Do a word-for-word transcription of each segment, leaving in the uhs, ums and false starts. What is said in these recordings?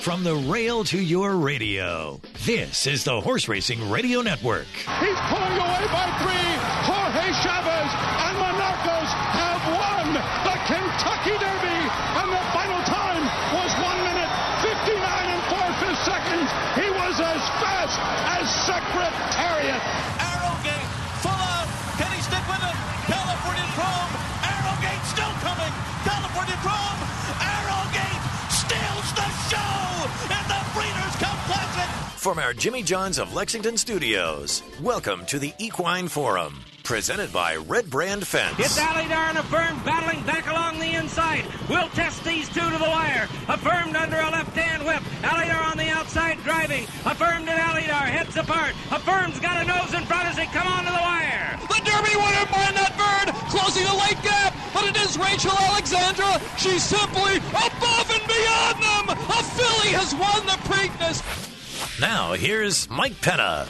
From the rail to your radio, this is the Horse Racing Radio Network. He's pulling away by three. Jorge Chavez and Monarcos have won the Kentucky Derby, and the final time was one minute fifty-nine and four-fifths seconds. He was as fast as Secretariat. Arrowgate, Fuller, can he stick with him? California Chrome, Arrowgate still coming. California Chrome, Arrowgate steals the show in the Breeders' Cup Classic. From our Jimmy John's of Lexington studios, welcome to the Equine Forum, presented by Red Brand Fence. It's Alydar and Affirmed battling back along the inside. We'll test these two to the wire. Affirmed under a left-hand whip. Alydar on the outside driving. Affirmed and Alydar heads apart. Affirmed's got a nose in front as they come onto the wire. The Derby winner by Annette Bird, closing a late gap, but it is Rachel Alexandra. She's simply above and beyond them. A filly has won the Preakness. Now, here's Mike Penna.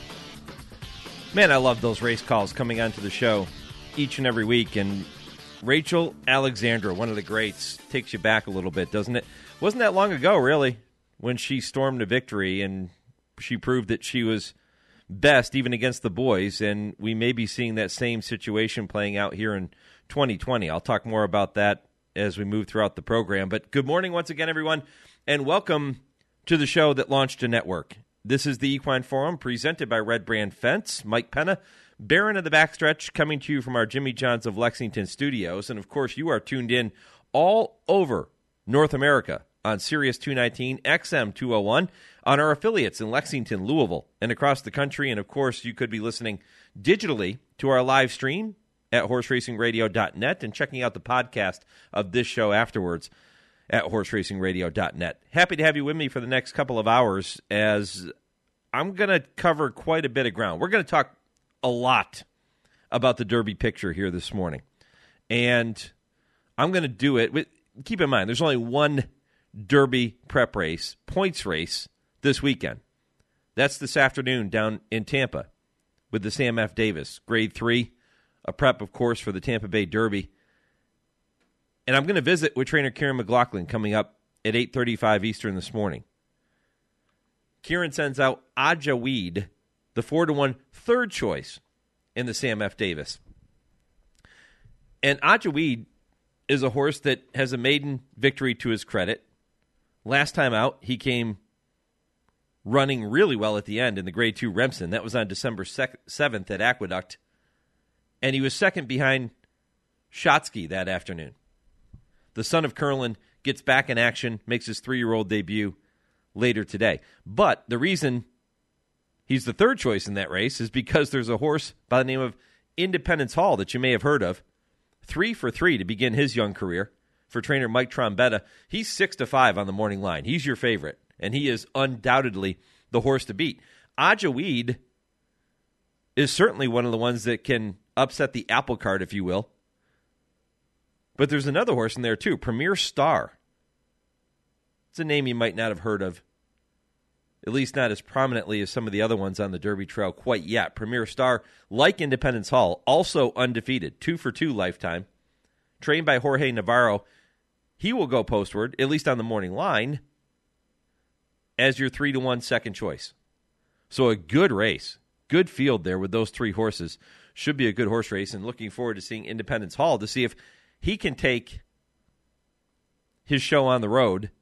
Man, I love those race calls coming onto the show each and every week. And Rachel Alexandra, one of the greats, takes you back a little bit, doesn't it? Wasn't that long ago, really, when she stormed a victory and she proved that she was best even against the boys. And we may be seeing that same situation playing out here in twenty twenty. I'll talk more about that as we move throughout the program. But good morning once again, everyone, and welcome to the show that launched a network. This is the Equine Forum, presented by Red Brand Fence. Mike Penna, Baron of the Backstretch, coming to you from our Jimmy John's of Lexington studios. And, of course, you are tuned in all over North America on Sirius two nineteen, X M two oh one, on our affiliates in Lexington, Louisville, and across the country. And, of course, you could be listening digitally to our live stream at horse racing radio dot net and checking out the podcast of this show afterwards at horse racing radio dot net. Happy to have you with me for the next couple of hours as I'm going to cover quite a bit of ground. We're going to talk a lot about the Derby picture here this morning. And I'm going to do it with, keep in mind, there's only one Derby prep race, points race, this weekend. That's this afternoon down in Tampa with the Sam F. Davis, grade three, a prep, of course, for the Tampa Bay Derby. And I'm going to visit with trainer Kieran McLaughlin coming up at eight thirty-five Eastern this morning. Kieran sends out Ajaweed, the four to one third choice in the Sam F. Davis. And Ajaweed is a horse that has a maiden victory to his credit. Last time out, he came running really well at the end in the grade two Remsen. That was on December seventh at Aqueduct. And he was second behind Shotsky that afternoon. The son of Curlin gets back in action, makes his three-year-old debut later today. But the reason he's the third choice in that race is because there's a horse by the name of Independence Hall that you may have heard of. Three for three to begin his young career for trainer Mike Trombetta. He's six to five on the morning line. He's your favorite, and he is undoubtedly the horse to beat. Ajaweed is certainly one of the ones that can upset the apple cart, if you will. But there's another horse in there, too, Premier Star. It's a name you might not have heard of, at least not as prominently as some of the other ones on the Derby Trail quite yet. Premier Star, like Independence Hall, also undefeated, two for two lifetime. Trained by Jorge Navarro, he will go postward, at least on the morning line, as your three to one second choice. So a good race, good field there with those three horses. Should be a good horse race, and looking forward to seeing Independence Hall to see if he can take his show on the road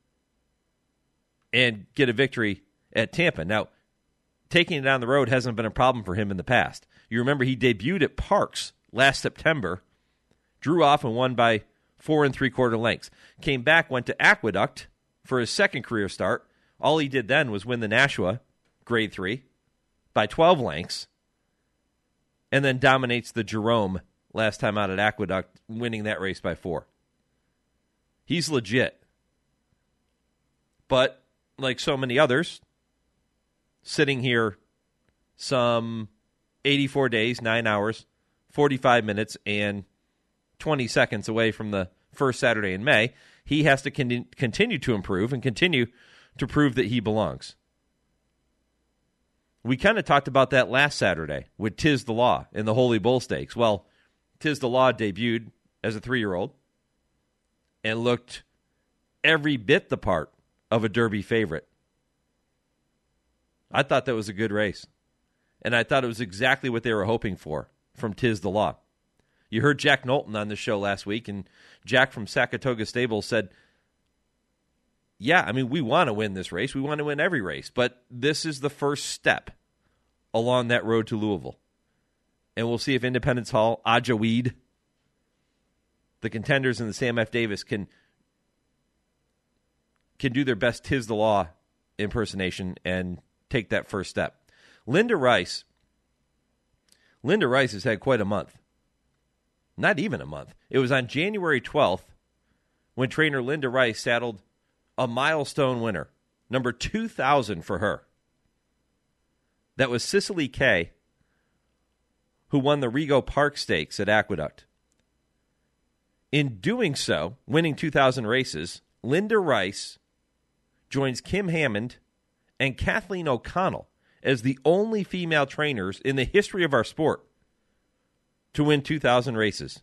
and get a victory at Tampa. Now, taking it on the road hasn't been a problem for him in the past. You remember he debuted at Parks last September, drew off and won by four and three-quarter lengths. Came back, went to Aqueduct for his second career start. All he did then was win the Nashua, grade three, by twelve lengths, and then dominates the Jerome last time out at Aqueduct, winning that race by four. He's legit. But, like so many others, sitting here some eighty-four days, nine hours, forty-five minutes, and twenty seconds away from the first Saturday in May, he has to con- continue to improve and continue to prove that he belongs. We kind of talked about that last Saturday with Tiz the Law in the Holy Bull Stakes. Well, Tiz the Law debuted as a three-year-old and looked every bit the part of a Derby favorite. I thought that was a good race. And I thought it was exactly what they were hoping for from Tiz the Law. You heard Jack Knowlton on the show last week, and Jack from Sakatoga Stables said, yeah, I mean, we want to win this race. We want to win every race. But this is the first step along that road to Louisville. And we'll see if Independence Hall, Ajaweed, the contenders in the Sam F. Davis can, can do their best Tiz the Law impersonation and take that first step. Linda Rice. Linda Rice has had quite a month. Not even a month. It was on January twelfth when trainer Linda Rice saddled a milestone winner, number two thousand for her. That was Cicely Kay, who won the Rego Park Stakes at Aqueduct. In doing so, winning two thousand races, Linda Rice joins Kim Hammond and Kathleen O'Connell as the only female trainers in the history of our sport to win two thousand races.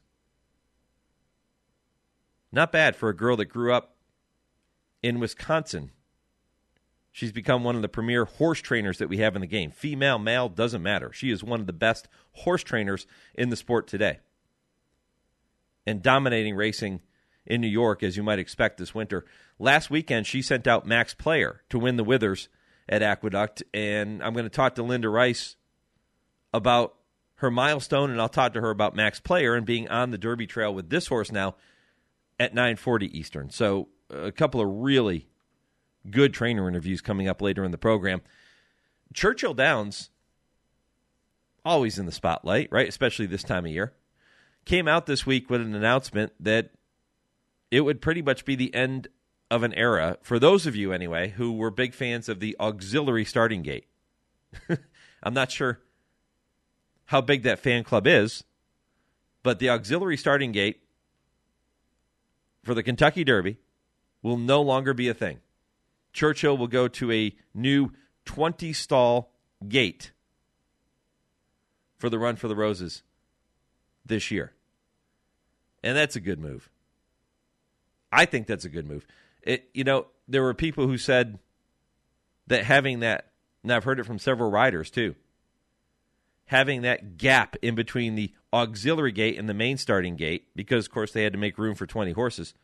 Not bad for a girl that grew up in Wisconsin. She's become one of the premier horse trainers that we have in the game. Female, male, doesn't matter. She is one of the best horse trainers in the sport today. And dominating racing in New York, as you might expect this winter. Last weekend, she sent out Max Player to win the Withers at Aqueduct, and I'm going to talk to Linda Rice about her milestone, and I'll talk to her about Max Player and being on the Derby Trail with this horse now at nine forty Eastern. So a couple of really good trainer interviews coming up later in the program. Churchill Downs, always in the spotlight, right? Especially this time of year. Came out this week with an announcement that it would pretty much be the end of an era, for those of you anyway, who were big fans of the auxiliary starting gate. I'm not sure how big that fan club is, but the auxiliary starting gate for the Kentucky Derby will no longer be a thing. Churchill will go to a new twenty-stall gate for the Run for the Roses this year. And that's a good move. I think that's a good move. It, you know, there were people who said that having that, and I've heard it from several riders too, having that gap in between the auxiliary gate and the main starting gate, because, of course, they had to make room for twenty horses,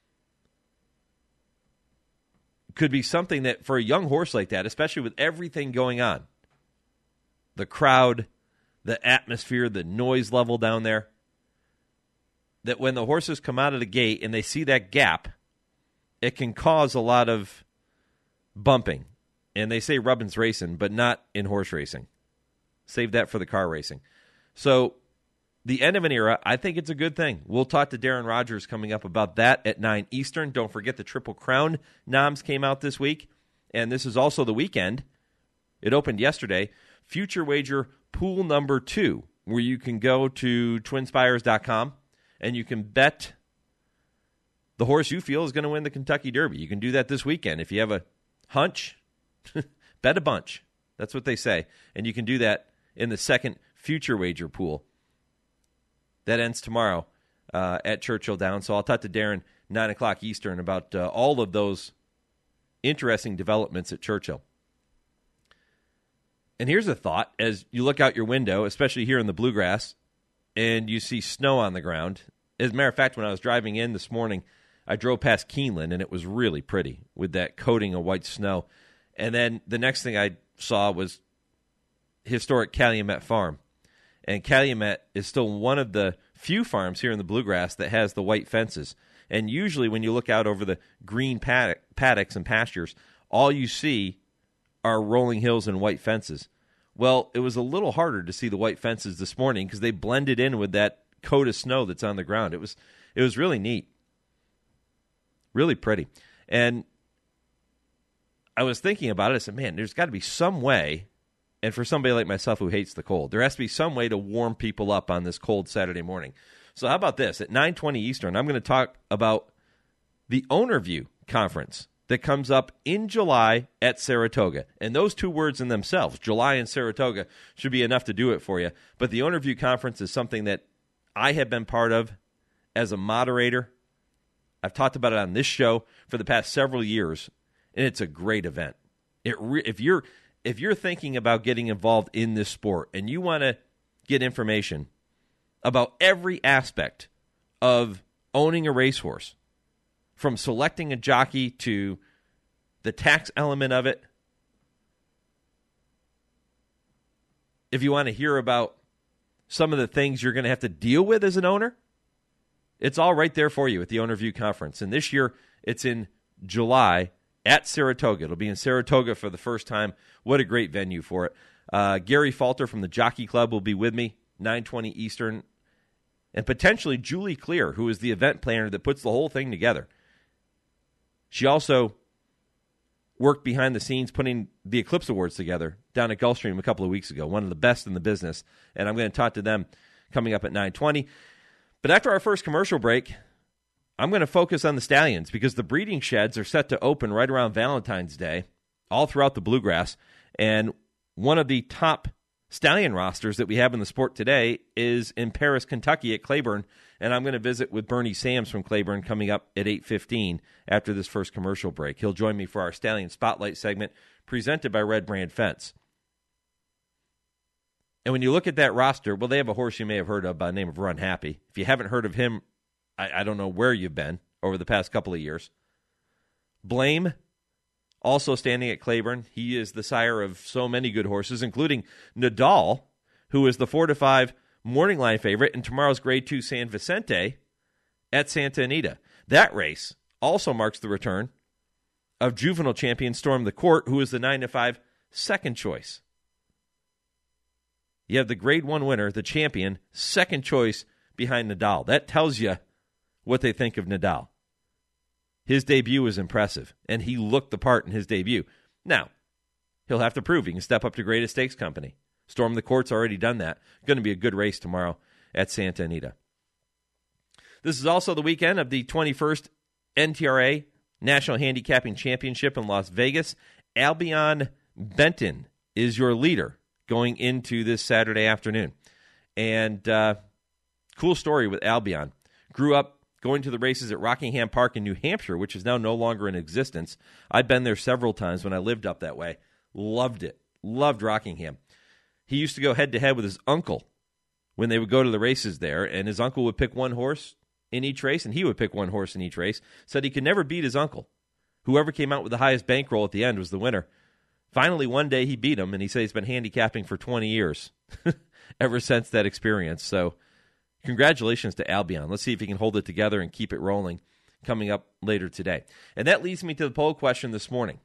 could be something that, for a young horse like that, especially with everything going on, the crowd, the atmosphere, the noise level down there, that when the horses come out of the gate and they see that gap, it can cause a lot of bumping. And they say rubbin's racing, but not in horse racing. Save that for the car racing. So the end of an era, I think it's a good thing. We'll talk to Darren Rogers coming up about that at nine Eastern. Don't forget the Triple Crown noms came out this week. And this is also the weekend. It opened yesterday. Future Wager Pool number two, where you can go to twin spires dot com and you can bet the horse you feel is going to win the Kentucky Derby. You can do that this weekend. If you have a hunch, bet a bunch. That's what they say. And you can do that in the second Future Wager pool. That ends tomorrow uh, at Churchill Downs. So I'll talk to Darren nine o'clock Eastern about uh, all of those interesting developments at Churchill. And here's a thought. As you look out your window, especially here in the Bluegrass, and you see snow on the ground. As a matter of fact, when I was driving in this morning, I drove past Keeneland, and it was really pretty with that coating of white snow. And then the next thing I saw was historic Calumet Farm. And Calumet is still one of the few farms here in the Bluegrass that has the white fences. And usually when you look out over the green paddock, paddocks and pastures, all you see are rolling hills and white fences. Well, it was a little harder to see the white fences this morning because they blended in with that coat of snow that's on the ground. It was it was really neat. Really pretty. And I was thinking about it. I said, man, there's got to be some way, and for somebody like myself who hates the cold, there has to be some way to warm people up on this cold Saturday morning. So how about this? At nine twenty Eastern, I'm going to talk about the Ownerview Conference that comes up in July at Saratoga. And those two words in themselves, July and Saratoga, should be enough to do it for you. But the Ownerview Conference is something that I have been part of as a moderator. I've talked about it on this show for the past several years. and it's a great event. It re- if you're if you're thinking about getting involved in this sport and you want to get information about every aspect of owning a racehorse, from selecting a jockey to the tax element of it, if you want to hear about some of the things you're going to have to deal with as an owner, it's all right there for you at the Owner View Conference. And this year, it's in July at Saratoga. It'll be in Saratoga for the first time. What a great venue for it. Uh, Gary Falter from the Jockey Club will be with me, nine twenty Eastern. And potentially Julie Clear, who is the event planner that puts the whole thing together. She also worked behind the scenes putting the Eclipse Awards together down at Gulfstream a couple of weeks ago, one of the best in the business. And I'm going to talk to them coming up at nine twenty. But after our first commercial break, I'm going to focus on the Stallions because the breeding sheds are set to open right around Valentine's Day, all throughout the Bluegrass. And one of the top Stallion rosters that we have in the sport today is in Paris, Kentucky at Claiborne. And I'm going to visit with Bernie Sams from Claiborne coming up at eight fifteen after this first commercial break. He'll join me for our Stallion Spotlight segment presented by Red Brand Fence. And when you look at that roster, well, they have a horse you may have heard of by the name of Run Happy. If you haven't heard of him, I, I don't know where you've been over the past couple of years. Blame, also standing at Claiborne. He is the sire of so many good horses, including Nadal, who is the four to five morning line favorite in tomorrow's Grade two San Vicente at Santa Anita. That race also marks the return of juvenile champion Storm the Court, who is the nine to five second choice. You have the Grade one winner, the champion, second choice behind Nadal. That tells you what they think of Nadal. His debut was impressive, and he looked the part in his debut. Now, he'll have to prove he can step up to Greatest Stakes Company. Storm the Court's already done that. Going to be a good race tomorrow at Santa Anita. This is also the weekend of the twenty-first N T R A National Handicapping Championship in Las Vegas. Albion Benton is your leader going into this Saturday afternoon. And uh, cool story with Albion. Grew up going to the races at Rockingham Park in New Hampshire, which is now no longer in existence. I've been there several times when I lived up that way. Loved it. Loved Rockingham. He used to go head-to-head with his uncle when they would go to the races there, and his uncle would pick one horse in each race, and he would pick one horse in each race. Said he could never beat his uncle. Whoever came out with the highest bankroll at the end was the winner. Finally, one day he beat him, and he said he's been handicapping for twenty years ever since that experience. So congratulations to Albion. Let's see if he can hold it together and keep it rolling coming up later today. And that leads me to the poll question this morning.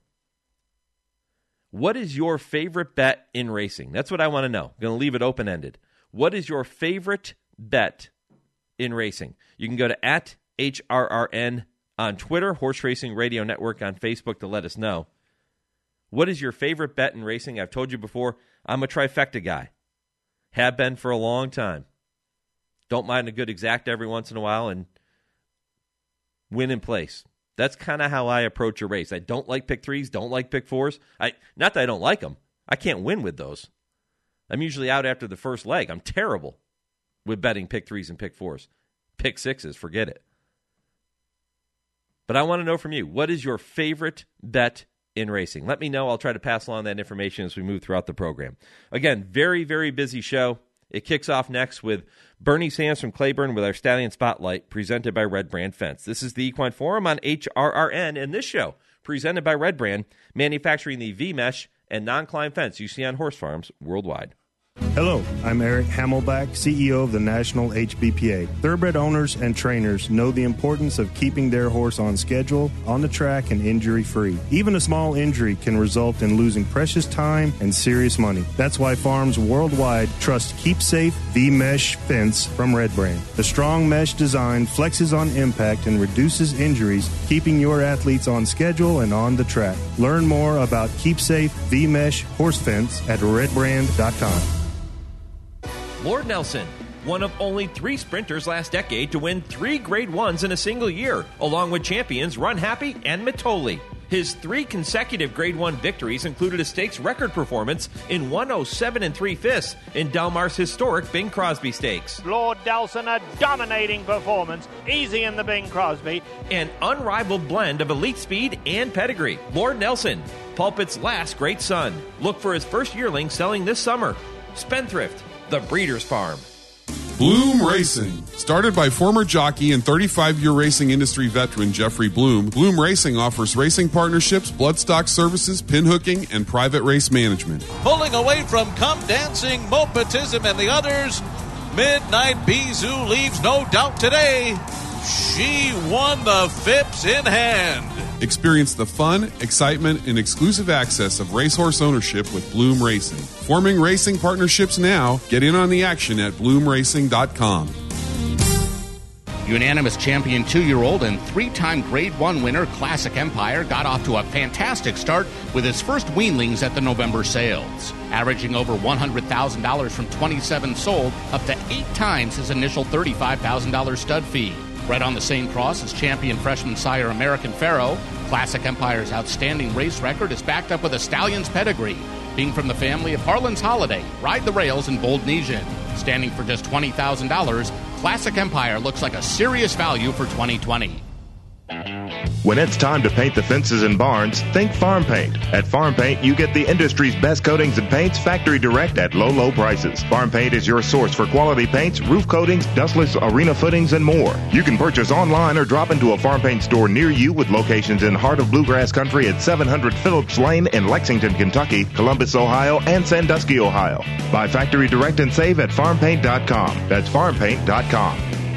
What is your favorite bet in racing? That's what I want to know. I'm going to leave it open-ended. What is your favorite bet in racing? You can go to at H R R N on Twitter, Horse Racing Radio Network on Facebook to let us know. What is your favorite bet in racing? I've told you before, I'm a trifecta guy. Have been for a long time. Don't mind a good exact every once in a while and win in place. That's kind of how I approach a race. I don't like pick threes, don't like pick fours. I Not that I don't like them. I can't win with those. I'm usually out after the first leg. I'm terrible with betting pick threes and pick fours. Pick sixes, forget it. But I want to know from you, what is your favorite bet in racing? Let me know. I'll try to pass along that information as we move throughout the program. Again, very, very busy show. It kicks off next with Bernie Sams from Claiborne with our Stallion Spotlight presented by Red Brand Fence. This is the Equine Forum on H R R N, and this show presented by Red Brand, manufacturing the V-Mesh and non-climb fence you see on horse farms worldwide. Hello, I'm Eric Hamelback, C E O of the National H B P A. Thoroughbred owners and trainers know the importance of keeping their horse on schedule, on the track, and injury-free. Even a small injury can result in losing precious time and serious money. That's why farms worldwide trust Keep Safe V-Mesh Fence from Red Brand. The strong mesh design flexes on impact and reduces injuries, keeping your athletes on schedule and on the track. Learn more about Keep Safe V-Mesh Horse Fence at red brand dot com. Lord Nelson, one of only three sprinters last decade to win three Grade Ones in a single year, along with champions Run Happy and Mitoli. His three consecutive Grade one victories included a stakes record performance in one oh seven and three fifths in Del Mar's historic Bing Crosby Stakes. Lord Delson, a dominating performance, easy in the Bing Crosby. An unrivaled blend of elite speed and pedigree. Lord Nelson, Pulpit's last great son. Look for his first yearling selling this summer. Spendthrift, the Breeders' Farm. Bloom Racing. Started by former jockey and thirty-five-year racing industry veteran Jeffrey Bloom, Bloom Racing offers racing partnerships, bloodstock services, pinhooking, and private race management. Pulling away from Come Dancing, Mopetism, and the others, Midnight Bizou leaves no doubt today. She won the Phipps in hand. Experience the fun, excitement, and exclusive access of racehorse ownership with Bloom Racing. Forming racing partnerships now. Get in on the action at bloom racing dot com. Unanimous champion two-year-old and three-time Grade one winner Classic Empire got off to a fantastic start with his first weanlings at the November sales, averaging over one hundred thousand dollars from twenty-seven sold, up to eight times his initial thirty-five thousand dollars stud fee. Right on the same cross as champion freshman sire American Pharaoh, Classic Empire's outstanding race record is backed up with a stallion's pedigree, being from the family of Harlan's Holiday, Ride the Rails, and Bold Nesian. Standing for just twenty thousand dollars, Classic Empire looks like a serious value for twenty twenty. When it's time to paint the fences and barns, think Farm Paint. At Farm Paint, you get the industry's best coatings and paints factory direct at low, low prices. Farm Paint is your source for quality paints, roof coatings, dustless arena footings, and more. You can purchase online or drop into a Farm Paint store near you with locations in Heart of Bluegrass Country at seven hundred Phillips Lane in Lexington, Kentucky, Columbus, Ohio, and Sandusky, Ohio. Buy factory direct and save at farm paint dot com. That's farm paint dot com.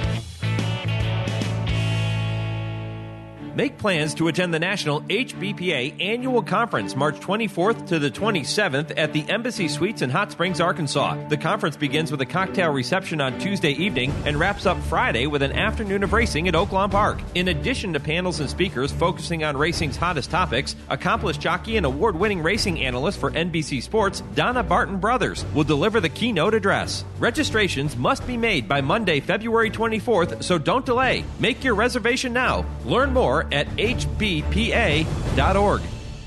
Make plans to attend the National H B P A Annual Conference March twenty-fourth to the twenty-seventh at the Embassy Suites in Hot Springs, Arkansas. The conference begins with a cocktail reception on Tuesday evening and wraps up Friday with an afternoon of racing at Oaklawn Park. In addition to panels and speakers focusing on racing's hottest topics, accomplished jockey and award-winning racing analyst for N B C Sports, Donna Barton Brothers, will deliver the keynote address. Registrations must be made by Monday, February twenty-fourth, so don't delay. Make your reservation now. Learn more at H B P A dot org.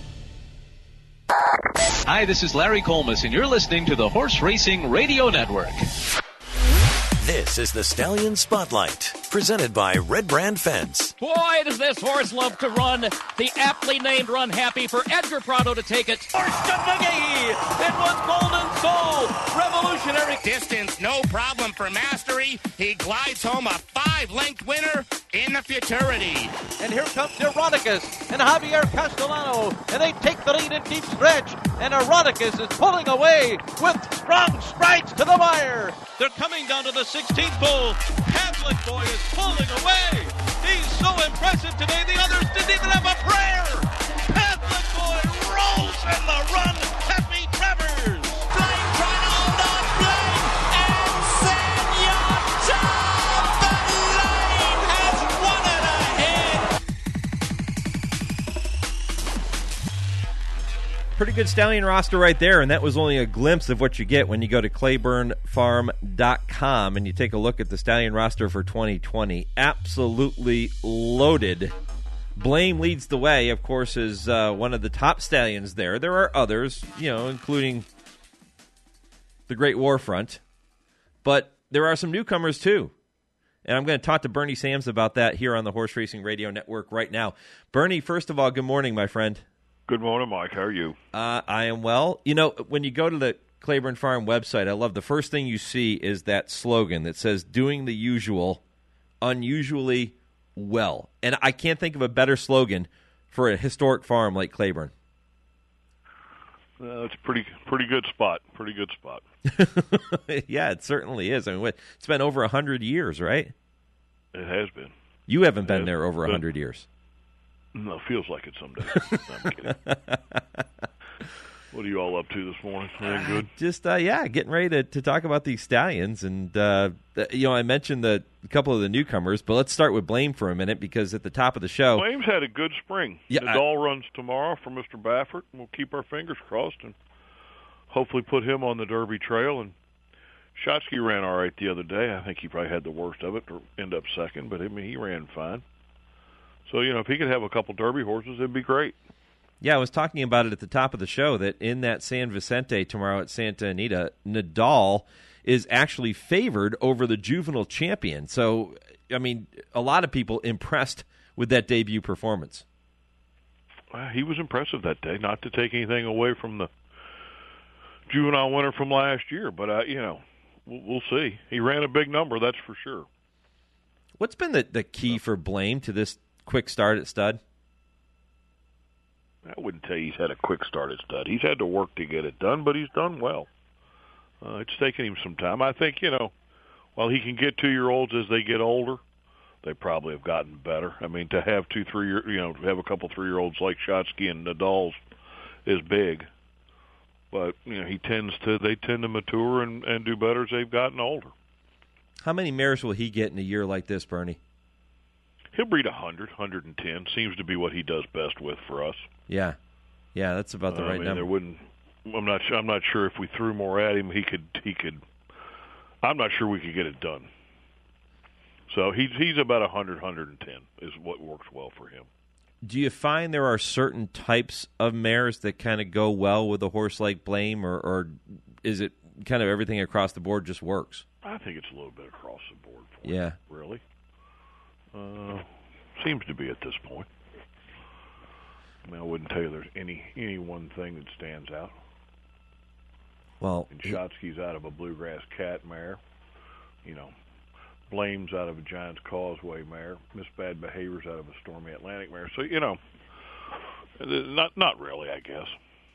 Hi, this is Larry Colmus, and you're listening to the Horse Racing Radio Network. This is the Stallion Spotlight, presented by Red Brand Fence. Boy, does this horse love to run. The aptly named Run Happy for Edgar Prado to take it. Forston McGee! It was Golden Soul! Revolutionary distance, no problem for Mastery. He glides home a five-length winner in the futurity. And here comes Eroticus and Javier Castellano, and they take the lead in deep stretch, and Eroticus is pulling away with strong strides to the wire. They're coming down to the sixteenth pole. Catholic Boy is pulling away. He's so impressive today, the others didn't even have a prayer. Catholic Boy rolls in the run. Happy Travers. Blaine trying to hold on. Blaine and Senyata. The lane has won it ahead. Pretty good stallion roster right there, and that was only a glimpse of what you get when you go to claiborne farm dot com and you take a look at the stallion roster for twenty twenty. Absolutely loaded. Blame leads the way, of course, is uh, one of the top stallions there. There are others, you know, including the Great Warfront, but there are some newcomers too. And I'm going to talk to Bernie Sams about that here on the Horse Racing Radio Network right now. Bernie, first of all, good morning, my friend. Good morning, Mike. How are you? Uh, I am well. You know, when you go to the Claiborne Farm website, I love the first thing you see is that slogan that says, doing the usual, unusually well. And I can't think of a better slogan for a historic farm like Claiborne. Uh, it's a pretty, pretty good spot. Pretty good spot. Yeah, it certainly is. I mean, what, it's been over one hundred years, right? It has been. You haven't it been there over been. one hundred years. No, feels like it some days. No, I'm kidding. What are you all up to this morning? Anything good? Just, uh, yeah, getting ready to, to talk about these stallions. And, uh, you know, I mentioned the, a couple of the newcomers, but let's start with Blame for a minute because at the top of the show. Blame's had a good spring. Yeah, His I, all runs tomorrow for Mister Baffert. We'll keep our fingers crossed and hopefully put him on the Derby trail. And Shotsky ran all right the other day. I think he probably had the worst of it to end up second, but I mean, he ran fine. So, you know, if he could have a couple Derby horses, it'd be great. Yeah, I was talking about it at the top of the show that in that San Vicente tomorrow at Santa Anita, Nadal is actually favored over the juvenile champion. So, I mean, a lot of people impressed with that debut performance. Well, he was impressive that day, not to take anything away from the juvenile winner from last year, but, uh, you know, we'll, we'll see. He ran a big number, that's for sure. What's been the, the key for Blame to this quick start at stud? I wouldn't tell you he's had a quick start at stud. He's had to work to get it done, but he's done well. Uh, it's taken him some time. I think, you know, while he can get two-year-olds as they get older, they probably have gotten better. I mean, to have two, three, year, you know, to have a couple three-year-olds like Shotsky and Nadal's is big. But, you know, he tends to, they tend to mature and, and do better as they've gotten older. How many mares will he get in a year like this, Bernie? He'll breed one hundred, one hundred ten. Seems to be what he does best with for us. Yeah. Yeah, that's about the uh, right I mean, number. There wouldn't, I'm not sure, I'm not sure if we threw more at him, he could, he could, I'm not sure we could get it done. So he's, he's about one hundred, one hundred ten is what works well for him. Do you find there are certain types of mares that kind of go well with a horse like Blame, or, or is it kind of everything across the board just works? I think it's a little bit across the board for yeah. him, really. Uh, seems to be at this point. I mean, I wouldn't tell you there's any any one thing that stands out. Well, and Shotsky's out of a Bluegrass Cat mare. You know, Blame's out of a Giants Causeway mare. Miss Bad Behavior's out of a Stormy Atlantic mare. So, you know, not not really, I guess.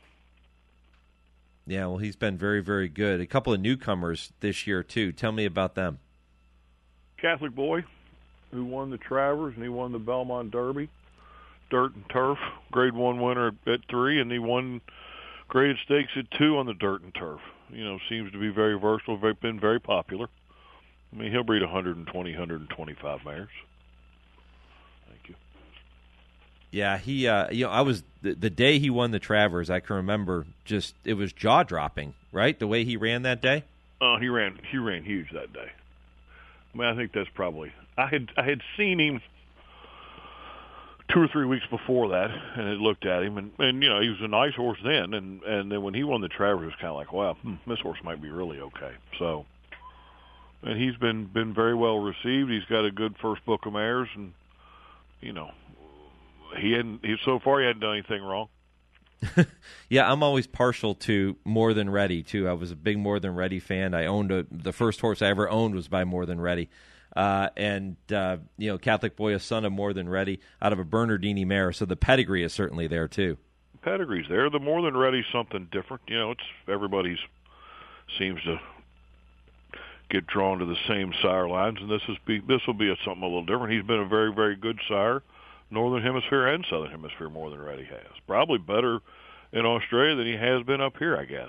Yeah, well, he's been very, very good. A couple of newcomers this year, too. Tell me about them. Catholic Boy, who won the Travers, and he won the Belmont Derby. Dirt and Turf, grade one winner at three, and he won graded stakes at two on the Dirt and Turf. You know, seems to be very versatile, very, been very popular. I mean, he'll breed one hundred twenty, one hundred twenty-five mares. Thank you. Yeah, he, uh, you know, I was, the, the day he won the Travers, I can remember just, it was jaw-dropping, right? The way he ran that day? Oh, uh, he ran, he ran huge that day. I mean, I think that's probably, I had, I had seen him two or three weeks before that, and had looked at him, and, and you know, he was a nice horse then, and, and then when he won the Travers, it was kind of like, wow, hmm, this horse might be really okay. So, and he's been, been very well received. He's got a good first book of mares, and, you know, he hadn't, he, so far he hadn't done anything wrong. Yeah, I'm always partial to More Than Ready, too. I was a big More Than Ready fan. I owned a, the first horse I ever owned was by More Than Ready. Uh, and, uh, you know, Catholic Boy, a son of More Than Ready, out of a Bernardini mare, so the pedigree is certainly there, too. Pedigree's there. The More Than Ready's something different. You know, it's everybody's seems to get drawn to the same sire lines, and this is be this will be a, something a little different. He's been a very, very good sire, Northern Hemisphere and Southern Hemisphere. More Than Ready has probably better in Australia than he has been up here, I guess.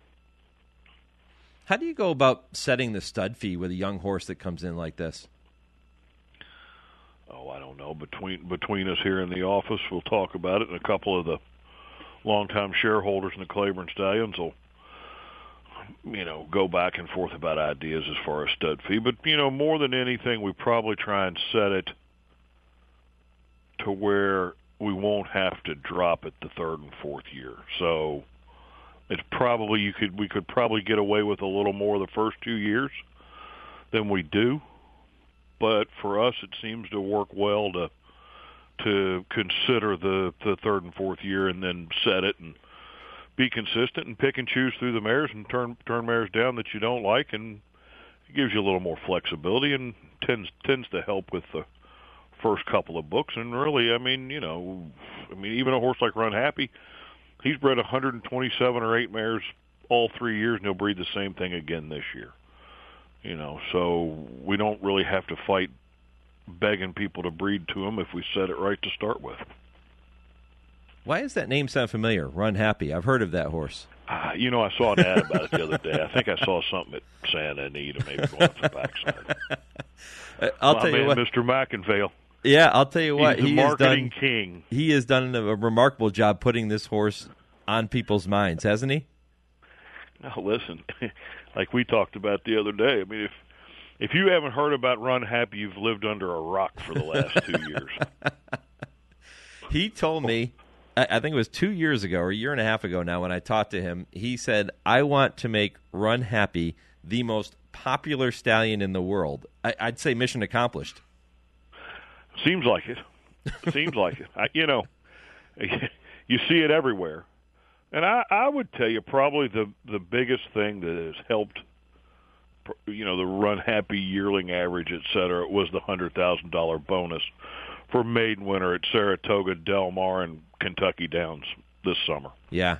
How do you go about setting the stud fee with a young horse that comes in like this? Oh, I don't know. Between between us here in the office, we'll talk about it, and a couple of the longtime shareholders in the Claiborne Stallions will, you know, go back and forth about ideas as far as stud fee. But, you know, more than anything, we probably try and set it to where we won't have to drop it the third and fourth year. So it's probably you could we could probably get away with a little more the first two years than we do. But for us, it seems to work well to to consider the, the third and fourth year and then set it and be consistent and pick and choose through the mares and turn turn mares down that you don't like, and it gives you a little more flexibility and tends tends to help with the first couple of books. And really, I mean, you know, I mean, even a horse like Run Happy, he's bred one hundred twenty-seven or eight mares all three years, and he'll breed the same thing again this year. You know, so we don't really have to fight begging people to breed to him if we set it right to start with. Why does that name sound familiar? Run Happy. I've heard of that horse. Uh, you know, I saw an ad about it the other day. I think I saw something at Santa Anita, maybe going up the backside. I'll My tell man, you what, Mister McInvale. Yeah, I'll tell you what. He's the he marketing has done, king. He has done a, a remarkable job putting this horse on people's minds, hasn't he? Now, listen, like we talked about the other day, I mean, if if you haven't heard about Run Happy, you've lived under a rock for the last two years. He told me, I think it was two years ago or a year and a half ago now when I talked to him, he said, I want to make Run Happy the most popular stallion in the world. I, I'd say mission accomplished. Seems like it. Seems like it. I, you know, you see it everywhere. And I, I would tell you probably the, the biggest thing that has helped, you know, the Run Happy yearling average, et cetera, was the one hundred thousand dollars bonus for maiden winner at Saratoga, Del Mar, and Kentucky Downs this summer. Yeah.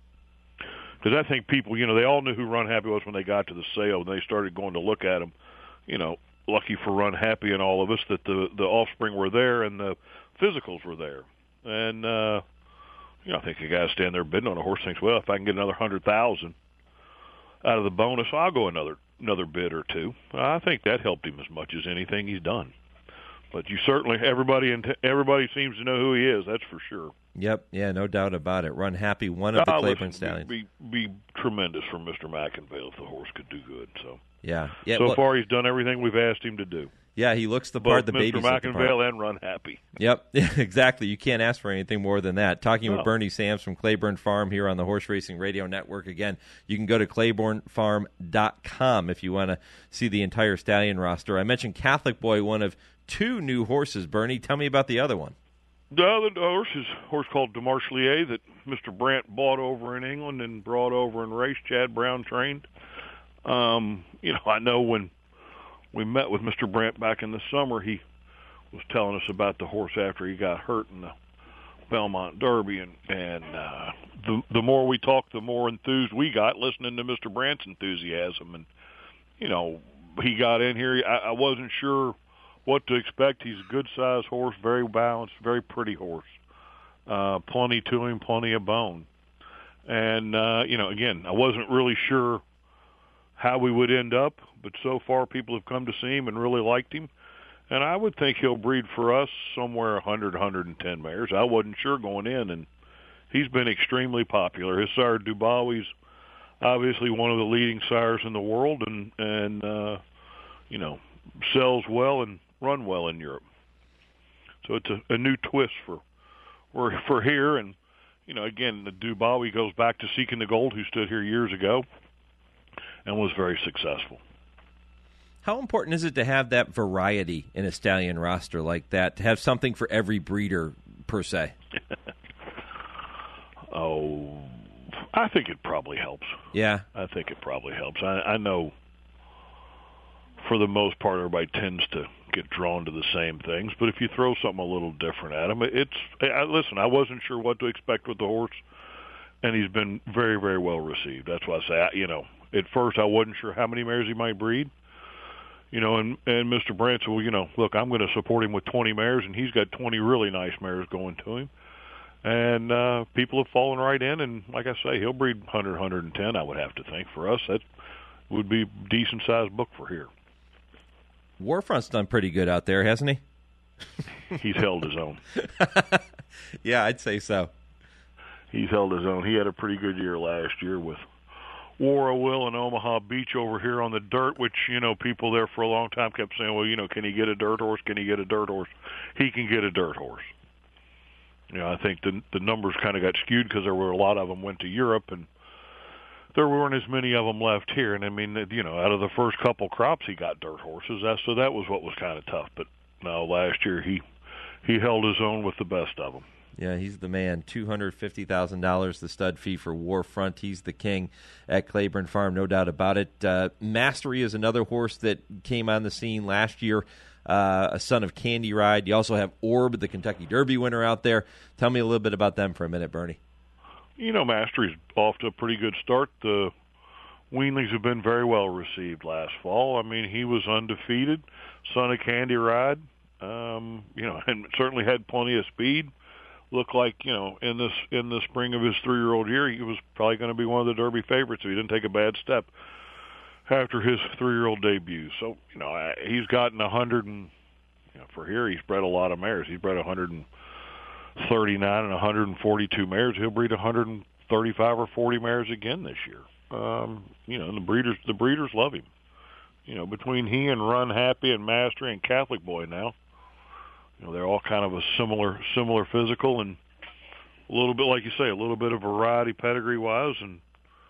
Because I think people, you know, they all knew who Run Happy was when they got to the sale, and they started going to look at him. You know, lucky for Run Happy and all of us that the, the offspring were there and the physicals were there. And, uh, you know, I think a guy standing there bidding on a horse thinks, well, if I can get another one hundred thousand dollars out of the bonus, I'll go another another bid or two. I think that helped him as much as anything he's done. But you certainly, everybody everybody seems to know who he is, that's for sure. Yep, yeah, no doubt about it. Run Happy, one of the uh, Claiborne listen, Stallions. Be, be be tremendous for Mister McInvale if the horse could do good. So yeah, yeah. So well, far, he's done everything we've asked him to do. Yeah, he looks the part. Both The Mister baby's look the part. McInvale and Run Happy. Yep, exactly. You can't ask for anything more than that. Talking No. with Bernie Sams from Claiborne Farm here on the Horse Racing Radio Network. Again, you can go to claiborne farm dot com if you want to see the entire stallion roster. I mentioned Catholic Boy, one of two new horses. Bernie, tell me about the other one. The other horse is a horse called Demarchelier that Mister Brandt bought over in England and brought over and raced. Chad Brown trained. Um, you know, I know when we met with Mister Brandt back in the summer, he was telling us about the horse after he got hurt in the Belmont Derby, and and uh, the the more we talked, the more enthused we got listening to Mister Brandt's enthusiasm. And you know, he got in here. I, I wasn't sure what to expect. He's a good-sized horse, very balanced, very pretty horse. Uh, plenty to him, plenty of bone. And, uh, you know, again, I wasn't really sure how we would end up, but so far people have come to see him and really liked him. And I would think he'll breed for us somewhere one hundred, one hundred ten mares. I wasn't sure going in, and he's been extremely popular. His sire, Dubawi's obviously one of the leading sires in the world, and, and uh, you know, sells well and run well in Europe. So it's a, a new twist for, for for here. And, you know, again, the Dubawi goes back to Seeking the Gold, who stood here years ago and was very successful. How important is it to have that variety in a stallion roster like that, to have something for every breeder, per se? oh, I think it probably helps. Yeah. I think it probably helps. I, I know for the most part everybody tends to get drawn to the same things, but if you throw something a little different at him, it's I, listen, I wasn't sure what to expect with the horse, and he's been very, very well received. That's why I say, I, you know, at first I wasn't sure how many mares he might breed, you know, and, and Mister Brandt said, well, you know, look, I'm going to support him with twenty mares, and he's got twenty really nice mares going to him, and uh, people have fallen right in, and like I say, he'll breed one hundred, one hundred ten, I would have to think. For us, that would be a decent-sized book for here. Warfront's done pretty good out there, hasn't he? He's held his own. Yeah, I'd say so. He's held his own. He had a pretty good year last year with War of Will and Omaha Beach over here on the dirt, which, you know, people there for a long time kept saying, well, you know, can he get a dirt horse? Can he get a dirt horse? He can get a dirt horse. You know, I think the the numbers kind of got skewed because there were a lot of them went to Europe, and there weren't as many of them left here. And, I mean, you know, out of the first couple crops, he got dirt horses. That, so that was what was kind of tough. But no, last year he he held his own with the best of them. Yeah, he's the man. two hundred fifty thousand dollars the stud fee for Warfront. He's the king at Claiborne Farm, no doubt about it. Uh, Mastery is another horse that came on the scene last year, uh, a son of Candy Ride. You also have Orb, the Kentucky Derby winner out there. Tell me a little bit about them for a minute, Bernie. You know, Mastery's off to a pretty good start. The weanlings have been very well received last fall. I mean, he was undefeated, son of Candy Ride, um, you know, and certainly had plenty of speed. Looked like, you know, in this in the spring of his three-year-old year, he was probably going to be one of the Derby favorites if he didn't take a bad step after his three-year-old debut. So, you know, he's gotten a hundred and you know, for here he's bred a lot of mares. He's bred a hundred and thirty-nine and one hundred forty-two mares. He'll breed one hundred thirty-five or forty mares again this year. Um, you know, and the breeders the breeders love him. You know, between he and Run Happy and Mastery and Catholic Boy now, you know, they're all kind of a similar similar physical and a little bit, like you say, a little bit of variety pedigree-wise, and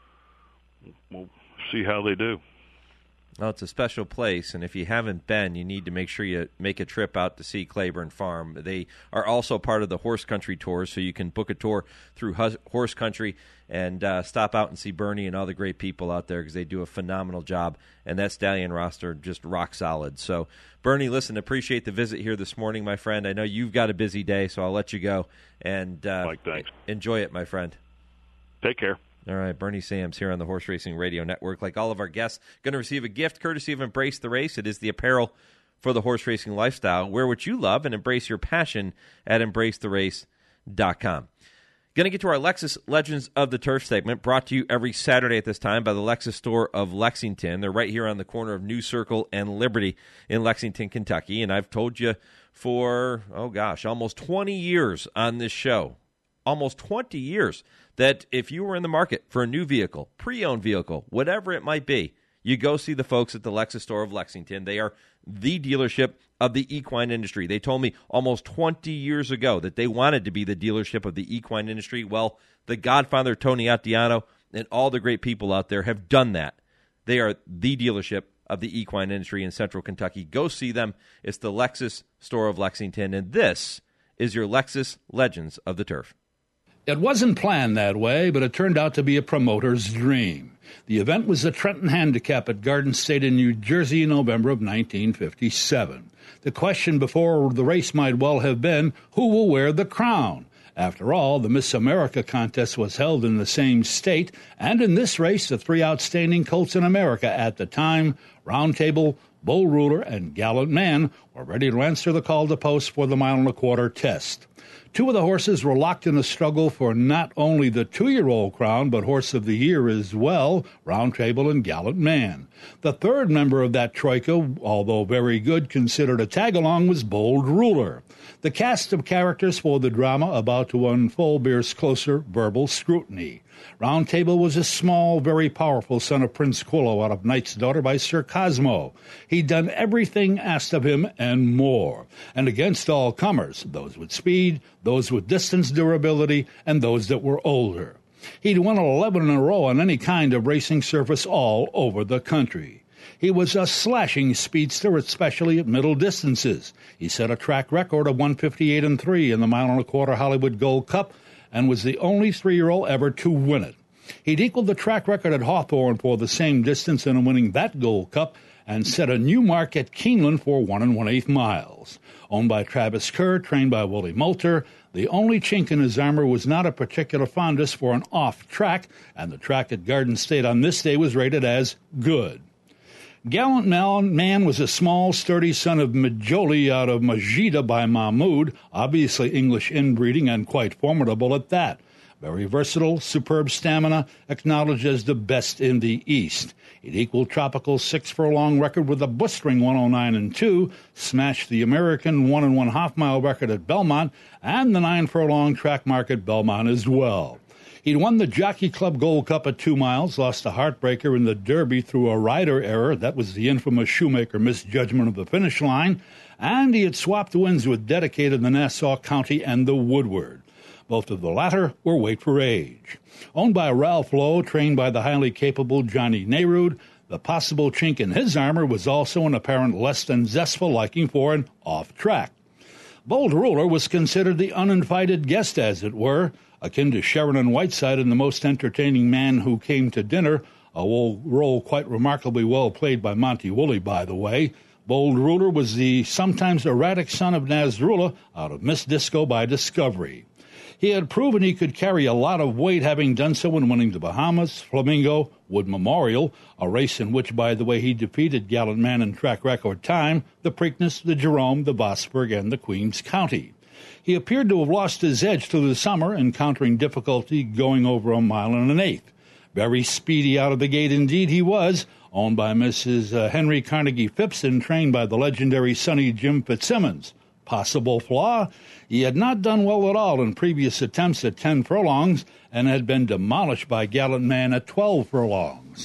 we'll see how they do. Well, it's a special place, and if you haven't been, you need to make sure you make a trip out to see Claiborne Farm. They are also part of the Horse Country Tour, so you can book a tour through Horse Country and uh, stop out and see Bernie and all the great people out there because they do a phenomenal job, and that stallion roster just rock solid. So, Bernie, listen, appreciate the visit here this morning, my friend. I know you've got a busy day, so I'll let you go, and uh, Mike, thanks. Enjoy it, my friend. Take care. All right, Bernie Sams here on the Horse Racing Radio Network. Like all of our guests, going to receive a gift courtesy of Embrace the Race. It is the apparel for the horse racing lifestyle. Wear what you love and embrace your passion at embrace the race dot com. Going to get to our Lexus Legends of the Turf segment, brought to you every Saturday at this time by the Lexus store of Lexington. They're right here on the corner of New Circle and Liberty in Lexington, Kentucky. And I've told you for, oh gosh, almost twenty years on this show, almost twenty years, that if you were in the market for a new vehicle, pre-owned vehicle, whatever it might be, you go see the folks at the Lexus store of Lexington. They are the dealership of the equine industry. They told me almost twenty years ago that they wanted to be the dealership of the equine industry. Well, the Godfather, Tony Attiano, and all the great people out there have done that. They are the dealership of the equine industry in Central Kentucky. Go see them. It's the Lexus store of Lexington, and this is your Lexus Legends of the Turf. It wasn't planned that way, but it turned out to be a promoter's dream. The event was the Trenton Handicap at Garden State in New Jersey in November of nineteen fifty-seven. The question before the race might well have been, who will wear the crown? After all, the Miss America contest was held in the same state, and in this race, the three outstanding colts in America at the time, Round Table, Bull Ruler, and Gallant Man, were ready to answer the call to post for the mile and a quarter test. Two of the horses were locked in a struggle for not only the two-year-old crown, but Horse of the Year as well, Round Table and Gallant Man. The third member of that troika, although very good, considered a tag-along, was Bold Ruler. The cast of characters for the drama about to unfold bears closer verbal scrutiny. Round Table was a small, very powerful son of Prince Quillo out of Knight's Daughter by Sir Cosmo. He'd done everything asked of him and more. And against all comers, those with speed, those with distance durability, and those that were older. He'd won eleven in a row on any kind of racing surface all over the country. He was a slashing speedster, especially at middle distances. He set a track record of one fifty-eight and three in the mile and a quarter Hollywood Gold Cup, and was the only three-year-old ever to win it. He'd equaled the track record at Hawthorne for the same distance in winning that Gold Cup, and set a new mark at Keeneland for one and one-eighth miles. Owned by Travis Kerr, trained by Willie Moulter, the only chink in his armor was not a particular fondness for an off-track, and the track at Garden State on this day was rated as good. Gallant Man was a small, sturdy son of Majoli out of Majida by Mahmoud, obviously English inbreeding and quite formidable at that. Very versatile, superb stamina, acknowledged as the best in the East. It equaled Tropical's six-furlong record with a blistering one oh nine and two, smashed the American one and one half mile record at Belmont, and the nine-furlong track mark at Belmont as well. He'd won the Jockey Club Gold Cup at two miles, lost a heartbreaker in the Derby through a rider error. That was the infamous Shoemaker misjudgment of the finish line. And he had swapped wins with Dedicated, the Nassau County, and the Woodward. Both of the latter were weight for age. Owned by Ralph Lowe, trained by the highly capable Johnny Nayrud, the possible chink in his armor was also an apparent less than zestful liking for an off-track. Bold Ruler was considered the uninvited guest, as it were, akin to Sheridan Whiteside in The Most Entertaining Man Who Came to Dinner, a role quite remarkably well played by Monty Woolley, by the way. Bold Ruler was the sometimes erratic son of Nasrullah out of Miss Disco by Discovery. He had proven he could carry a lot of weight, having done so in winning the Bahamas, Flamingo, Wood Memorial, a race in which, by the way, he defeated Gallant Man in track record time, the Preakness, the Jerome, the Vosburg, and the Queens County. He appeared to have lost his edge through the summer, encountering difficulty going over a mile and an eighth. Very speedy out of the gate indeed he was, owned by Missus Uh, Henry Carnegie Phipson, trained by the legendary Sonny Jim Fitzsimmons. Possible flaw? He had not done well at all in previous attempts at ten furlongs and had been demolished by Gallant Man at twelve furlongs.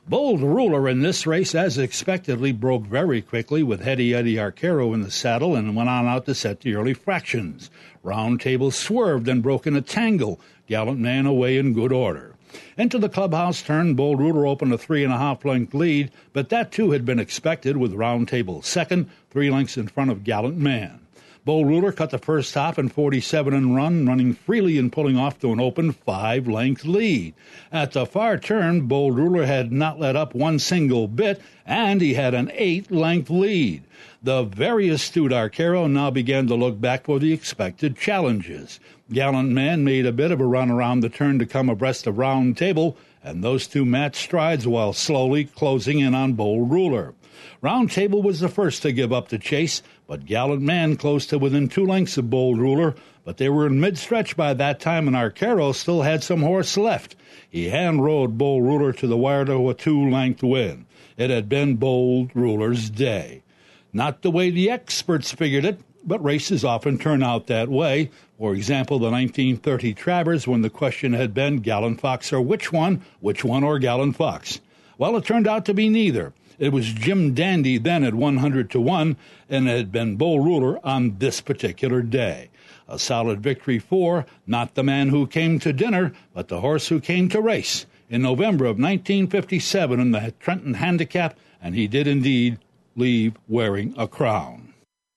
Bold Ruler in this race, as expectedly, broke very quickly with Heady Eddie Arcaro in the saddle and went on out to set the early fractions. Round Table swerved and broke in a tangle. Gallant Man away in good order. Into the clubhouse turn, Bold Ruler opened a three-and-a-half length lead, but that too had been expected with Round Table second, three lengths in front of Gallant Man. Bold Ruler cut the first top in forty-seven and run, running freely and pulling off to an open five-length lead. At the far turn, Bold Ruler had not let up one single bit, and he had an eight-length lead. The very astute Arcaro now began to look back for the expected challenges. Gallant Man made a bit of a run around the turn to come abreast of Round Table, and those two matched strides while slowly closing in on Bold Ruler. Round Table was the first to give up the chase, but Gallant Man close to within two lengths of Bold Ruler, but they were in mid-stretch by that time, and Arcaro still had some horse left. He hand-rode Bold Ruler to the wire to a two-length win. It had been Bold Ruler's day. Not the way the experts figured it, but races often turn out that way. For example, the nineteen thirty Travers, when the question had been Gallant Fox or which one, which one or Gallant Fox. Well, it turned out to be neither. It was Jim Dandy then at one hundred to one, and it had been Bold Ruler on this particular day. A solid victory for not the man who came to dinner, but the horse who came to race in November of nineteen fifty-seven in the Trenton Handicap, and he did indeed leave wearing a crown.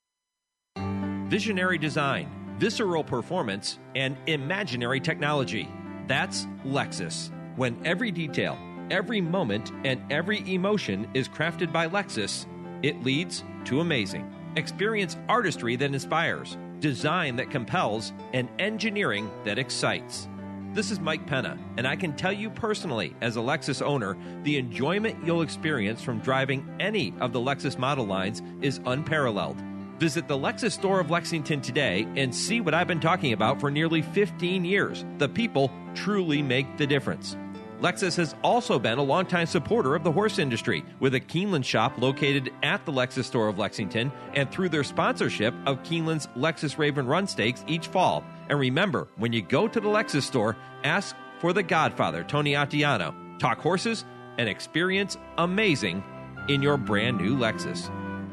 Visionary design, visceral performance, and imaginary technology. That's Lexus. When every detail, every moment, and every emotion is crafted by Lexus, it leads to amazing. Experience artistry that inspires, design that compels, and engineering that excites. This is Mike Penna, and I can tell you personally, as a Lexus owner, the enjoyment you'll experience from driving any of the Lexus model lines is unparalleled. Visit the Lexus store of Lexington today and see what I've been talking about for nearly fifteen years. The people truly make the difference. Lexus has also been a longtime supporter of the horse industry, with a Keeneland shop located at the Lexus store of Lexington and through their sponsorship of Keeneland's Lexus Raven Run Stakes each fall. And remember, when you go to the Lexus store, ask for the Godfather, Tony Attiano. Talk horses and experience amazing in your brand new Lexus.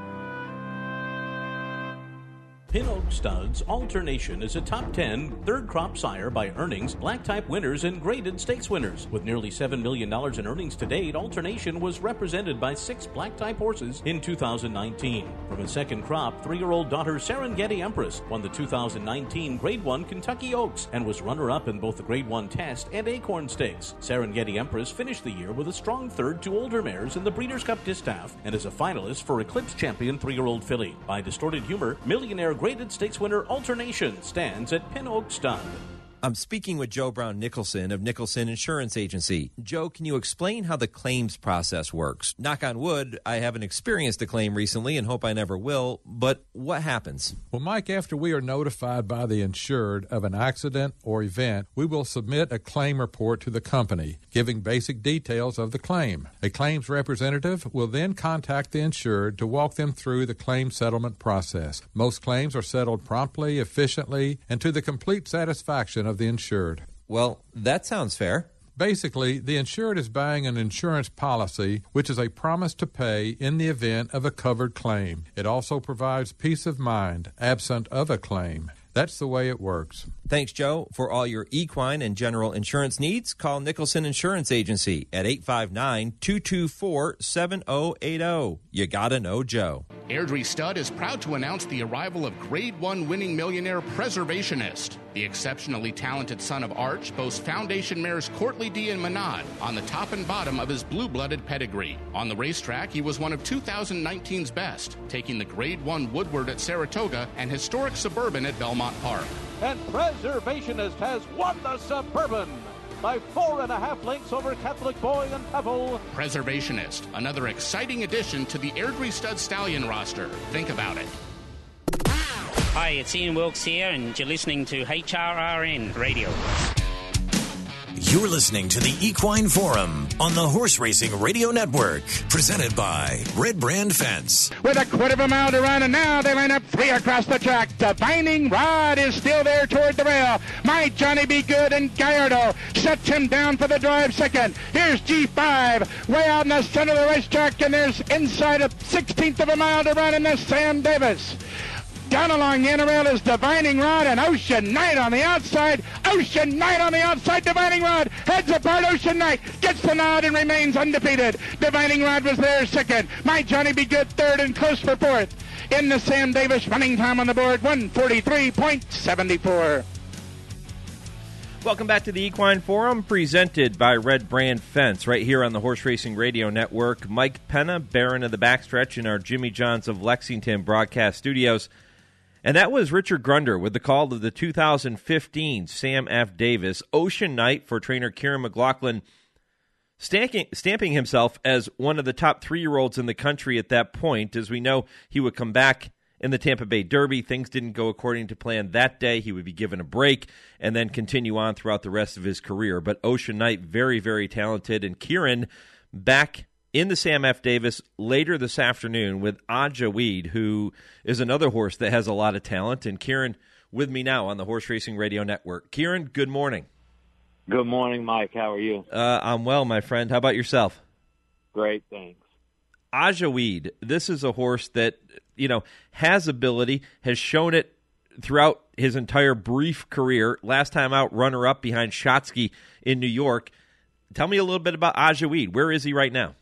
Pin Oak Studs Alternation is a top ten third crop sire by earnings, black type winners, and graded stakes winners. With nearly seven million dollars in earnings to date, Alternation was represented by six black type horses in two thousand nineteen. From his second crop, three-year-old daughter Serengeti Empress won the two thousand nineteen Grade one Kentucky Oaks and was runner-up in both the Grade one Test and Acorn Stakes. Serengeti Empress finished the year with a strong third to older mares in the Breeders' Cup Distaff and is a finalist for Eclipse Champion three-year-old filly. By Distorted Humor, Millionaire Graded Stakes winner Alternation stands at Pin Oak Stud. I'm speaking with Joe Brown Nicholson of Nicholson Insurance Agency. Joe, can you explain how the claims process works? Knock on wood, I haven't experienced a claim recently and hope I never will, but what happens? Well, Mike, after we are notified by the insured of an accident or event, we will submit a claim report to the company, giving basic details of the claim. A claims representative will then contact the insured to walk them through the claim settlement process. Most claims are settled promptly, efficiently, and to the complete satisfaction of the insured. Well, that sounds fair. Basically, the insured is buying an insurance policy, which is a promise to pay in the event of a covered claim. It also provides peace of mind, absent of a claim. That's the way it works. Thanks, Joe. For all your equine and general insurance needs, call Nicholson Insurance Agency at eight five nine, two two four, seven zero eight zero. You gotta know Joe. Airdrie Stud is proud to announce the arrival of Grade one winning millionaire Preservationist. The exceptionally talented son of Arch boasts foundation mares Courtly D and Manad on the top and bottom of his blue-blooded pedigree. On the racetrack, he was one of two thousand nineteen's best, taking the Grade one Woodward at Saratoga and historic Suburban at Belmont Park. And Preservationist has won the Suburban by four and a half lengths over Catholic Boy and Pebble. Preservationist, another exciting addition to the Airdrie Stud Stallion roster. Think about it. Hi, it's Ian Wilkes here, and you're listening to H R R N Radio. You're listening to the Equine Forum on the Horse Racing Radio Network, presented by Red Brand Fence. With a quarter of a mile to run, and now they line up three across the track. Divining Rod is still there toward the rail. My Johnny Be Good and Gallardo sets him down for the drive second. Here's G five way out in the center of the racetrack, and there's inside a sixteenth of a mile to run in the Sam Davis. Down along the inner rail is Divining Rod and Ocean Knight on the outside. Ocean Knight on the outside. Divining Rod heads apart. Ocean Knight gets the nod and remains undefeated. Divining Rod was there second. My Johnny Be Good third and close for fourth. In the Sam Davis, running time on the board, one forty-three point seven four. Welcome back to the Equine Forum, presented by Red Brand Fence, right here on the Horse Racing Radio Network. Mike Penna, Baron of the Backstretch, in our Jimmy Johns of Lexington broadcast studios. And that was Richard Grunder with the call of the two thousand fifteen Sam F. Davis. Ocean Knight for trainer Kieran McLaughlin, stamping, stamping himself as one of the top three-year-olds in the country at that point. As we know, he would come back in the Tampa Bay Derby. Things didn't go according to plan that day. He would be given a break and then continue on throughout the rest of his career. But Ocean Knight, very, very talented. And Kieran back in the Sam F. Davis later this afternoon with Ajaweed, who is another horse that has a lot of talent. And Kieran with me now on the Horse Racing Radio Network. Kieran, good morning. Good morning, Mike. How are you? Uh, I'm well, my friend. How about yourself? Great, thanks. Ajaweed, this is a horse that, you know, has ability, has shown it throughout his entire brief career. Last time out, runner-up behind Shotsky in New York. Tell me a little bit about Ajaweed. Where is he right now?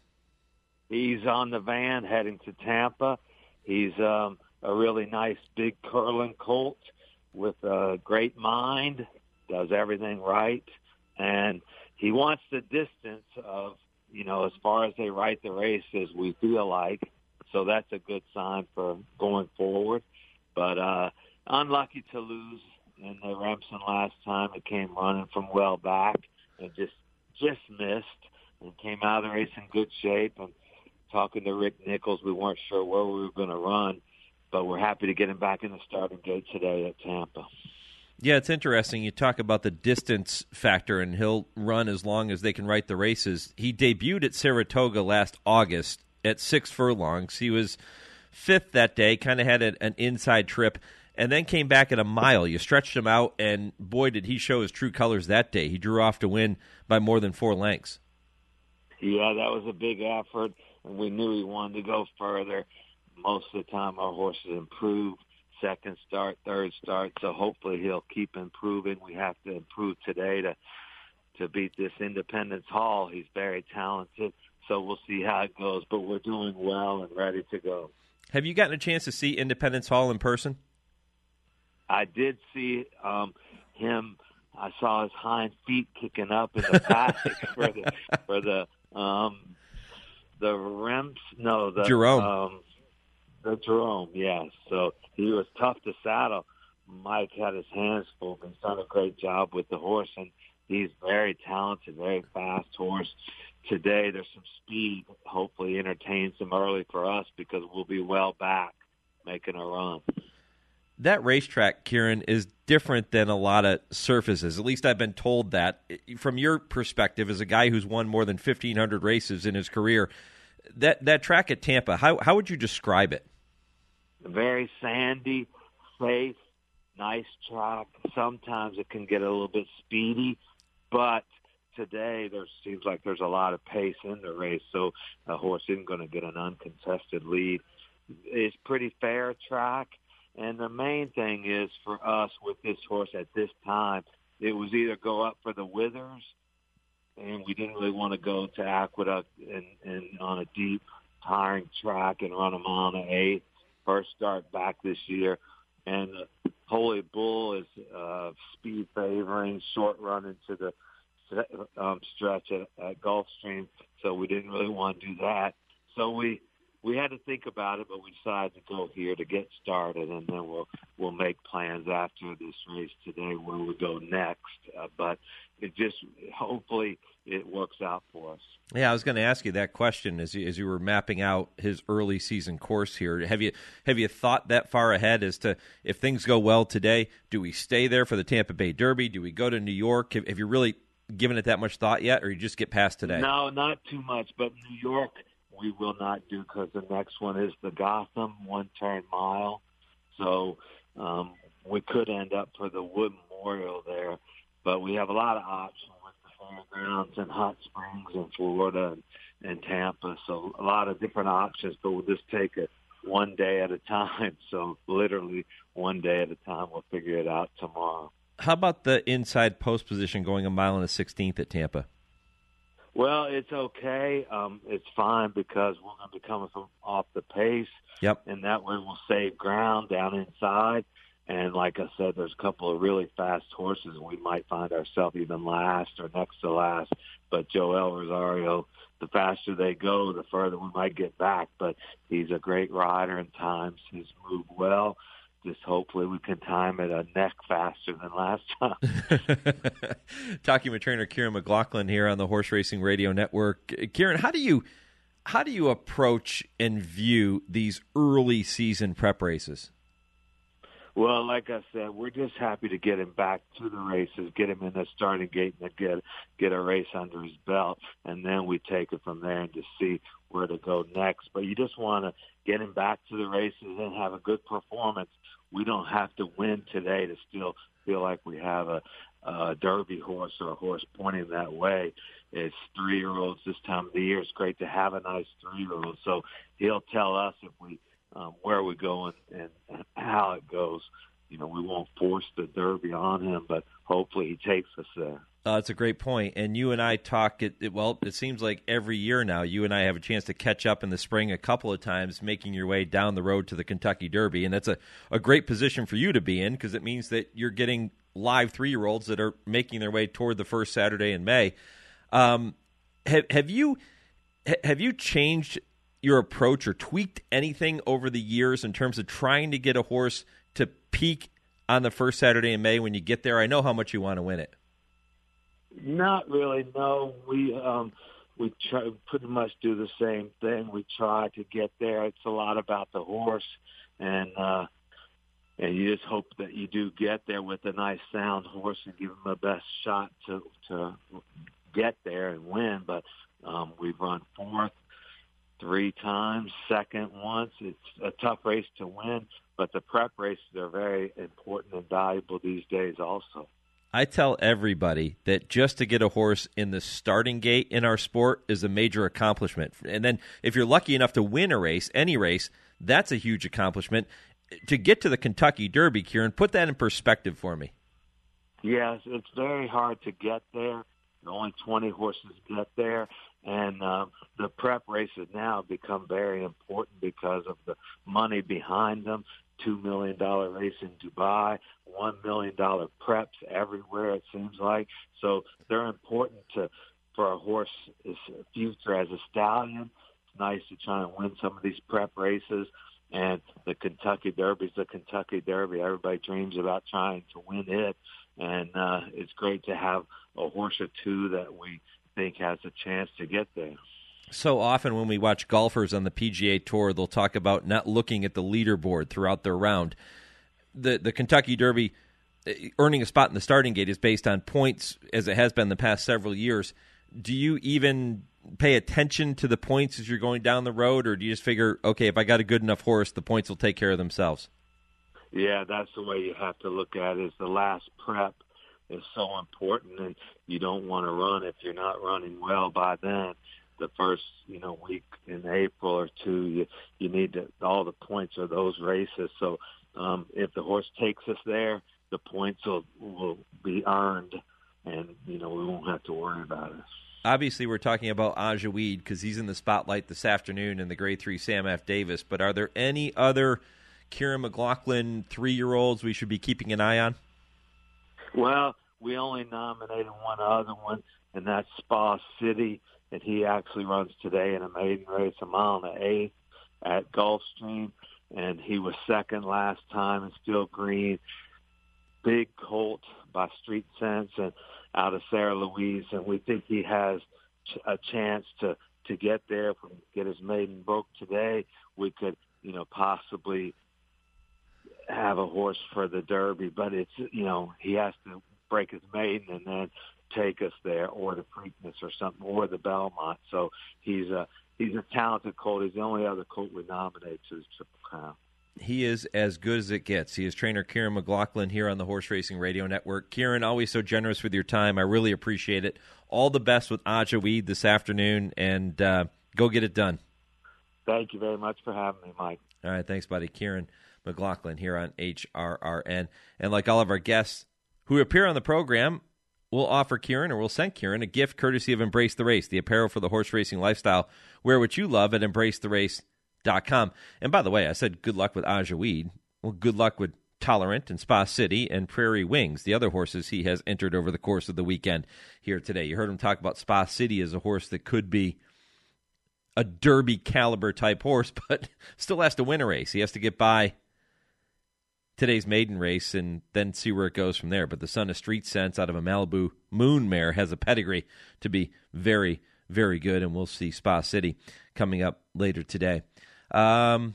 He's on the van heading to Tampa. He's um, a really nice big curling colt with a great mind, does everything right, and he wants the distance of, you know, as far as they write the races, we feel like. So that's a good sign for going forward. But uh, unlucky to lose in the Remsen last time. It came running from well back and just just missed and came out of the race in good shape. And talking to Rick Nichols, we weren't sure where we were going to run, but we're happy to get him back in the starting gate today at Tampa. Yeah, it's interesting. You talk about the distance factor, and he'll run as long as they can write the races. He debuted at Saratoga last August at six furlongs. He was fifth that day, kind of had a, an inside trip, and then came back at a mile. You stretched him out, and boy, did he show his true colors that day. He drew off to win by more than four lengths. Yeah, that was a big effort, and we knew he wanted to go further. Most of the time our horses improve, second start, third start, so hopefully he'll keep improving. We have to improve today to to beat this Independence Hall. He's very talented, so we'll see how it goes, but we're doing well and ready to go. Have you gotten a chance to see Independence Hall in person? I did see um, him. I saw his hind feet kicking up in the paddock for the for the um, the Rems. No, the Jerome. Um, the Jerome. Yes. So he was tough to saddle. Mike had his hands full. He's done a great job with the horse, and he's very talented, very fast horse. Today there's some speed. Hopefully, entertains him early for us because we'll be well back making a run. That racetrack, Kieran, is different than a lot of surfaces. At least I've been told that. From your perspective, as a guy who's won more than fifteen hundred races in his career, that that track at Tampa, how how would you describe it? Very sandy, safe, nice track. Sometimes it can get a little bit speedy, but today there seems like there's a lot of pace in the race, so a horse isn't going to get an uncontested lead. It's pretty fair track. And the main thing is for us with this horse at this time, it was either go up for the Withers, and we didn't really want to go to Aqueduct and, and on a deep, tiring track and run a mile and an eighth. First start back this year. And uh, Holy Bull is uh, speed favoring, short run into the um, stretch at, at Gulfstream, so we didn't really want to do that. So we We had to think about it, but we decided to go here to get started, and then we'll we'll make plans after this race today where we go next. Uh, but it just hopefully it works out for us. Yeah, I was going to ask you that question as you, as you were mapping out his early season course here. Have you have you thought that far ahead as to if things go well today, do we stay there for the Tampa Bay Derby? Do we go to New York? Have, have you really given it that much thought yet, or you just get past today? No, not too much. But New York, we will not do because the next one is the Gotham one-turn mile. So um, we could end up for the Wood Memorial there. But we have a lot of options with the fairgrounds and Hot Springs in Florida and, and Tampa. So a lot of different options, but we'll just take it one day at a time. So literally one day at a time. We'll figure it out tomorrow. How about the inside post position going a mile and a sixteenth at Tampa? Well, it's okay. Um, it's fine because we're going to be coming from off the pace. Yep. And that way we'll save ground down inside. And like I said, there's a couple of really fast horses. We might find ourselves even last or next to last. But Joel Rosario, the faster they go, the further we might get back. But he's a great rider and times. He's moved well. Just hopefully we can time it a neck faster than last time. Talking with trainer Kieran McLaughlin here on the Horse Racing Radio Network. Kieran, how do you how do you approach and view these early season prep races? Well, like I said, we're just happy to get him back to the races, get him in the starting gate, and get get a race under his belt, and then we take it from there and just see where to go next. But you just want to get him back to the races and have a good performance. We don't have to win today to still feel like we have a, a Derby horse or a horse pointing that way. It's three-year-olds this time of the year. It's great to have a nice three-year-old. So he'll tell us if we um, where we go and, and how it goes. You know, we won't force the Derby on him, but hopefully he takes us there. Uh, that's a great point. And you and I talk, it, it, well, it seems like every year now you and I have a chance to catch up in the spring a couple of times, making your way down the road to the Kentucky Derby. And that's a, a great position for you to be in because it means that you're getting live three-year-olds that are making their way toward the first Saturday in May. Um, have, have you have you changed your approach or tweaked anything over the years in terms of trying to get a horse to peak on the first Saturday in May when you get there? I know how much you want to win it. Not really, no. We um, we try pretty much do the same thing. We try to get there. It's a lot about the horse, and uh, and you just hope that you do get there with a nice sound horse and give him the best shot to to get there and win. But um, we've run fourth three times, second once. It's a tough race to win, but the prep races are very important and valuable these days also. I tell everybody that just to get a horse in the starting gate in our sport is a major accomplishment. And then if you're lucky enough to win a race, any race, that's a huge accomplishment. To get to the Kentucky Derby, Kieran, put that in perspective for me. Yes, it's very hard to get there. Only twenty horses get there. And um, the prep races now become very important because of the money behind them. two million dollars race in Dubai, one million dollars preps everywhere, it seems like. So they're important to for a horse's future as a stallion. It's nice to try and win some of these prep races. And the Kentucky Derby is the Kentucky Derby. Everybody dreams about trying to win it. And uh, it's great to have a horse or two that we think has a chance to get there. So often when we watch golfers on the P G A Tour, they'll talk about not looking at the leaderboard throughout their round. The the Kentucky Derby, earning a spot in the starting gate is based on points, as it has been the past several years. Do you even pay attention to the points as you're going down the road, or do you just figure, okay, if I got a good enough horse, the points will take care of themselves? Yeah, that's the way you have to look at it. Is the last prep is so important, and you don't want to run if you're not running well by then. The first, you know, week in April or two, you you need to, all the points of those races. So um, if the horse takes us there, the points will will be earned, and you know we won't have to worry about it. Obviously, we're talking about Aja Weed because he's in the spotlight this afternoon in the Grade Three Sam F. Davis. But are there any other Kieran McLaughlin three-year-olds we should be keeping an eye on? Well, we only nominated one other one, and that's Spa City. And he actually runs today in a maiden race, a mile and an eighth at Gulfstream. And he was second last time and still green. Big colt by Street Sense and out of Sarah Louise. And we think he has a chance to, to get there. If we get his maiden broke today, we could, you know, possibly have a horse for the Derby. But it's, you know, he has to break his maiden and then take us there, or the Preakness or something, or the Belmont. So he's a he's a talented colt. He's the only other colt we nominate to the Triple Crown. He is as good as it gets. He is trainer Kieran McLaughlin here on the Horse Racing Radio Network. Kieran, always so generous with your time. I really appreciate it. All the best with Ajaweed this afternoon, and uh, go get it done. Thank you very much for having me, Mike. All right, thanks, buddy. Kieran McLaughlin here on H R R N. And like all of our guests who appear on the program, we'll offer Kieran, or we'll send Kieran, a gift courtesy of Embrace the Race, the apparel for the horse racing lifestyle. Wear what you love at embrace the race dot com. And by the way, I said good luck with Ajaweed. Well, good luck with Tolerant and Spa City and Prairie Wings, the other horses he has entered over the course of the weekend here today. You heard him talk about Spa City as a horse that could be a Derby caliber type horse, but still has to win a race. He has to get by today's maiden race and then see where it goes from there. But the Son of Street Sense out of a Malibu Moon mare has a pedigree to be very, very good, and we'll see Spa City coming up later today. Um,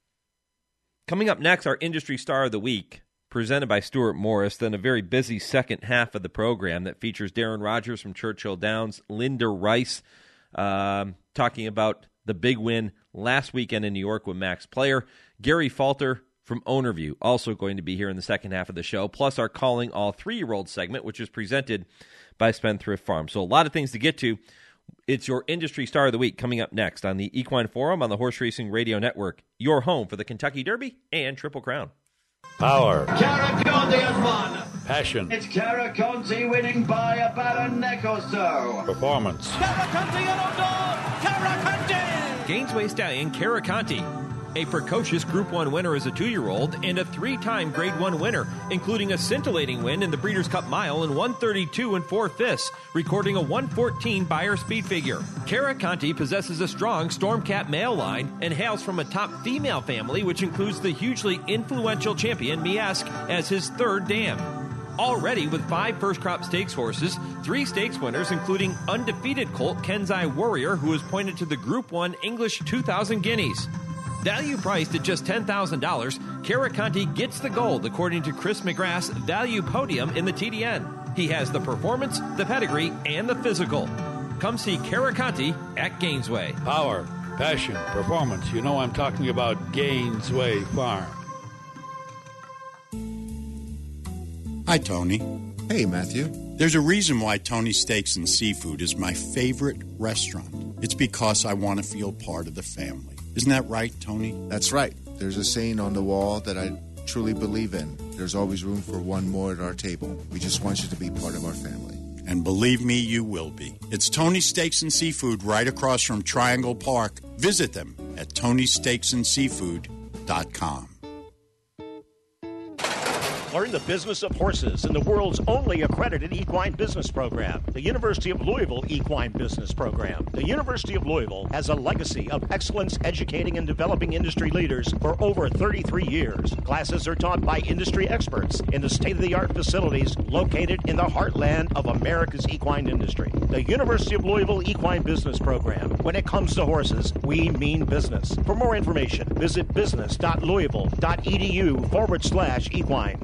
coming up next, our Industry Star of the Week, presented by Stuart Morris, then a very busy second half of the program that features Darren Rogers from Churchill Downs, Linda Rice, um, talking about the big win last weekend in New York with Max Player, Gary Falter from Ownerview, also going to be here in the second half of the show, plus our Calling All Three-Year-Old segment, which is presented by Spendthrift Farm. So a lot of things to get to. It's your Industry Star of the Week coming up next on the Equine Forum on the Horse Racing Radio Network, your home for the Kentucky Derby and Triple Crown. Power. Caraconte has won. Passion. It's Caraconte winning by about a neck or so. Performance. Caraconte and O'Donnell. Caraconte. Gainesway Stallion Caraconte, a precocious Group one winner as a two-year-old and a three-time Grade one winner, including a scintillating win in the Breeders' Cup Mile in one thirty-two and four-fifths, recording a one fourteen Beyer speed figure. Caraconte possesses a strong Stormcat male line and hails from a top female family, which includes the hugely influential champion Miesk as his third dam. Already with five first-crop stakes horses, three stakes winners, including undefeated colt Kenzai Warrior, who is pointed to the Group one English two thousand guineas. Value priced at just ten thousand dollars, Caraconte gets the gold according to Chris McGrath's Value Podium in the T D N. He has the performance, the pedigree, and the physical. Come see Caraconte at Gainesway. Power, passion, performance. You know I'm talking about Gainesway Farm. Hi, Tony. Hey, Matthew. There's a reason why Tony Steaks and Seafood is my favorite restaurant. It's because I want to feel part of the family. Isn't that right, Tony? That's right. There's a saying on the wall that I truly believe in. There's always room for one more at our table. We just want you to be part of our family. And believe me, you will be. It's Tony Steaks and Seafood right across from Triangle Park. Visit them at tony steaks and seafood dot com. Learn the business of horses in the world's only accredited equine business program, the University of Louisville Equine Business Program. The University of Louisville has a legacy of excellence educating and developing industry leaders for over thirty-three years. Classes are taught by industry experts in the state-of-the-art facilities located in the heartland of America's equine industry. The University of Louisville Equine Business Program. When it comes to horses, we mean business. For more information, visit business.louisville.edu forward slash equine.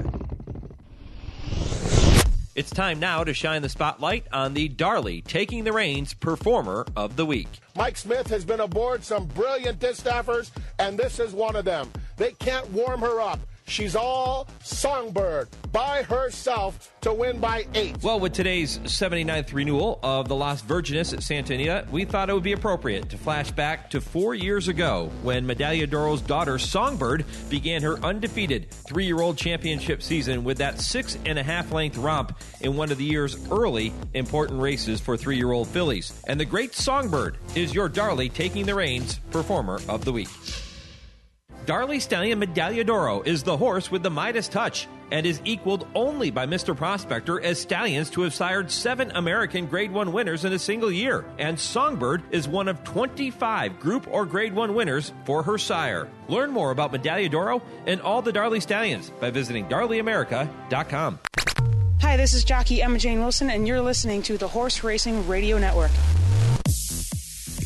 It's time now to shine the spotlight on the Darley Taking the Reins Performer of the Week. Mike Smith has been aboard some brilliant distaffers, and this is one of them. They can't warm her up. She's all Songbird by herself to win by eight. Well, with today's seventy-ninth renewal of the Las Virgenes at Santa Anita, we thought it would be appropriate to flash back to four years ago when Medaglia d'Oro's daughter, Songbird, began her undefeated three-year-old championship season with that six-and-a-half length romp in one of the year's early important races for three-year-old fillies. And the great Songbird is your Darley Taking the Reins Performer of the Week. Darley Stallion Medaglia d'Oro is the horse with the Midas touch and is equaled only by Mister Prospector as stallions to have sired seven American Grade one winners in a single year. And Songbird is one of twenty-five Group or Grade one winners for her sire. Learn more about Medaglia d'Oro and all the Darley Stallions by visiting darley america dot com. Hi, this is jockey Emma Jane Wilson, and you're listening to the Horse Racing Radio Network.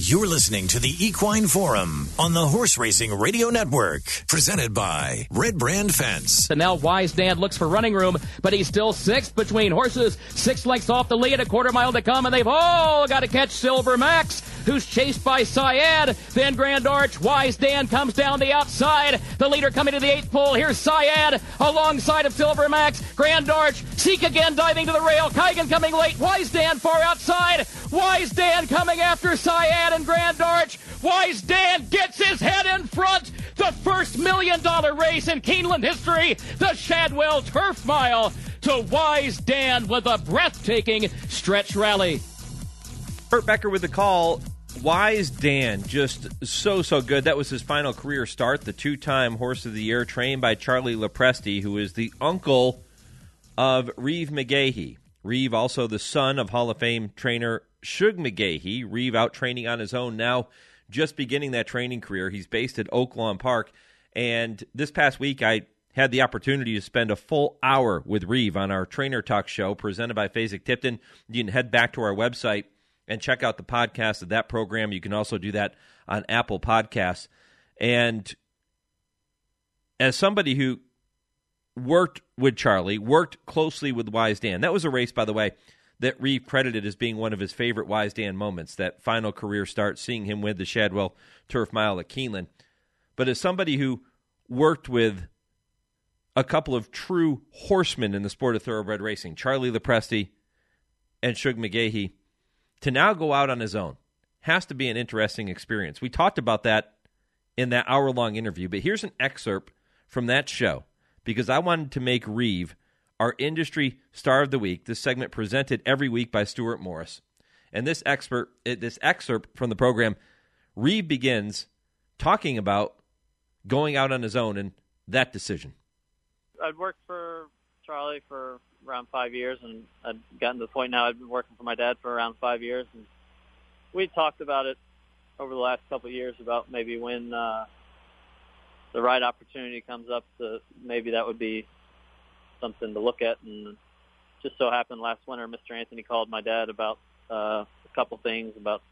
You're listening to the Equine Forum on the Horse Racing Radio Network, presented by Red Brand Fence. And now Wise Dan looks for running room, but he's still sixth between horses. Six lengths off the lead, a quarter mile to come, and they've all got to catch Silver Max, who's chased by Syed. Then Grand Arch. Wise Dan comes down the outside. The leader coming to the eighth pole. Here's Syed alongside of Silver Max. Grand Arch. Seek again diving to the rail. Kigan coming late. Wise Dan far outside. Wise Dan coming after Syed and Grand Arch. Wise Dan gets his head in front. The first million dollar race in Keeneland history. The Shadwell Turf Mile to Wise Dan with a breathtaking stretch rally. Burt Becker with the call. Wise Dan, just so, so good. That was his final career start, the two-time Horse of the Year, trained by Charlie Lopresti, who is the uncle of Reeve McGahee. Reeve, also the son of Hall of Fame trainer Shug McGahee. Reeve out training on his own now, just beginning that training career. He's based at Oaklawn Park. And this past week, I had the opportunity to spend a full hour with Reeve on our Trainer Talk show presented by Fasig-Tipton. You can head back to our website and check out the podcast of that program. You can also do that on Apple Podcasts. And as somebody who worked with Charlie, worked closely with Wise Dan, that was a race, by the way, that Reeve credited as being one of his favorite Wise Dan moments, that final career start, seeing him win the Shadwell Turf Mile at Keeneland. But as somebody who worked with a couple of true horsemen in the sport of thoroughbred racing, Charlie Lopresti and Shug McGahee, to now go out on his own has to be an interesting experience. We talked about that in that hour-long interview, but here's an excerpt from that show, because I wanted to make Reeve our industry star of the week. This segment presented every week by Stuart Morris. And this expert, this excerpt from the program, Reeve begins talking about going out on his own and that decision. I'd worked for Charlie for around five years, and I'd gotten to the point now I'd been working for my dad for around five years. And we talked about it over the last couple of years about maybe when uh, the right opportunity comes up, to maybe that would be something to look at. And just so happened last winter, Mister Anthony called my dad about uh, a couple things, about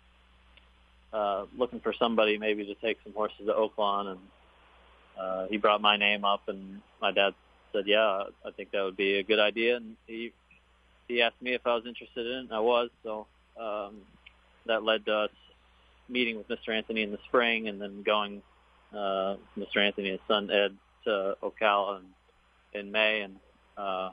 uh, looking for somebody maybe to take some horses to Oaklawn, and uh, he brought my name up, and my dad said, yeah, I think that would be a good idea. And he he asked me if I was interested in it, and I was. So um, that led to us meeting with Mister Anthony in the spring, and then going uh, Mister Anthony and his son Ed to Ocala in, in May, and uh,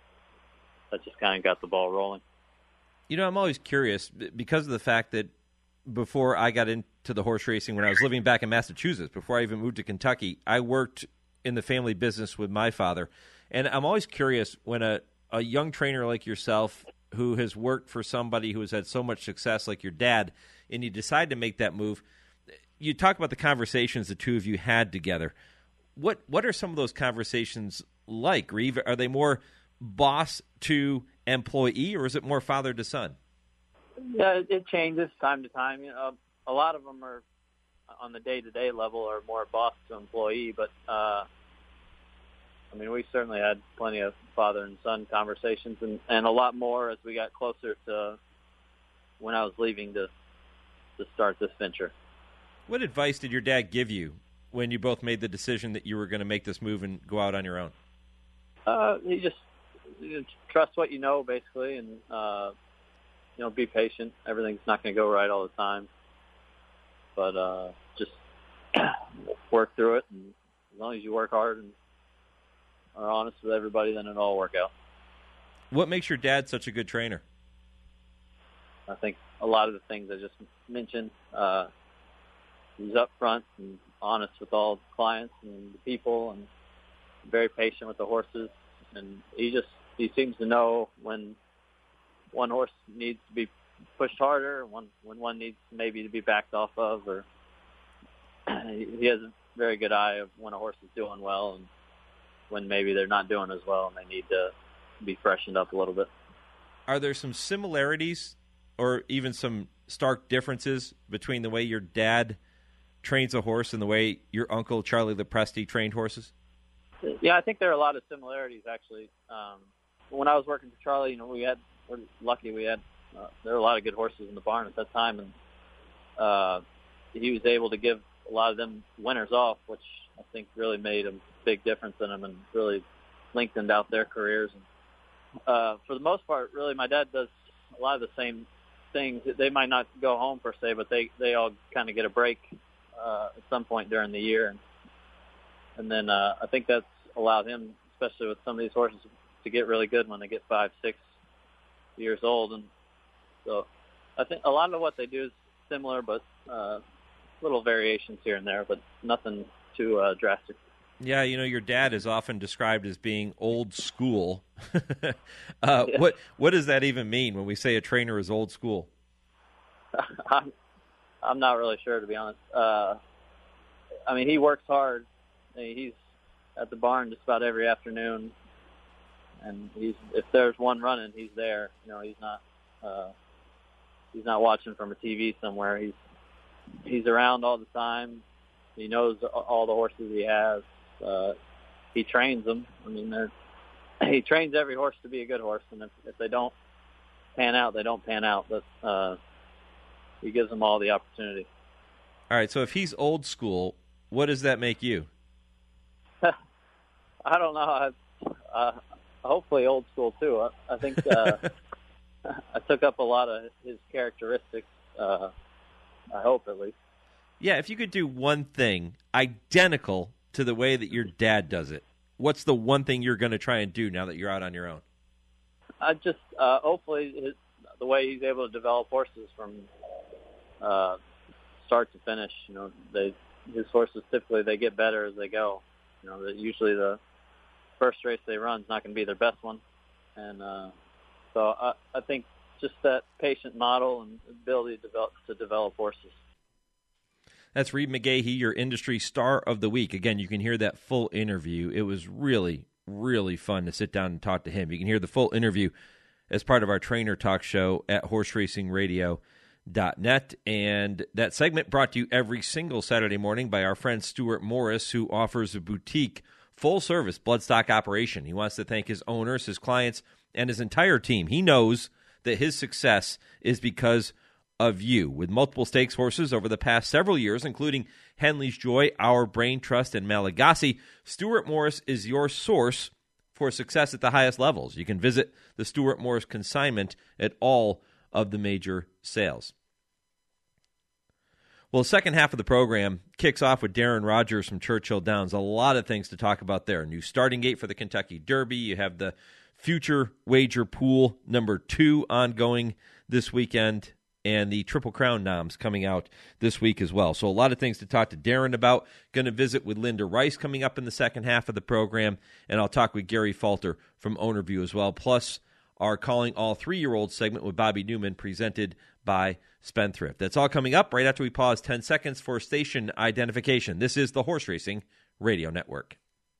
that just kind of got the ball rolling. You know, I'm always curious, because of the fact that before I got into the horse racing, when I was living back in Massachusetts, before I even moved to Kentucky, I worked in the family business with my father. And I'm always curious when a, a young trainer like yourself, who has worked for somebody who has had so much success like your dad, and you decide to make that move, you talk about the conversations the two of you had together. What what are some of those conversations like, Reeve? Are they more boss to employee, or is it more father to son? Yeah, it, it changes time to time. You know, a lot of them are on the day-to-day level are more boss to employee, but uh, I mean, we certainly had plenty of father and son conversations, and, and a lot more as we got closer to when I was leaving to to start this venture. What advice did your dad give you when you both made the decision that you were going to make this move and go out on your own? Uh, he just you know, trust what you know, basically, and uh, you know, be patient. Everything's not going to go right all the time, but uh, just work through it. And as long as you work hard and are honest with everybody, then it'll all work out. What makes your dad such a good trainer? I think a lot of the things I just mentioned. Uh, he's upfront and honest with all the clients and the people, and very patient with the horses. And he just he seems to know when one horse needs to be pushed harder, when when one needs maybe to be backed off of, or he has a very good eye of when a horse is doing well and when maybe they're not doing as well and they need to be freshened up a little bit. Are there some similarities or even some stark differences between the way your dad trains a horse and the way your uncle, Charlie Lopresti, trained horses? Yeah, I think there are a lot of similarities, actually. Um, when I was working for Charlie, you know, we had, we're lucky we had, uh, there were a lot of good horses in the barn at that time, and uh, he was able to give a lot of them winners off, which I think really made a big difference in them and really lengthened out their careers. And, uh, for the most part, really, my dad does a lot of the same things. They might not go home per se, but they, they all kind of get a break uh, at some point during the year. And, and then uh, I think that's allowed him, especially with some of these horses, to get really good when they get five, six years old. And so I think a lot of what they do is similar, but uh, little variations here and there, but nothing too uh, drastic. Yeah, you know, your dad is often described as being old school. uh, yeah. What what does that even mean when we say a trainer is old school? I'm, I'm not really sure, to be honest. Uh, I mean, he works hard. He's at the barn just about every afternoon, and he's if there's one running, he's there. You know, he's not uh, he's not watching from a T V somewhere. He's he's around all the time. He knows all the horses he has. Uh, he trains them. I mean, they're, he trains every horse to be a good horse, and if, if they don't pan out, they don't pan out. But uh, he gives them all the opportunity. All right, so if he's old school, what does that make you? I don't know. I, uh, hopefully old school, too. I, I think uh, I took up a lot of his characteristics, uh, I hope at least. Yeah, if you could do one thing identical to the way that your dad does it, what's the one thing you're going to try and do now that you're out on your own? I just, uh, hopefully, his, the way he's able to develop horses from uh, start to finish. You know, they his horses typically they get better as they go. You know, that usually the first race they run is not going to be their best one, and uh, so I, I think just that patient model and ability to develop to develop horses. That's Reed McGahee, your industry star of the week. Again, you can hear that full interview. It was really, really fun to sit down and talk to him. You can hear the full interview as part of our Trainer Talk show at horse racing radio dot net. And that segment brought to you every single Saturday morning by our friend Stuart Morris, who offers a boutique, full-service bloodstock operation. He wants to thank his owners, his clients, and his entire team. He knows that his success is because of you. With multiple stakes horses over the past several years, including Henley's Joy, Our Brain Trust, and Malagasy, Stuart Morris is your source for success at the highest levels. You can visit the Stuart Morris consignment at all of the major sales. Well, the second half of the program kicks off with Darren Rogers from Churchill Downs. A lot of things to talk about there. New starting gate for the Kentucky Derby. You have the Future Wager Pool number two ongoing this weekend, and the Triple Crown noms coming out this week as well. So a lot of things to talk to Darren about. Going to visit with Linda Rice coming up in the second half of the program, and I'll talk with Gary Falter from Ownerview as well, plus our Calling All Three-Year-Olds segment with Bobby Newman presented by Spendthrift. That's all coming up right after we pause ten seconds for station identification. This is the Horse Racing Radio Network.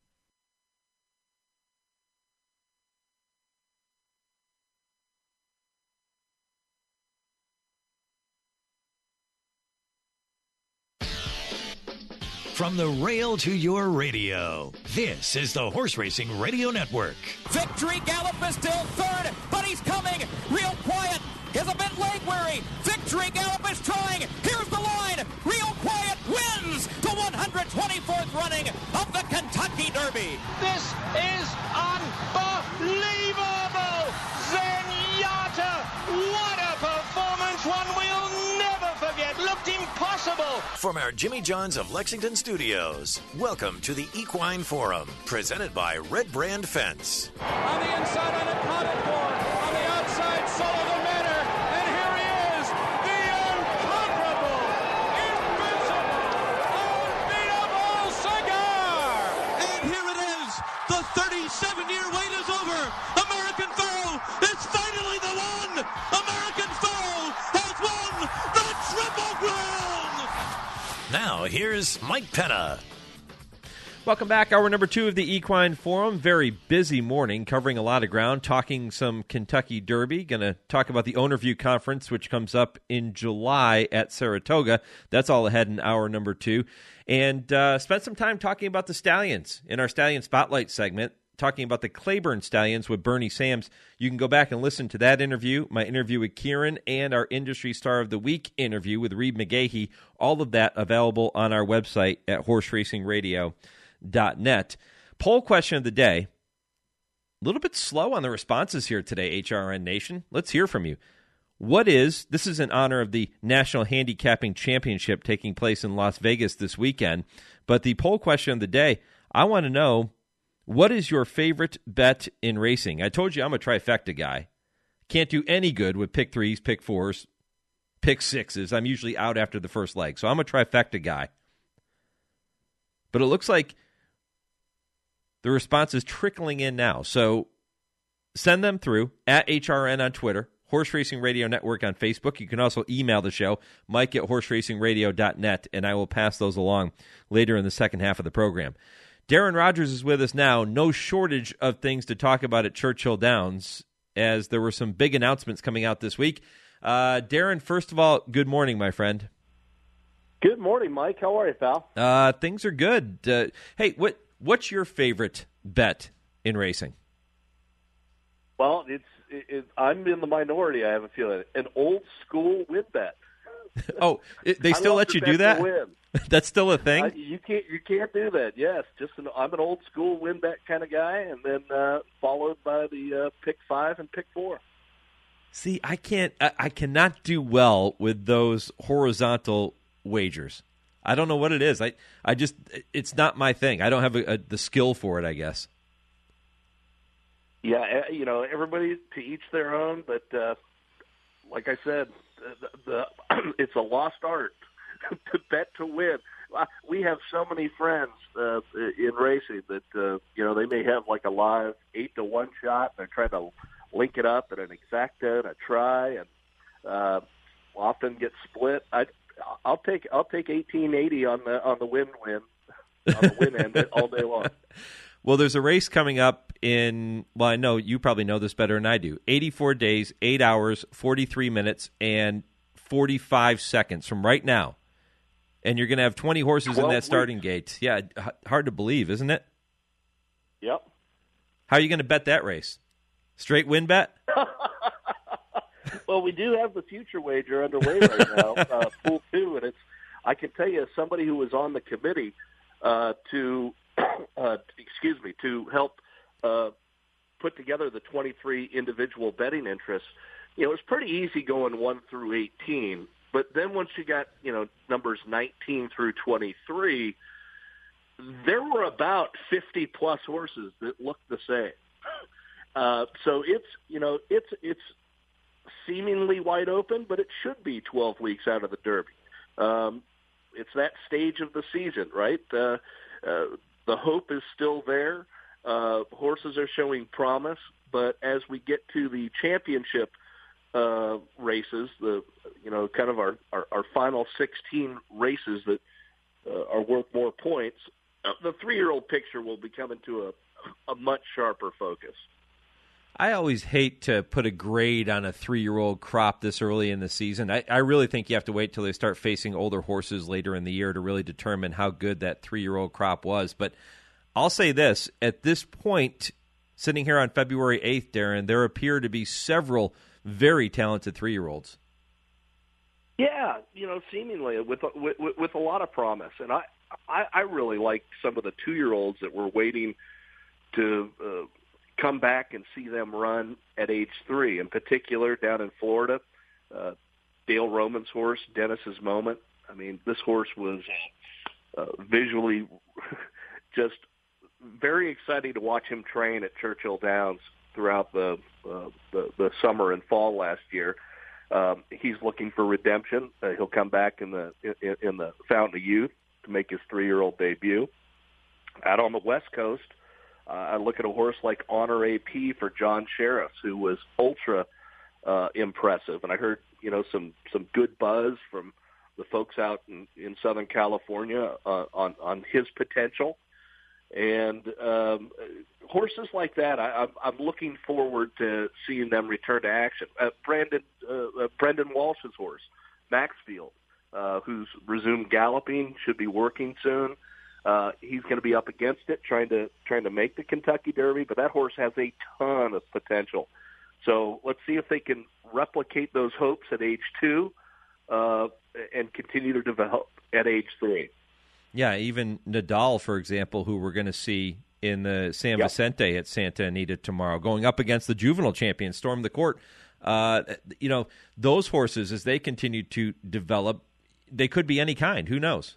From the rail to your radio, this is the Horse Racing Radio Network. Victory Gallop is still third, but he's coming. Real Quiet is a bit leg weary. Victory Gallop is trying. Here's the line. Real Quiet wins the one hundred twenty-fourth running of the Kentucky Derby. This is unbelievable. Zenyatta, what a performance. One will never forget. Looked impossible. From our Jimmy John's of Lexington studios, welcome to the Equine Forum, presented by Red Brand Fence. On the inside, on a potted board. On the outside, Sullivan Manor. And here he is, the incomparable, invincible, unbeatable Cigar. And here it is. The thirty-seven-year wait is over. American Pharoah is finally the one. American Pharoah has won the Triple Crown. Now, here's Mike Penna. Welcome back. Hour number two of the Equine Forum. Very busy morning, covering a lot of ground, talking some Kentucky Derby. Going to talk about the Ownerview Conference, which comes up in July at Saratoga. That's all ahead in hour number two. And uh, spent some time talking about the Stallions in our Stallion Spotlight segment. talking about the Claiborne Stallions with Bernie Sams. You can go back and listen to that interview, my interview with Kieran, and our Industry Star of the Week interview with Reed McGahee. All of that available on our website at horse racing radio dot net. Poll question of the day. A little bit slow on the responses here today, H R N Nation. Let's hear from you. What is, this is in honor of the National Handicapping Championship taking place in Las Vegas this weekend, but the poll question of the day, I want to know, what is your favorite bet in racing? I told you I'm a trifecta guy. Can't do any good with pick threes, pick fours, pick sixes. I'm usually out after the first leg, so I'm a trifecta guy. But it looks like the response is trickling in now, so send them through at H R N on Twitter. Horse Racing Radio Network on Facebook. You can also email the show, Mike at horse racing radio dot net, and I will pass those along later in the second half of the program. Darren Rogers is with us now. No shortage of things to talk about at Churchill Downs, as there were some big announcements coming out this week. Uh, Darren, first of all, good morning, my friend. Good morning, Mike. How are you, pal? Uh, things are good. Uh, hey, what what's your favorite bet in racing? Well, it's it, it, I'm in the minority, I have a feeling. An old school win bet. Oh, it, they still let you do that? That's still a thing? Uh, you can't you can't do that. Yes, just an, I'm an old school win bet kind of guy, and then uh, followed by the uh, pick five and pick four. See, I can't. I, I cannot do well with those horizontal wagers. I don't know what it is. I I just it's not my thing. I don't have a, a, the skill for it, I guess. Yeah, you know, everybody to each their own, but uh, like I said, the, the it's a lost art to bet to win. We have so many friends uh, in racing that uh, you know they may have like a live eight to one shot. They're trying to link it up at an exacta and a try, and uh, often get split. I I'll take I'll take eighteen eighty on the on the win win on the win end all day long. Well, there's a race coming up in, well, I know you probably know this better than I do, eighty-four days, eight hours, forty-three minutes, and forty-five seconds from right now. And you're going to have twenty horses in that starting weeks. gate. Yeah, h- hard to believe, isn't it? Yep. How are you going to bet that race? Straight win bet? Well, we do have the future wager underway right now, uh, pool two, and it's, I can tell you, as somebody who was on the committee uh, to, uh, excuse me, to help uh, put together the twenty-three individual betting interests, you know, it was pretty easy going one through eighteen. But then once you got, you know, numbers nineteen through twenty-three, there were about fifty plus horses that looked the same. Uh, so it's, you know, it's it's seemingly wide open, but it should be twelve weeks out of the Derby. Um, it's that stage of the season, right? Uh, uh, the hope is still there. Uh, horses are showing promise, but as we get to the championship uh, races, the you know kind of our, our, our final sixteen races that uh, are worth more points, uh, the three-year-old picture will be coming to a, a much sharper focus. I always hate to put a grade on a three-year-old crop this early in the season. I, I really think you have to wait till they start facing older horses later in the year to really determine how good that three-year-old crop was. But I'll say this, at this point, sitting here on February eighth, Darren, there appear to be several very talented three-year-olds. Yeah, you know, seemingly with with, with a lot of promise. And I, I, I really like some of the two-year-olds that were waiting to uh, come back and see them run at age three. In particular, down in Florida, uh, Dale Roman's horse, Dennis's Moment. I mean, this horse was uh, visually just very exciting to watch him train at Churchill Downs throughout the uh, the, the summer and fall last year. Um, he's looking for redemption. Uh, he'll come back in the in, in the Fountain of Youth to make his three-year-old debut. Out on the West Coast, uh, I look at a horse like Honor A P for John Sheriff, who was ultra uh, impressive. And I heard you know some some good buzz from the folks out in, in Southern California uh, on on his potential. And um, horses like that, I, I'm, I'm looking forward to seeing them return to action. Uh, Brandon uh, uh, Brendan Walsh's horse, Maxfield, uh, who's resumed galloping, should be working soon. Uh, he's going to be up against it, trying to trying to make the Kentucky Derby, but that horse has a ton of potential. So let's see if they can replicate those hopes at age two uh, and continue to develop at age three. Yeah, even Nadal, for example, who we're going to see in the San Yep. Vicente at Santa Anita tomorrow, going up against the juvenile champion, Storm the Court. Uh, you know, those horses, as they continue to develop, they could be any kind. Who knows?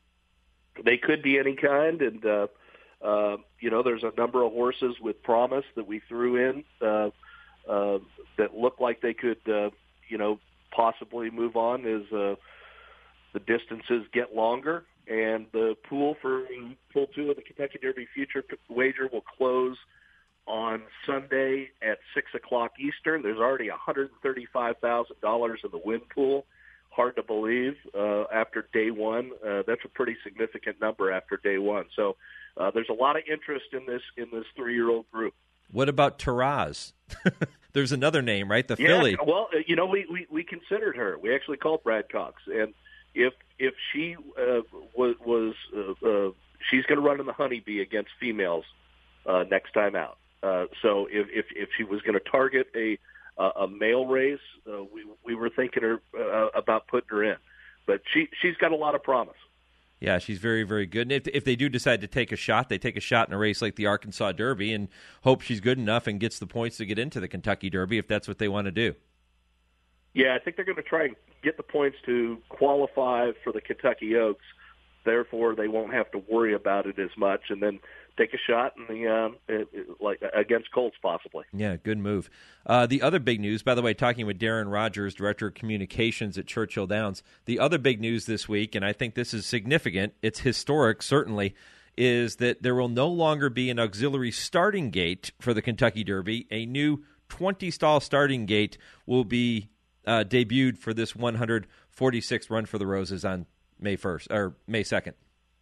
They could be any kind, and uh, uh, you know, there's a number of horses with promise that we threw in uh, uh, that look like they could, uh, you know, possibly move on as uh, the distances get longer. And the pool for pool two of the Kentucky Derby Future Wager will close on Sunday at six o'clock Eastern. There's already one hundred thirty-five thousand dollars in the win pool. Hard to believe uh, after day one. Uh, that's a pretty significant number after day one. So uh, there's a lot of interest in this in this three-year-old group. What about Taraz? There's another name, right? The yeah, filly. Well, uh, you know, we, we, we considered her. We actually called Brad Cox, and if if she uh, was, was uh, uh, she's going to run in the Honeybee against females uh, next time out. Uh, so if, if if she was going to target a a male race, uh, we we were thinking her, uh, about putting her in, but she she's got a lot of promise. Yeah, she's very, very good. And if, if they do decide to take a shot, they take a shot in a race like the Arkansas Derby and hope she's good enough and gets the points to get into the Kentucky Derby if that's what they want to do. Yeah, I think they're going to try and get the points to qualify for the Kentucky Oaks. Therefore, they won't have to worry about it as much, and then take a shot in the um, it, it, like against Colts possibly. Yeah, good move. Uh, the other big news, by the way, talking with Darren Rogers, Director of Communications at Churchill Downs, the other big news this week, and I think this is significant, it's historic certainly, is that there will no longer be an auxiliary starting gate for the Kentucky Derby. A new twenty-stall starting gate will be uh, debuted for this one hundred forty-sixth Run for the Roses on May first or May second.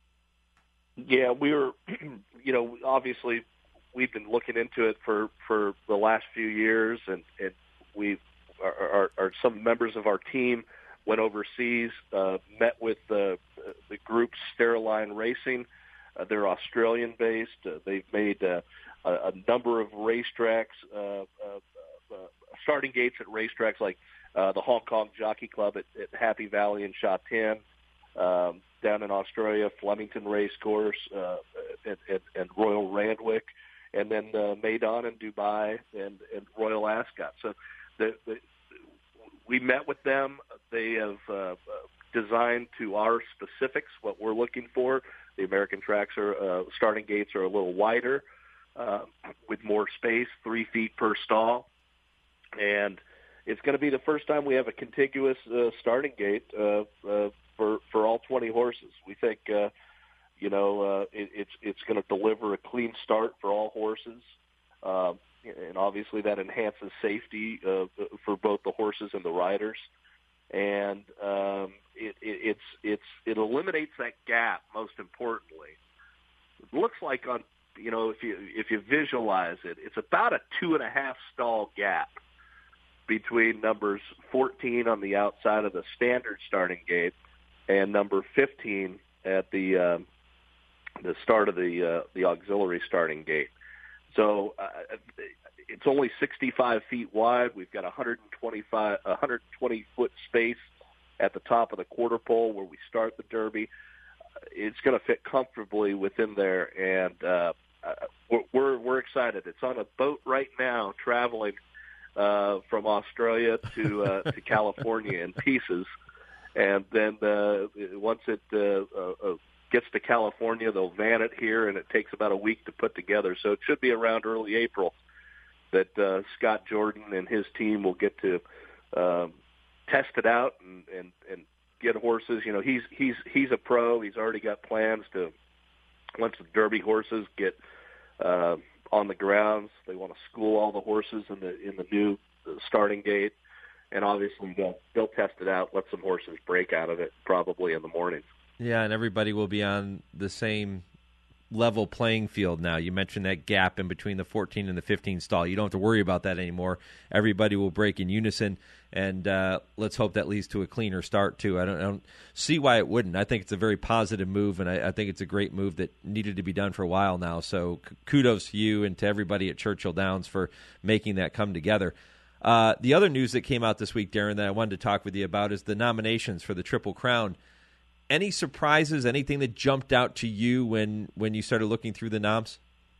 Yeah, we were, you know, obviously we've been looking into it for, for the last few years, and, and we are, are some members of our team went overseas, uh, met with the the group Steriline Racing. Uh, they're Australian based. Uh, they've made uh, a, a number of racetracks, uh, uh, uh, starting gates at racetracks like uh, the Hong Kong Jockey Club at, at Happy Valley in Sha Tin. Um, down in Australia, Flemington Racecourse, uh, and, and, and Royal Randwick, and then uh, Maidan in Dubai and, and Royal Ascot. So the, the, we met with them. They have uh, designed to our specifics what we're looking for. The American tracks are uh, starting gates are a little wider uh, with more space, three feet per stall, and it's going to be the first time we have a contiguous uh, starting gate uh, uh, for for all twenty horses. We think, uh, you know, uh, it, it's it's going to deliver a clean start for all horses, uh, and obviously that enhances safety uh, for both the horses and the riders. And um, it, it, it's it's it eliminates that gap. Most importantly, it looks like on you know if you if you visualize it, it's about a two and a half stall gap between numbers fourteen on the outside of the standard starting gate and number fifteen at the uh, the start of the uh, the auxiliary starting gate. So uh, it's only sixty-five feet wide. We've got one hundred twenty-five, one hundred twenty foot space at the top of the quarter pole where we start the Derby. It's going to fit comfortably within there, and uh, we're, we're we're excited. It's on a boat right now, traveling uh, from Australia to uh, to California in pieces. And then uh, once it uh, uh, gets to California, they'll van it here, and it takes about a week to put together. So it should be around early April that uh, Scott Jordan and his team will get to um, test it out and, and, and get horses. You know, he's he's he's a pro. He's already got plans to once the Derby horses get uh, on the grounds, they want to school all the horses in the in the new starting gate. And obviously they'll, they'll test it out, let some horses break out of it probably in the mornings. Yeah, and everybody will be on the same level playing field now. You mentioned that gap in between the fourteen and the fifteen stall. You don't have to worry about that anymore. Everybody will break in unison, and uh, let's hope that leads to a cleaner start, too. I don't, I don't see why it wouldn't. I think it's a very positive move, and I, I think it's a great move that needed to be done for a while now. So kudos to you and to everybody at Churchill Downs for making that come together. Uh, the other news that came out this week, Darren, that I wanted to talk with you about is the nominations for the Triple Crown. Any surprises, anything that jumped out to you when, when you started looking through the noms?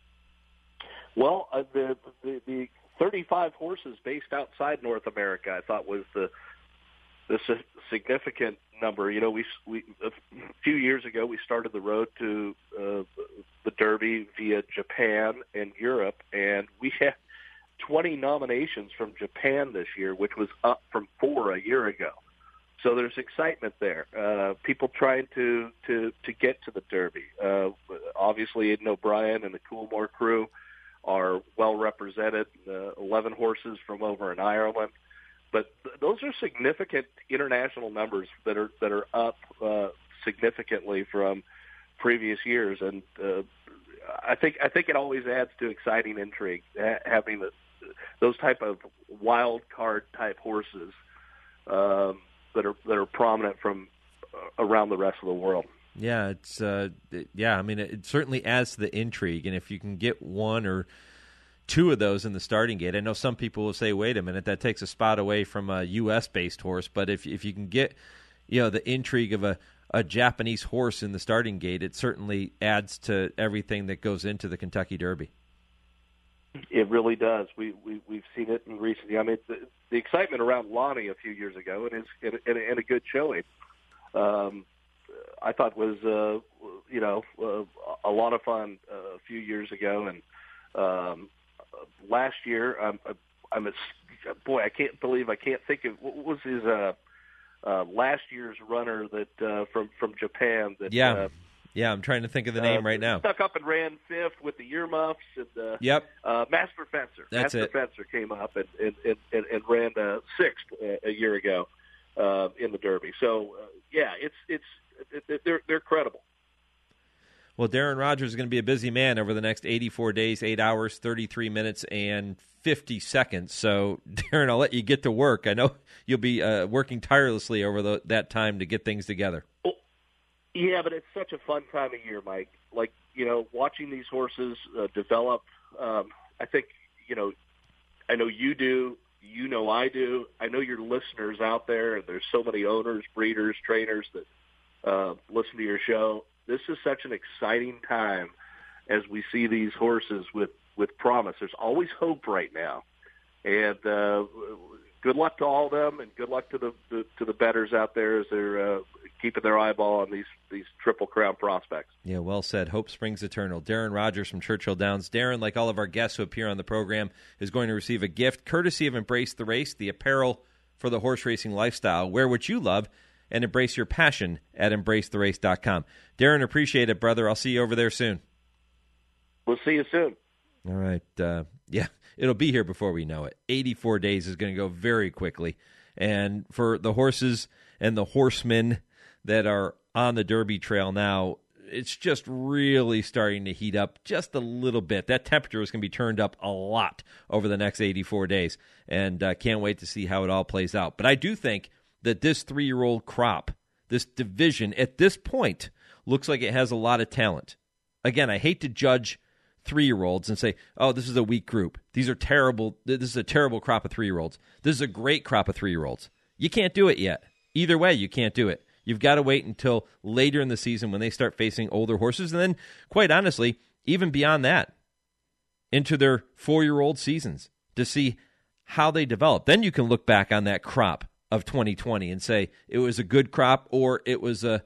Well, uh, the, the the thirty-five horses based outside North America, I thought was the the significant number. You know, we we a few years ago we started the road to uh, the Derby via Japan and Europe, and we had twenty nominations from Japan this year, which was up from four a year ago. So there's excitement there. Uh, people trying to, to, to get to the Derby. Uh, obviously, Aidan O'Brien and the Coolmore crew are well represented, uh, eleven horses from over in Ireland. But th- those are significant international numbers that are that are up uh, significantly from previous years, and uh, I think I think it always adds to exciting intrigue ha- having the, those type of wild card type horses. Um, that are that are prominent from around the rest of the world. Yeah, it's uh, it, yeah. I mean, it, it certainly adds to the intrigue, and if you can get one or two of those in the starting gate, I know some people will say, "Wait a minute, that takes a spot away from a U S based horse." But if if you can get, you know, the intrigue of a, a Japanese horse in the starting gate, it certainly adds to everything that goes into the Kentucky Derby. It really does. We, we, we've seen it in recent years. I mean, the, the excitement around Lonnie a few years ago, and, it's, and, and a good showing, um, I thought was, uh, you know, uh, a lot of fun uh, a few years ago. And um, last year, I'm, I'm a, boy, I can't believe I can't think of, what was his uh, uh, last year's runner that uh, from, from Japan that yeah. uh, Yeah, I'm trying to think of the name uh, right now. Stuck up and ran fifth with the earmuffs. And, uh, yep. Uh, Master Fencer. That's Master it. Fencer came up and, and, and, and ran uh, sixth a, a year ago uh, in the Derby. So, uh, yeah, it's it's it, they're they're credible. Well, Darren Rogers is going to be a busy man over the next eighty-four days, eight hours, thirty-three minutes, and fifty seconds. So, Darren, I'll let you get to work. I know you'll be uh, working tirelessly over the, that time to get things together. Well, yeah, but it's such a fun time of year, Mike. Like, you know, watching these horses uh, develop, um, I think, you know, I know you do, you know I do. I know your listeners out there, and there's so many owners, breeders, trainers that uh, listen to your show. This is such an exciting time as we see these horses with, with promise. There's always hope right now. And uh, good luck to all of them, and good luck to the, the to the bettors out there as they're uh, keeping their eyeball on these, these Triple Crown prospects. Yeah, well said. Hope springs eternal. Darren Rogers from Churchill Downs. Darren, like all of our guests who appear on the program, is going to receive a gift courtesy of Embrace the Race, the apparel for the horse racing lifestyle. Wear what you love and embrace your passion at embrace the race dot com. Darren, appreciate it, brother. I'll see you over there soon. We'll see you soon. All right. Uh, yeah, it'll be here before we know it. eighty-four days is going to go very quickly. And for the horses and the horsemen that are on the Derby trail now, it's just really starting to heat up just a little bit. That temperature is going to be turned up a lot over the next eighty-four days, and uh, can't wait to see how it all plays out. But I do think that this three-year-old crop, this division, at this point, looks like it has a lot of talent. Again, I hate to judge three-year-olds and say, oh, this is a weak group. These are terrible. This is a terrible crop of three-year-olds. This is a great crop of three-year-olds. You can't do it yet. Either way, you can't do it. You've got to wait until later in the season when they start facing older horses, and then, quite honestly, even beyond that, into their four-year-old seasons to see how they develop. Then you can look back on that crop of twenty twenty and say it was a good crop or it was a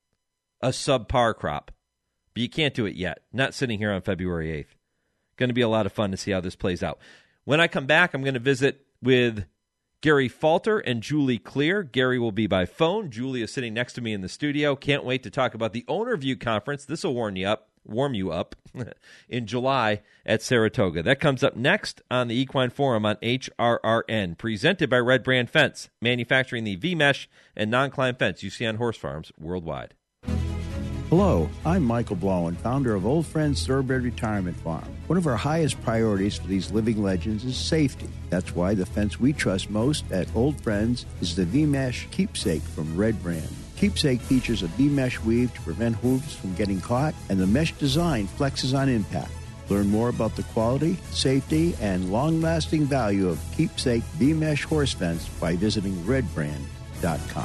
a subpar crop. But you can't do it yet. Not sitting here on February eighth. Going to be a lot of fun to see how this plays out. When I come back, I'm going to visit with Gary Falter and Julie Clear. Gary will be by phone. Julie is sitting next to me in the studio. Can't wait to talk about the Owner View Conference. This will warm you up, warm you up in July at Saratoga. That comes up next on the Equine Forum on H R R N, presented by Red Brand Fence, manufacturing the V-mesh and non-climb fence you see on horse farms worldwide. Hello, I'm Michael Blowen, founder of Old Friends Thoroughbred Retirement Farm. One of our highest priorities for these living legends is safety. That's why the fence we trust most at Old Friends is the V-Mesh Keepsake from Red Brand. Keepsake features a V-Mesh weave to prevent hooves from getting caught, and the mesh design flexes on impact. Learn more about the quality, safety, and long-lasting value of Keepsake V-Mesh Horse Fence by visiting red brand dot com.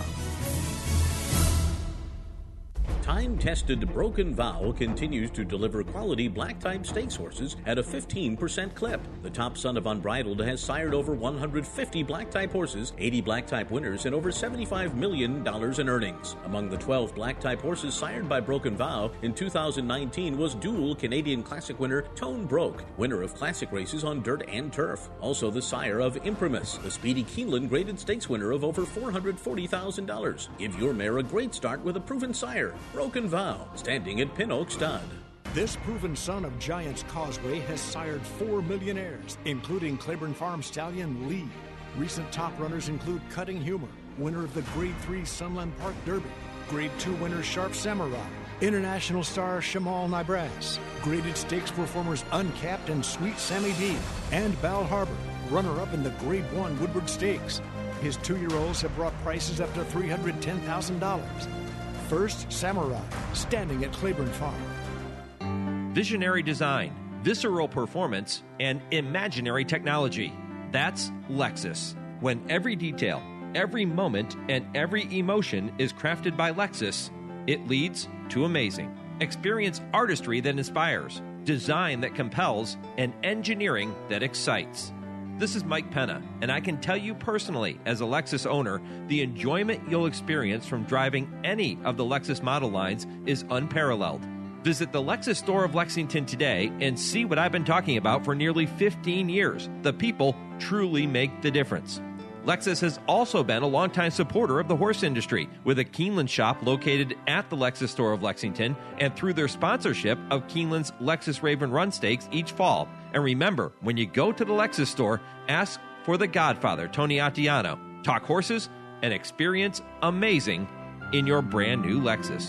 Time-tested Broken Vow continues to deliver quality black-type stakes horses at a fifteen percent clip. The top son of Unbridled has sired over one hundred fifty black-type horses, eighty black-type winners, and over seventy-five million dollars in earnings. Among the twelve black-type horses sired by Broken Vow in two thousand nineteen was dual Canadian Classic winner Tone Broke, winner of classic races on dirt and turf. Also the sire of Imprimus, the Speedy Keeneland graded stakes winner of over four hundred forty thousand dollars. Give your mare a great start with a proven sire. Broken Vow, standing at Pin Oak Stud. This proven son of Giants Causeway has sired four millionaires, including Claiborne Farm stallion Lee. Recent top runners include Cutting Humor, winner of the Grade three Sunland Park Derby, Grade two winner Sharp Samurai, International star Shamal Nibras, graded stakes performers Uncapped and Sweet Sammy D, and Bal Harbor, runner-up in the Grade one Woodward Stakes. His two-year-olds have brought prices up to three hundred ten thousand dollars. First Samurai, standing at Claiborne Farm. Visionary design, visceral performance, and imaginary technology. That's Lexus. When every detail, every moment, and every emotion is crafted by Lexus, it leads to amazing. Experience artistry that inspires, design that compels, and engineering that excites. This is Mike Penna, and I can tell you personally, as a Lexus owner, the enjoyment you'll experience from driving any of the Lexus model lines is unparalleled. Visit the Lexus store of Lexington today and see what I've been talking about for nearly fifteen years. The people truly make the difference. Lexus has also been a longtime supporter of the horse industry, with a Keeneland shop located at the Lexus store of Lexington and through their sponsorship of Keeneland's Lexus Raven Run Stakes each fall. And remember, when you go to the Lexus store, ask for the Godfather, Tony Attiano. Talk horses and experience amazing in your brand new Lexus.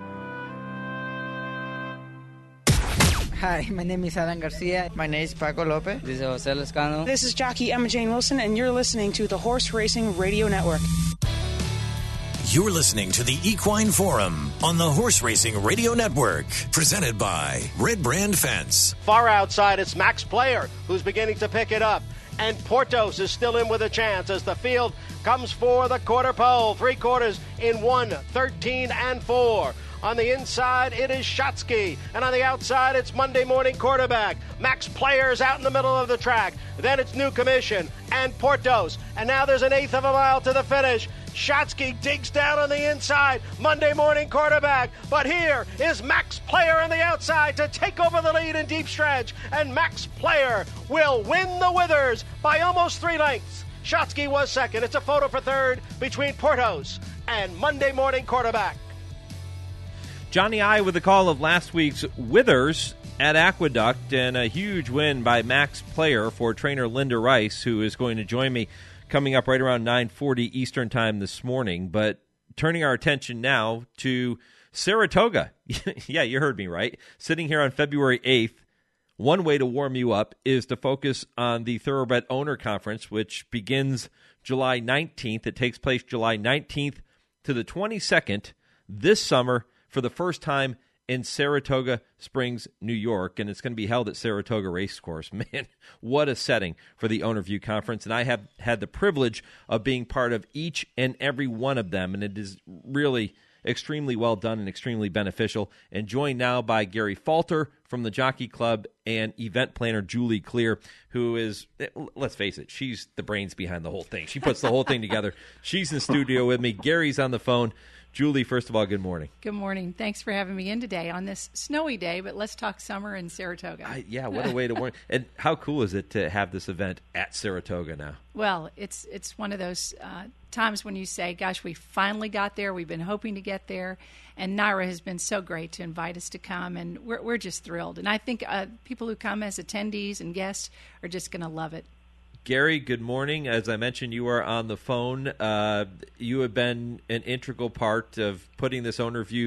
Hi, my name is Alan Garcia. My name is Paco Lopez. This is Jose Lescano. This is jockey Emma Jane Wilson, and you're listening to the Horse Racing Radio Network. You're listening to the Equine Forum on the Horse Racing Radio Network, presented by Red Brand Fence. Far outside, it's Max Player, who's beginning to pick it up. And Portos is still in with a chance as the field comes for the quarter pole. Three quarters in one, thirteen and four. On the inside, it is Shotsky. And on the outside, it's Monday Morning Quarterback. Max Players out in the middle of the track. Then it's New Commission and Portos. And now there's an eighth of a mile to the finish. Shotsky digs down on the inside. Monday Morning Quarterback. But here is Max Player on the outside to take over the lead in deep stretch. And Max Player will win the Withers by almost three lengths. Shotsky was second. It's a photo for third between Portos and Monday Morning Quarterback. Johnny I with the call of last week's Withers at Aqueduct, and a huge win by Max Player for trainer Linda Rice, who is going to join me coming up right around nine forty Eastern Time this morning. But turning our attention now to Saratoga. Yeah, you heard me right. Sitting here on February eighth, one way to warm you up is to focus on the Thoroughbred Owner Conference, which begins July nineteenth. It takes place July nineteenth to the twenty-second this summer, for the first time in Saratoga Springs, New York, and it's going to be held at Saratoga Racecourse. Man, what a setting for the Owner View Conference, and I have had the privilege of being part of each and every one of them, and it is really extremely well done and extremely beneficial. And joined now by Gary Falter from the Jockey Club and event planner Julie Clear, who is, let's face it, she's the brains behind the whole thing. She puts the whole thing together. She's in the studio with me. Gary's on the phone. Julie, first of all, good morning. Good morning. Thanks for having me in today on this snowy day, but let's talk summer in Saratoga. I, yeah, what a way to warm. And how cool is it to have this event at Saratoga now? Well, it's it's one of those uh, times when you say, gosh, we finally got there. We've been hoping to get there. And Naira has been so great to invite us to come, and we're, we're just thrilled. And I think uh, people who come as attendees and guests are just going to love it. Gary, good morning. As I mentioned, you are on the phone. Uh, you have been an integral part of putting this Owner View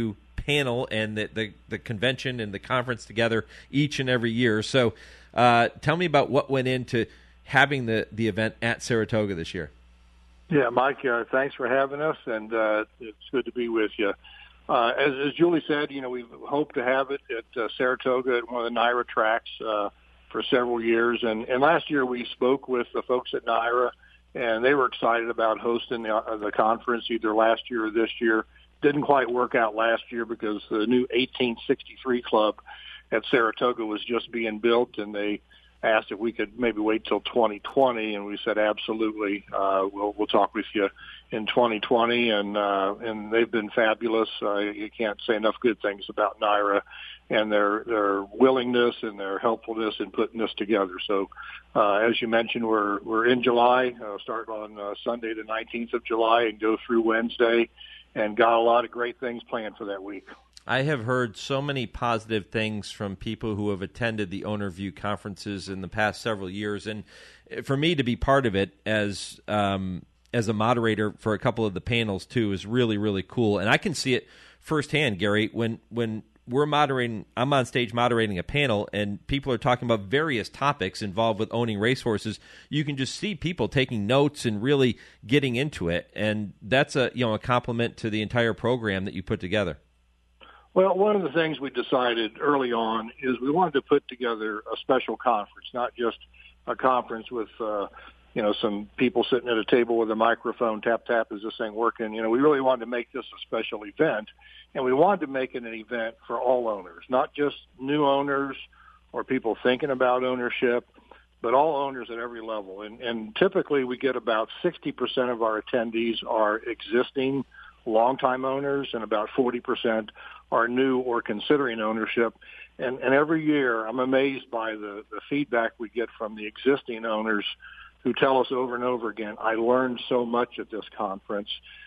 panel and the, the, the convention and the conference together each and every year. So uh, tell me about what went into having the, the event at Saratoga this year. Yeah, Mike, uh, thanks for having us, and uh, it's good to be with you. Uh, as, as Julie said, you know, we hope to have it at uh, Saratoga at one of the NYRA tracks uh, for several years. And, and last year we spoke with the folks at NYRA, and they were excited about hosting the, uh, the conference either last year or this year. Didn't quite work out last year because the new eighteen sixty-three club at Saratoga was just being built, and they asked if we could maybe wait till twenty twenty, and we said absolutely. Uh, we'll we'll talk with you in twenty twenty, and uh, and they've been fabulous. Uh, you can't say enough good things about NYRA and their their willingness and their helpfulness in putting this together. So, uh, as you mentioned, we're we're in July. Uh, start on uh, Sunday the nineteenth of July and go through Wednesday, and got a lot of great things planned for that week. I have heard so many positive things from people who have attended the OwnerView conferences in the past several years, and for me to be part of it as um, as a moderator for a couple of the panels too is really, really cool. And I can see it firsthand, Gary, when when we're moderating, I'm on stage moderating a panel, and people are talking about various topics involved with owning racehorses. You can just see people taking notes and really getting into it, and that's a you know a compliment to the entire program that you put together. Well, one of the things we decided early on is we wanted to put together a special conference, not just a conference with, uh, you know, some people sitting at a table with a microphone, tap, tap, is this thing working? You know, we really wanted to make this a special event, and we wanted to make it an event for all owners, not just new owners or people thinking about ownership, but all owners at every level. And, and typically we get about sixty percent of our attendees are existing longtime owners, and about forty percent are new or considering ownership. And, and every year I'm amazed by the, the feedback we get from the existing owners who tell us over and over again, I learned so much at this conference,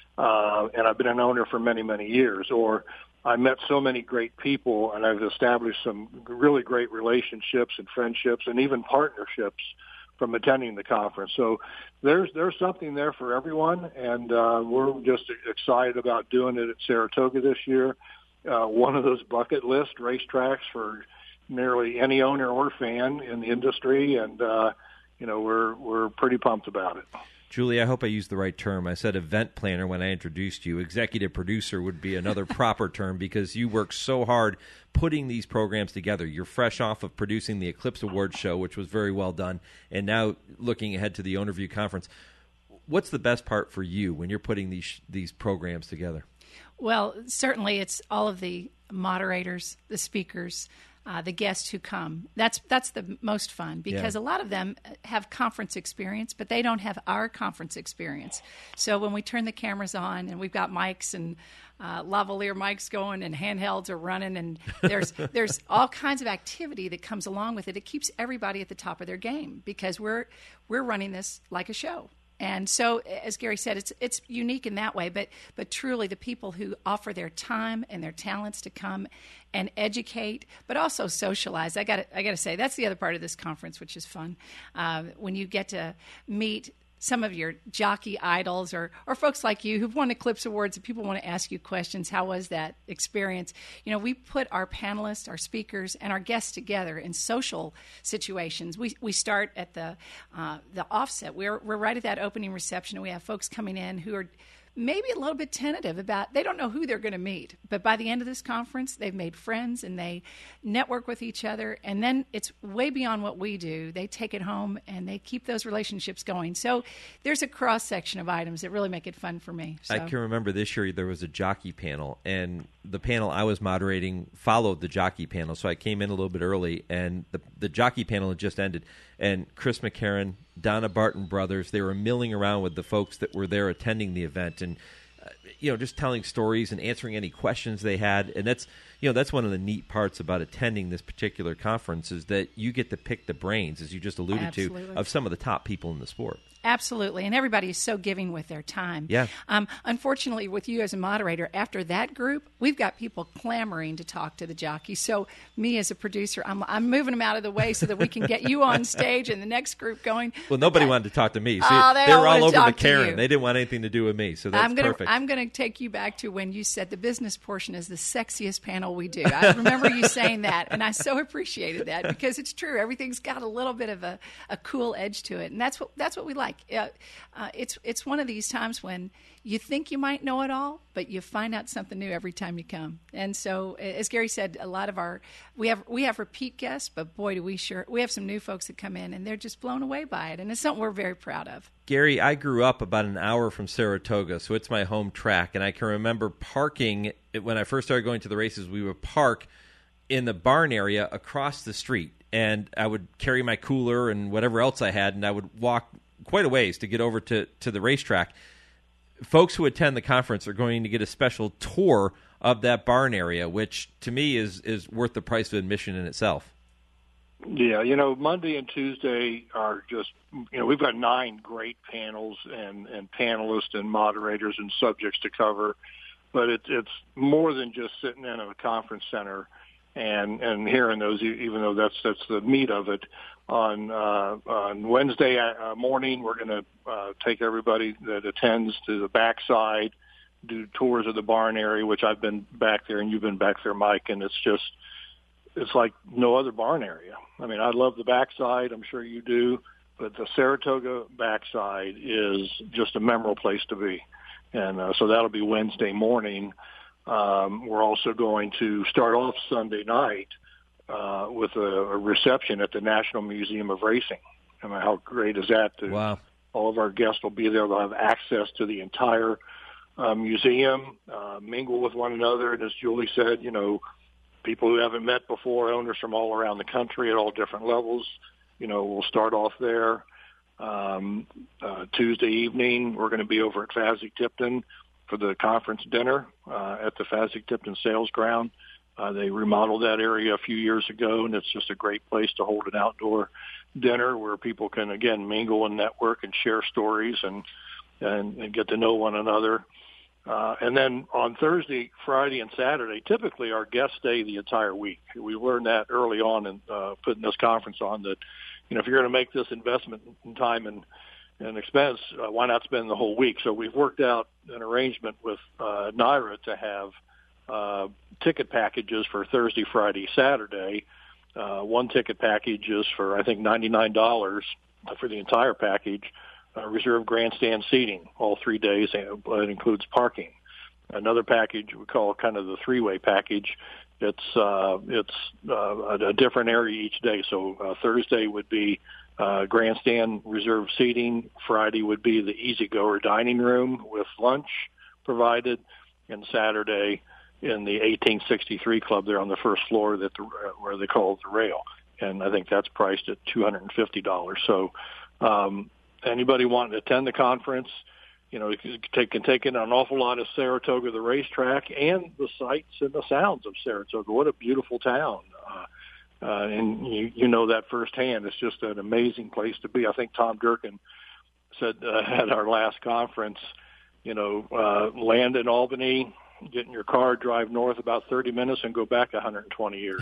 uh, and I've been an owner for many, many years. Or I met so many great people, and I've established some really great relationships and friendships and even partnerships from attending the conference. So there's there's something there for everyone, and uh, we're just excited about doing it at Saratoga this year. Uh, one of those bucket list racetracks for nearly any owner or fan in the industry, and uh, you know we're we're pretty pumped about it. Julie, I hope I used the right term. I said event planner when I introduced you. Executive producer would be another proper term, because you work so hard putting these programs together. You're fresh off of producing the Eclipse Awards show, which was very well done, and now looking ahead to the OwnerView conference. What's the best part for you when you're putting these these programs together? Well, certainly it's all of the moderators, the speakers, uh, the guests who come. That's that's the most fun, because yeah. a lot of them have conference experience, but they don't have our conference experience. So when we turn the cameras on and we've got mics and uh, lavalier mics going and handhelds are running, and there's there's all kinds of activity that comes along with it. It keeps everybody at the top of their game, because we're we're running this like a show. And so, as Gary said, it's it's unique in that way, but but truly the people who offer their time and their talents to come and educate, but also socialize. I got I got to say, that's the other part of this conference, which is fun. Uh, when you get to meet some of your jockey idols, or or folks like you who've won Eclipse Awards, and people want to ask you questions. How was that experience? You know, we put our panelists, our speakers, and our guests together in social situations. We we start at the uh, the offset. We're we're right at that opening reception, and we have folks coming in who are maybe a little bit tentative about, they don't know who they're going to meet. But by the end of this conference, they've made friends and they network with each other. And then it's way beyond what we do. They take it home and they keep those relationships going. So there's a cross-section of items that really make it fun for me. So. I can remember this year there was a jockey panel, and the panel I was moderating followed the jockey panel. So I came in a little bit early, and the, the jockey panel had just ended. And Chris McCarron, Donna Barton brothers, they were milling around with the folks that were there attending the event, and uh, you know, just telling stories and answering any questions they had. And that's, you know, that's one of the neat parts about attending this particular conference is that you get to pick the brains, as you just alluded Absolutely. to, of some of the top people in the sport. Absolutely, and everybody is so giving with their time. Yeah. Um, unfortunately, with you as a moderator, after that group, we've got people clamoring to talk to the jockeys. So me as a producer, I'm, I'm moving them out of the way so that we can get you on stage and the next group going. Well, nobody wanted to talk to me. See, Oh, they they all were all wanna over talk to McCarran. you. They didn't want anything to do with me, so that's I'm gonna, perfect. I'm going to take you back to when you said the business portion is the sexiest panel we do. I remember you saying that, and I so appreciated that because it's true. Everything's got a little bit of a, a cool edge to it, and that's what that's what we like. Uh, uh, it's it's one of these times when you think you might know it all, but you find out something new every time you come. And so, as Gary said, a lot of our we have we have repeat guests, but boy, do we sure we have some new folks that come in and they're just blown away by it, and it's something we're very proud of. Gary, I grew up about an hour from Saratoga, so it's my home track, and I can remember parking when I first started going to the races. We would park in the barn area across the street, and I would carry my cooler and whatever else I had, and I would walk quite a ways to get over to, to the racetrack. Folks who attend the conference are going to get a special tour of that barn area, which to me is, is worth the price of admission in itself. Yeah, you know, Monday and Tuesday are just, you know, we've got nine great panels and, and panelists and moderators and subjects to cover, but it's it's more than just sitting in a conference center and, and hearing those, even though that's that's the meat of it. On uh, on Wednesday uh, morning, we're going to uh, take everybody that attends to the backside, do tours of the barn area, which I've been back there and you've been back there, Mike, and it's just, it's like no other barn area. I mean, I love the backside. I'm sure you do. But the Saratoga backside is just a memorable place to be. And uh, so that'll be Wednesday morning. Um, we're also going to start off Sunday night uh, with a, a reception at the National Museum of Racing. I mean, how great is that? To, wow. All of our guests will be there. They'll have access to the entire uh, museum, uh, mingle with one another. And as Julie said, you know, people who haven't met before, owners from all around the country at all different levels, you know, we'll start off there. Um, uh, Tuesday evening, we're going to be over at Fasig-Tipton for the conference dinner uh, at the Fasig-Tipton Sales Ground. Uh, they remodeled that area a few years ago, and it's just a great place to hold an outdoor dinner where people can, again, mingle and network and share stories and, and, and get to know one another. Uh, and then on Thursday, Friday, and Saturday, typically our guests stay the entire week. We learned that early on in uh, putting this conference on that, you know, if you're going to make this investment in time and, and expense, uh, why not spend the whole week? So we've worked out an arrangement with uh, NYRA to have uh, ticket packages for Thursday, Friday, Saturday. Uh, one ticket package is for, I think, ninety-nine dollars for the entire package. Uh, reserve grandstand seating all three days, and it includes parking. Another package we call kind of the three-way package. It's uh, it's uh, a different area each day. So uh, Thursday would be uh, grandstand reserve seating. Friday would be the easygoer dining room with lunch provided, and Saturday in the eighteen sixty-three club there on the first floor that the, where they call it the rail, and I think that's priced at two hundred fifty dollars. So. Um, Anybody wanting to attend the conference, you know, can take, can take in an awful lot of Saratoga, the racetrack, and the sights and the sounds of Saratoga. What a beautiful town. Uh, uh, and you, you know that firsthand. It's just an amazing place to be. I think Tom Durkin said uh, at our last conference, you know, uh, land in Albany, get in your car, drive north about thirty minutes, and go back one hundred twenty years.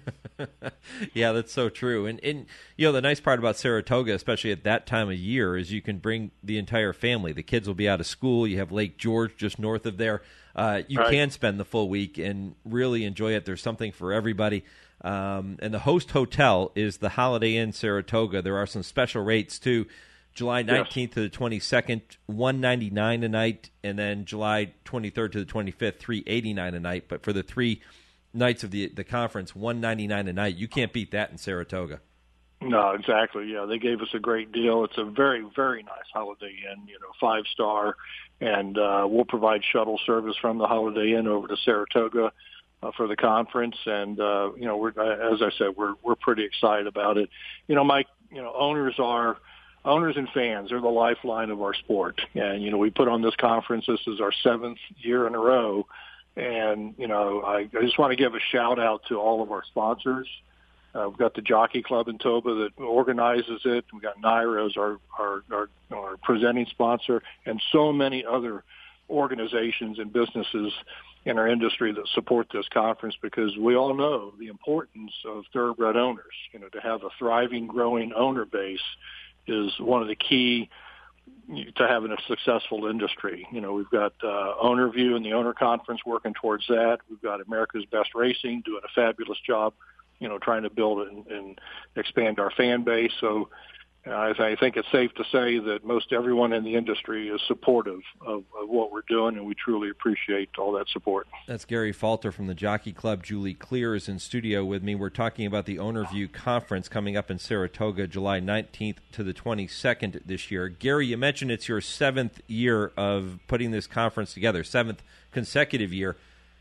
Yeah, that's so true. And, and, you know, the nice part about Saratoga, especially at that time of year, is you can bring the entire family. The kids will be out of school. You have Lake George just north of there. Uh, you right. can spend the full week and really enjoy it. There's something for everybody. Um, and the host hotel is the Holiday Inn Saratoga. There are some special rates, too. July nineteenth yes. to the twenty-second, one ninety-nine a night, and then July twenty-third to the twenty-fifth, three eighty-nine a night. But for the three nights of the the conference, one ninety-nine a night. You can't beat that in Saratoga. No, exactly. Yeah, they gave us a great deal. It's a very, very nice Holiday Inn, you know, five star, and uh, we'll provide shuttle service from the Holiday Inn over to Saratoga uh, for the conference. And uh, you know, we're as I said, we're we're pretty excited about it. You know, Mike, you know, owners are. Owners and fans are the lifeline of our sport. And, you know, we put on this conference. This is our seventh year in a row. And, you know, I, I just want to give a shout out to all of our sponsors. Uh, we've got the Jockey Club in Toba that organizes it. We've got Naira as our, our, our, our presenting sponsor, and so many other organizations and businesses in our industry that support this conference, because we all know the importance of thoroughbred owners. You know, to have a thriving, growing owner base is one of the key to having a successful industry. You know, we've got uh, OwnerView and the Owner Conference working towards that. We've got America's Best Racing doing a fabulous job, you know, trying to build and, and expand our fan base. So uh, I, th- I think it's safe to say that most everyone in the industry is supportive of, of what we're doing, and we truly appreciate all that support. That's Gary Falter from the Jockey Club. Julie Clear is in studio with me. We're talking about the OwnerView Conference coming up in Saratoga, July nineteenth to the twenty-second this year. Gary, you mentioned it's your seventh year of putting this conference together, seventh consecutive year.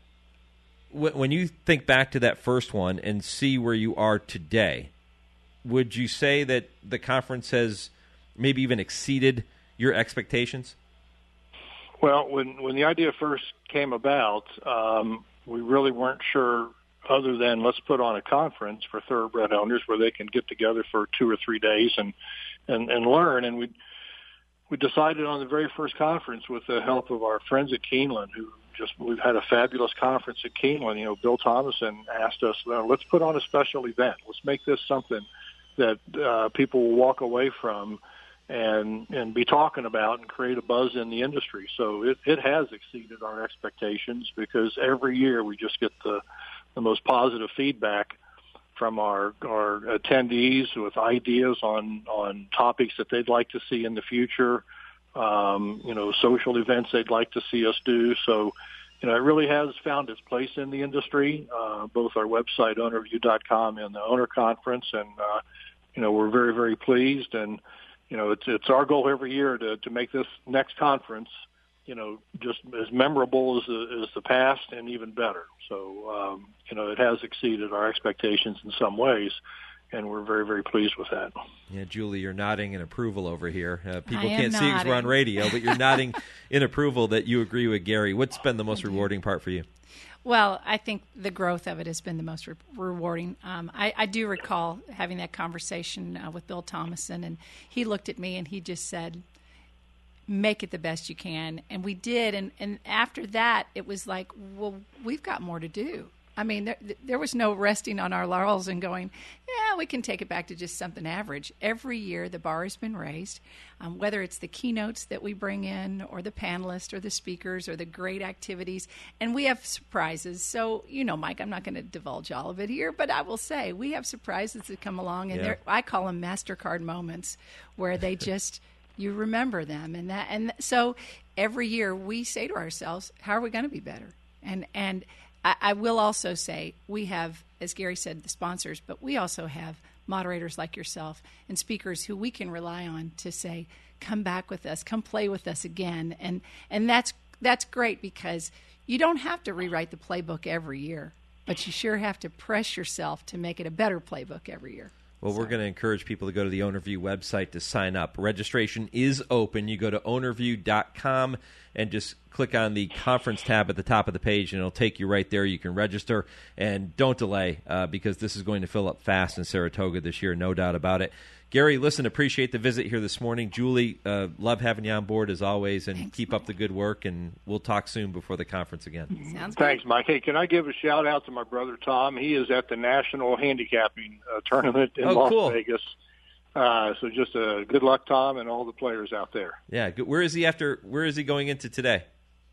When you think back to that first one and see where you are today, would you say that the conference has maybe even exceeded your expectations? Well, when when the idea first came about, um, we really weren't sure, other than let's put on a conference for thoroughbred owners where they can get together for two or three days and and, and learn. And we we decided on the very first conference, with the help of our friends at Keeneland, who just we've had a fabulous conference at Keeneland. You know, Bill Thomason asked us, well, let's put on a special event. Let's make this something that uh, people will walk away from and and be talking about and create a buzz in the industry. So it, it has exceeded our expectations, because every year we just get the, the most positive feedback from our, our attendees with ideas on, on topics that they'd like to see in the future, um, you know, social events they'd like to see us do. So, you know, it really has found its place in the industry, uh, both our website, owner view dot com, and the Owner Conference. And, uh, you know, we're very, very pleased. And, you know, it's it's our goal every year to, to make this next conference, you know, just as memorable as the, as the past, and even better. So, um, you know, it has exceeded our expectations in some ways, and we're very, very pleased with that. Yeah, Julie, you're nodding in approval over here. Uh, people I can't see because we're on radio, but you're nodding in approval that you agree with Gary. What's been the most rewarding part for you? Well, I think the growth of it has been the most re- rewarding. Um, I, I do recall having that conversation uh, with Bill Thomason, and he looked at me and he just said, make it the best you can. And we did. And, and after that, it was like, well, we've got more to do. I mean, there, there was no resting on our laurels and going, yeah, we can take it back to just something average. Every year, the bar has been raised, um, whether it's the keynotes that we bring in or the panelists or the speakers or the great activities. And we have surprises. So, you know, Mike, I'm not going to divulge all of it here, but I will say we have surprises that come along, and Yeah. they're I call them MasterCard moments, where they just you remember them. And that, and so every year we say to ourselves, how are we going to be better? And and I, I will also say we have, as Gary said, the sponsors, but we also have moderators like yourself and speakers who we can rely on to say, come back with us, come play with us again. And and that's that's great, because you don't have to rewrite the playbook every year, but you sure have to press yourself to make it a better playbook every year. Well, we're going to encourage people to go to the OwnerView website to sign up. Registration is open. You go to owner view dot com and just click on the conference tab at the top of the page, and it'll take you right there. You can register, and don't delay, uh, because this is going to fill up fast in Saratoga this year, no doubt about it. Gary, listen, appreciate the visit here this morning. Julie, uh, love having you on board as always, and Thanks, keep Mike. up the good work, and we'll talk soon before the conference again. Sounds Thanks, good. Mike. Hey, can I give a shout out to my brother Tom? He is at the National Handicapping uh, Tournament in Oh, Las cool. Vegas. Uh, so just uh, good luck, Tom, and all the players out there. Yeah, good. Where is he after? Where is he going into today?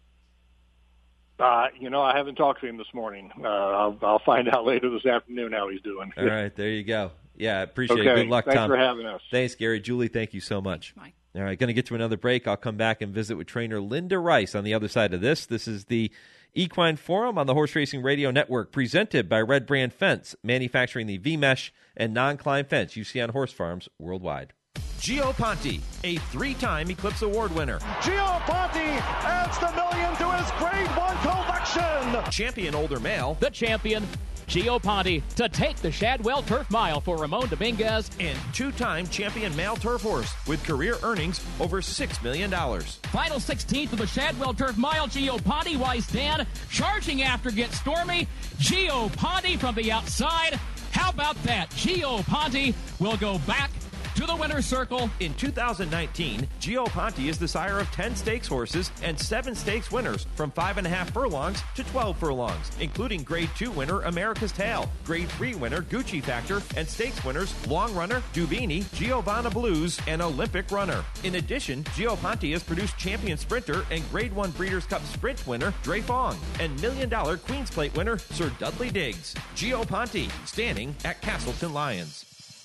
Uh, you know, I haven't talked to him this morning. Uh, I'll, I'll find out later this afternoon how he's doing. All right, there you go. Yeah, appreciate Okay, it. Good luck, thanks Tom. for having us. Thanks, Gary. Julie, thank you so much. Mike. All right, going to get to another break. I'll come back and visit with trainer Linda Rice on the other side of this. This is the Equine Forum on the Horse Racing Radio Network, presented by Red Brand Fence, manufacturing the V-Mesh and non-climb fence you see on horse farms worldwide. Gio Ponte, a three-time Eclipse Award winner. Gio Ponte adds the million to his grade one collection. Champion older male. The champion. Gio Ponte to take the Shadwell Turf Mile for Ramon Dominguez. And two-time champion male turf horse with career earnings over six million dollars. Final sixteenth of the Shadwell Turf Mile, Gio Ponte, Wise Dan, charging after gets stormy. Gio Ponte from the outside. How about that? Gio Ponte will go back to the winner's circle. In two thousand nineteen, Gio Ponte is the sire of ten stakes horses and seven stakes winners from five and a half furlongs to twelve furlongs, including Grade two winner America's Tale, Grade three winner Gucci Factor, and stakes winners Long Runner, Dubini, Giovanna Blues, and Olympic Runner. In addition, Gio Ponte has produced champion sprinter and Grade one Breeders' Cup sprint winner Dre Fong and million dollar Queen's Plate winner Sir Dudley Diggs. Gio Ponte, standing at Castleton Lions.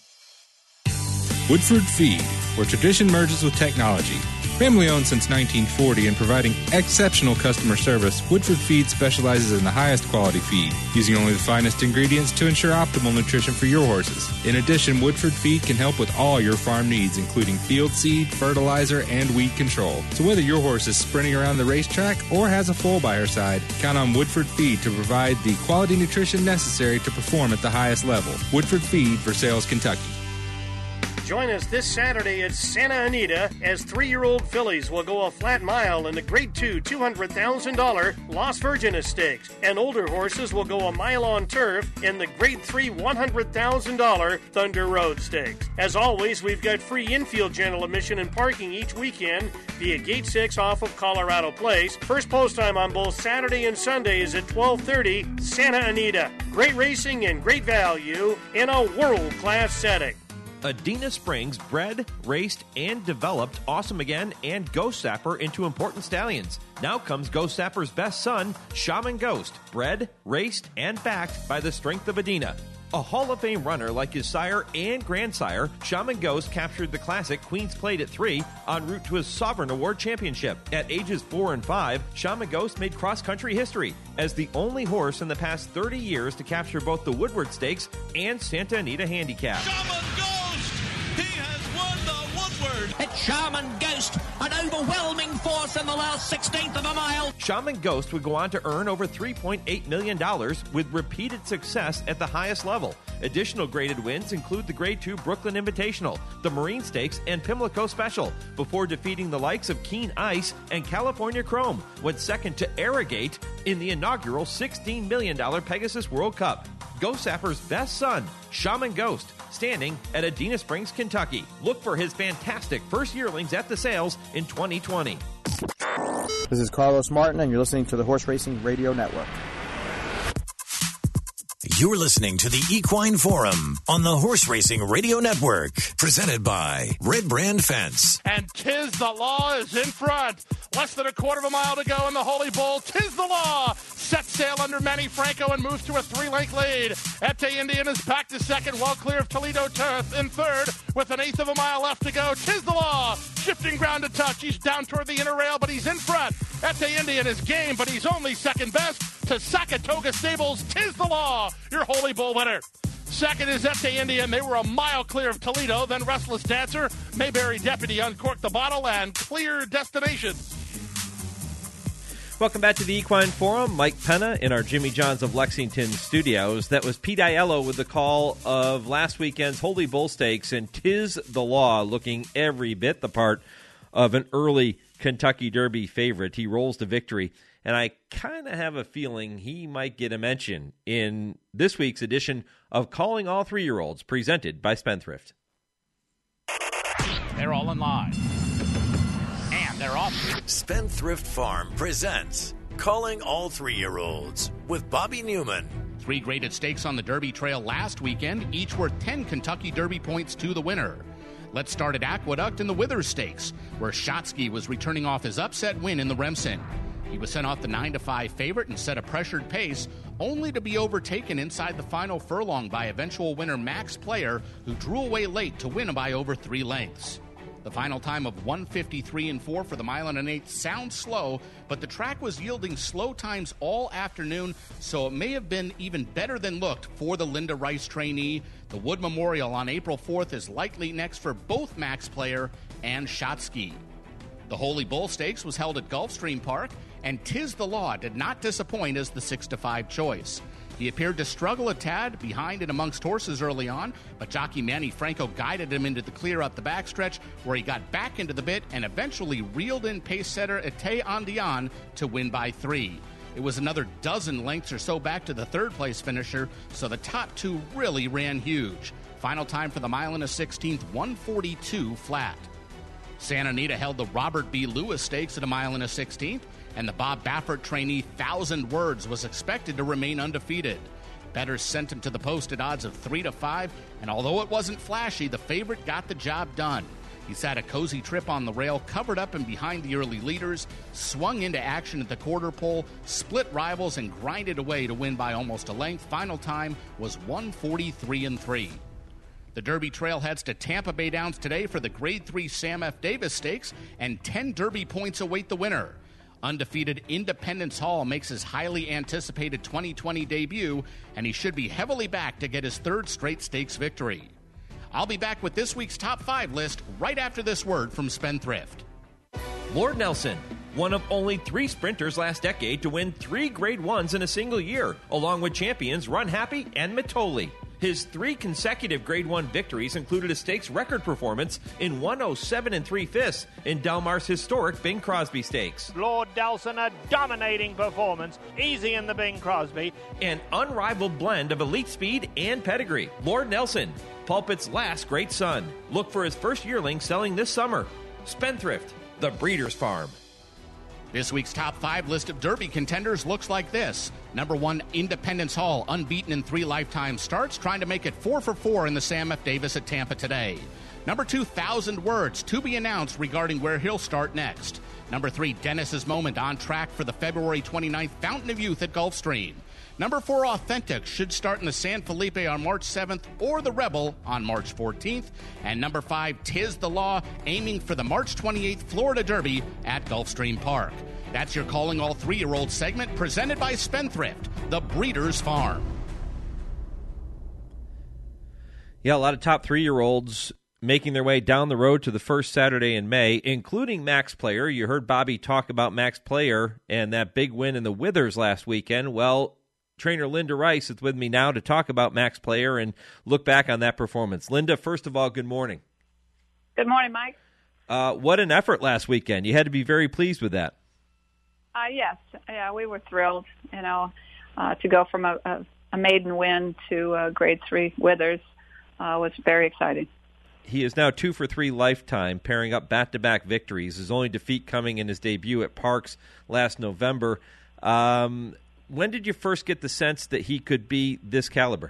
Woodford Feed, where tradition merges with technology. Family owned since nineteen forty and providing exceptional customer service, Woodford Feed specializes in the highest quality feed, using only the finest ingredients to ensure optimal nutrition for your horses. In addition, Woodford Feed can help with all your farm needs, including field seed, fertilizer, and weed control. So whether your horse is sprinting around the racetrack or has a foal by her side, count on Woodford Feed to provide the quality nutrition necessary to perform at the highest level. Woodford Feed, Versailles, Kentucky. Join us this Saturday at Santa Anita as three-year-old fillies will go a flat mile in the Grade two two hundred thousand dollars Las Virgenes Stakes, and older horses will go a mile on turf in the Grade three one hundred thousand dollars Thunder Road Stakes. As always, we've got free infield general admission and parking each weekend via Gate six off of Colorado Place. First post time on both Saturday and Sunday is at twelve thirty, Santa Anita. Great racing and great value in a world-class setting. Adena Springs bred, raced, and developed Awesome Again and Ghost Sapper into important stallions. Now comes Ghost Sapper's best son, Shaman Ghost, bred, raced, and backed by the strength of Adena. A Hall of Fame runner like his sire and grandsire, Shaman Ghost captured the classic Queen's Plate at three en route to his Sovereign Award Championship. At ages four and five, Shaman Ghost made cross-country history as the only horse in the past thirty years to capture both the Woodward Stakes and Santa Anita Handicap. Shaman Ghost! He has won the Woodward! It's Shaman Ghost, an overwhelming force in the last sixteenth of a mile. Shaman Ghost would go on to earn over three point eight million dollars with repeated success at the highest level. Additional graded wins include the Grade two Brooklyn Invitational, the Marine Stakes, and Pimlico Special, before defeating the likes of Keen Ice and California Chrome, went second to Arrogate in the inaugural sixteen million dollars Pegasus World Cup. Ghost Sapper's best son, Shaman Ghost, standing at Adena Springs, Kentucky. Look for his fantastic first yearlings at the sales in twenty twenty. This is Carlos Martin, and you're listening to the Horse Racing Radio Network. You're listening to the Equine Forum on the Horse Racing Radio Network, presented by Red Brand Fence. And Tiz the Law is in front. Less than a quarter of a mile to go in the Holy Bull. Tiz the Law sets sail under Manny Franco and moves to a three-length lead. Ete Indian is back to second, well clear of Toledo Turf in third with an eighth of a mile left to go. Tiz the Law shifting ground to touch. He's down toward the inner rail, but he's in front. Ete Indian is game, but he's only second best to Sakatoga Stables. Tiz the Law, your Holy Bull winner. Second is Ete Indian. They were a mile clear of Toledo. Then Restless Dancer, Mayberry Deputy uncorked the bottle, and Clear Destination. Welcome back to the Equine Forum. Mike Penna in our Jimmy John's of Lexington studios. That was Pete Aiello with the call of last weekend's Holy Bull Stakes, and Tiz the Law looking every bit the part of an early Kentucky Derby favorite. He rolls to victory, and I kind of have a feeling he might get a mention in this week's edition of Calling All Three-Year-Olds, presented by Spendthrift. They're all in line. And they're off. Spendthrift Farm presents Calling All Three-Year-Olds with Bobby Newman. Three graded stakes on the Derby Trail last weekend, each worth ten Kentucky Derby points to the winner. Let's start at Aqueduct in the Withers Stakes, where Shotsky was returning off his upset win in the Remsen. He was sent off the nine to five favorite and set a pressured pace, only to be overtaken inside the final furlong by eventual winner Max Player, who drew away late to win by over three lengths. The final time of one fifty-three and four for the mile and an eighth sounds slow, but the track was yielding slow times all afternoon, so it may have been even better than looked for the Linda Rice trainee. The Wood Memorial on April fourth is likely next for both Max Player and Shotsky. The Holy Bull Stakes was held at Gulfstream Park. and Tiz the Law did not disappoint as the six to five choice. He appeared to struggle a tad behind and amongst horses early on, but jockey Manny Franco guided him into the clear up the backstretch, where he got back into the bit and eventually reeled in pace setter Ete Andian to win by three. It was another dozen lengths or so back to the third-place finisher, so the top two really ran huge. Final time for the mile and a sixteenth, one forty-two flat. Santa Anita held the Robert B. Lewis Stakes at a mile and a sixteenth, and the Bob Baffert trainee Thousand Words was expected to remain undefeated. Bettors sent him to the post at odds of three to five, and although it wasn't flashy, the favorite got the job done. He sat a cozy trip on the rail, covered up and behind the early leaders, swung into action at the quarter pole, split rivals, and grinded away to win by almost a length. Final time was one forty-three and three. The Derby Trail heads to Tampa Bay Downs today for the Grade three Sam F. Davis Stakes, and ten Derby points await the winner. Undefeated Independence Hall makes his highly anticipated twenty twenty debut, and he should be heavily back to get his third straight stakes victory. I'll be back with this week's top five list right after this word from Spendthrift. Lord Nelson, one of only three sprinters last decade to win three Grade Ones in a single year, along with champions Run Happy and Mitoli. His three consecutive Grade One victories included a stakes record performance in one oh seven and three fifths in Del Mar's historic Bing Crosby Stakes. Lord Nelson, a dominating performance, easy in the Bing Crosby. An unrivaled blend of elite speed and pedigree. Lord Nelson, Pulpit's last great son. Look for his first yearling selling this summer. Spendthrift, the Breeder's Farm. This week's top five list of Derby contenders looks like this. Number one, Independence Hall, unbeaten in three lifetime starts, trying to make it four for four in the Sam F. Davis at Tampa today. Number two, Thousand Words, to be announced regarding where he'll start next. Number three, Dennis's Moment, on track for the February twenty-ninth Fountain of Youth at Gulfstream. Number four, Authentic, should start in the San Felipe on March seventh or the Rebel on March fourteenth. And number five, Tiz the Law, aiming for the March twenty-eighth Florida Derby at Gulfstream Park. That's your Calling All Three-Year-Olds segment, presented by Spendthrift, the Breeder's Farm. Yeah, a lot of top three-year-olds making their way down the road to the first Saturday in May, including Max Player. You heard Bobby talk about Max Player and that big win in the Withers last weekend. Well, trainer Linda Rice is with me now to talk about Max Player and look back on that performance. Linda, first of all, good morning. Good morning, Mike. Uh, what an effort last weekend. You had to be very pleased with that. Uh, yes, yeah, we were thrilled, you know, uh, to go from a, a, a maiden win to a Grade three Withers uh, was very exciting. He is now two for three lifetime, pairing up back-to-back victories. His only defeat coming in his debut at Parks last November. Um, when did you first get the sense that he could be this caliber?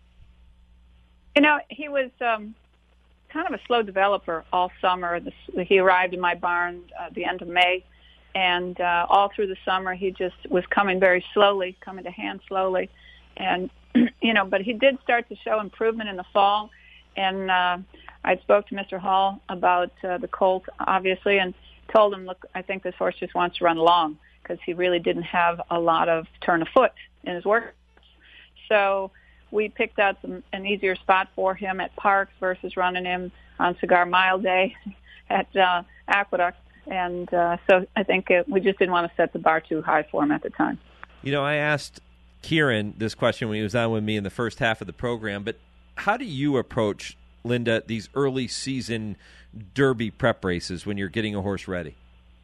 You know, he was um, kind of a slow developer all summer. This, he arrived in my barn uh, at the end of May, and uh, all through the summer he just was coming very slowly, coming to hand slowly. And, you know, but he did start to show improvement in the fall, and uh, I spoke to Mister Hall about uh, the colt, obviously, and told him, look, I think this horse just wants to run long, because he really didn't have a lot of turn of foot in his work. So we picked out some, an easier spot for him at Parks versus running him on Cigar Mile Day at uh, Aqueduct. And uh, so I think it, we just didn't want to set the bar too high for him at the time. You know, I asked Kieran this question when he was on with me in the first half of the program, but how do you approach, Linda, these early season Derby prep races when you're getting a horse ready?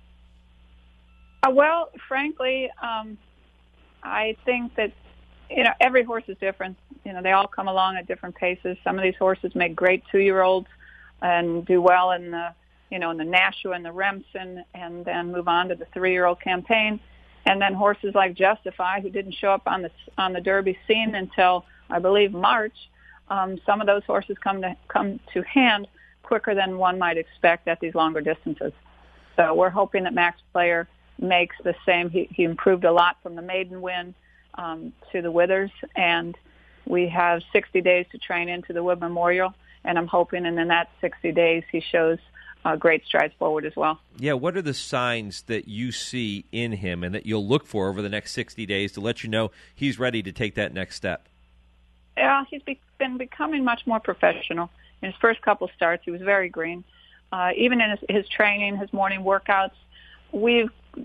Uh, well, frankly, um, I think that, you know, every horse is different. You know, they all come along at different paces. Some of these horses make great two-year-olds and do well in the, you know, in the Nashua and the Remsen, and then move on to the three-year-old campaign. And then horses like Justify, who didn't show up on the on the Derby scene until, I believe, March. Um, some of those horses come to come to hand quicker than one might expect at these longer distances. So we're hoping that Max Player makes the same. He, he improved a lot from the maiden win um, to the Withers, and we have sixty days to train into the Wood Memorial, and I'm hoping in that sixty days he shows uh, great strides forward as well. Yeah, what are the signs that you see in him and that you'll look for over the next sixty days to let you know he's ready to take that next step? Yeah, he's be- been becoming much more professional. In his first couple starts, he was very green. Uh, even in his, his training, his morning workouts, we've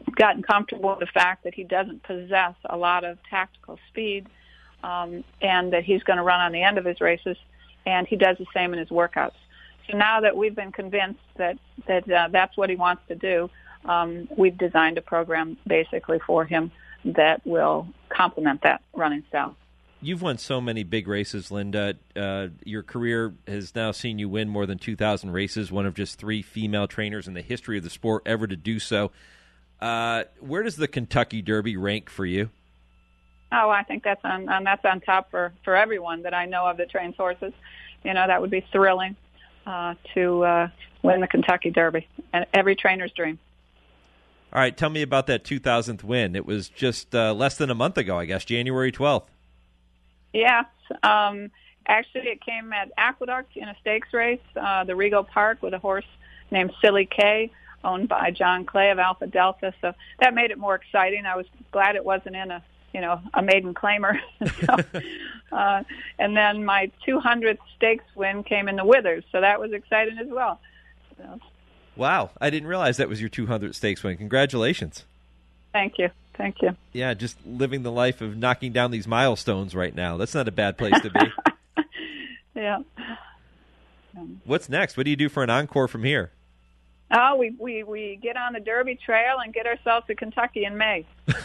gotten comfortable with the fact that he doesn't possess a lot of tactical speed, um, and that he's going to run on the end of his races, and he does the same in his workouts. So now that we've been convinced that that uh, that's what he wants to do, um, we've designed a program basically for him that will complement that running style. You've won so many big races, Linda. Uh, your career has now seen you win more than two thousand races, one of just three female trainers in the history of the sport ever to do so. Uh, where does the Kentucky Derby rank for you? Oh, I think that's on, on that's on top for, for everyone that I know of that trains horses. You know, that would be thrilling uh, to uh, win the Kentucky Derby, and every trainer's dream. All right, tell me about that two thousandth win. It was just uh, less than a month ago, I guess, January twelfth. Yes. Um, actually, it came at Aqueduct in a stakes race, uh, the Rego Park, with a horse named Silly K, owned by John Clay of Alpha Delta. So that made it more exciting. I was glad it wasn't in a, you know, a maiden claimer. so, uh, and then my two hundredth stakes win came in the Withers, so that was exciting as well. So. Wow, I didn't realize that was your two hundredth stakes win. Congratulations. Thank you. Thank you. Yeah, just living the life of knocking down these milestones right now. That's not a bad place to be. Yeah. What's next? What do you do for an encore from here? Oh, we, we, we get on the Derby Trail and get ourselves to Kentucky in May.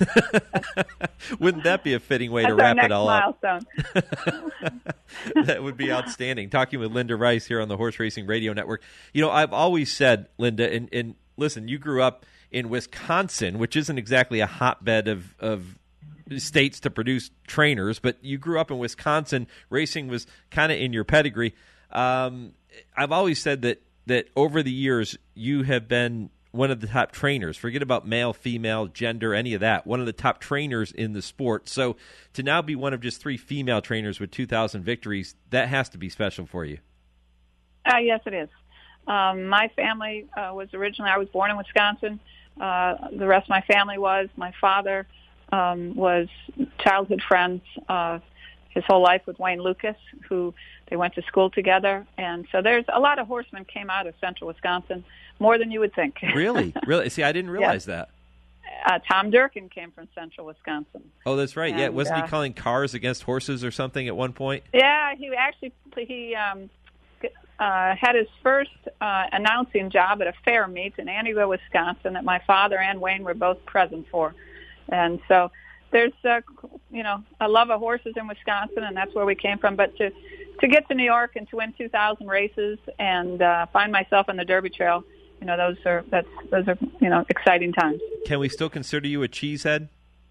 Wouldn't that be a fitting way That's to wrap our it all milestone. up? That would be outstanding. Talking with Linda Rice here on the Horse Racing Radio Network. You know, I've always said, Linda, and, and listen, you grew up in Wisconsin, which isn't exactly a hotbed of, of states to produce trainers, but you grew up in Wisconsin. Racing was kind of in your pedigree. Um, I've always said that that over the years you have been one of the top trainers. Forget about male, female, gender, any of that. One of the top trainers in the sport. So to now be one of just three female trainers with two thousand victories, that has to be special for you. Uh, yes, it is. Um, my family uh, was originally, I was born in Wisconsin. Uh, the rest of my family was. My father um, was childhood friends uh, his whole life with Wayne Lucas, who they went to school together. And so there's a lot of horsemen came out of central Wisconsin, more than you would think. Really? Really? See, I didn't realize yes. that. Uh, Tom Durkin came from central Wisconsin. Oh, that's right. And, yeah, wasn't uh, he calling cars against horses or something at one point? Yeah, he actually he um, uh, had his first uh, announcing job at a fair meet in Antigo, Wisconsin, that my father and Wayne were both present for. And so there's, uh, you know, a love of horses in Wisconsin, and that's where we came from. But to to get to New York and to win two thousand races and uh, find myself on the Derby Trail, you know, those are that's those are you know exciting times. Can we still consider you a cheesehead?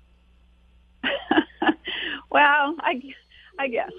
Well, I, I guess.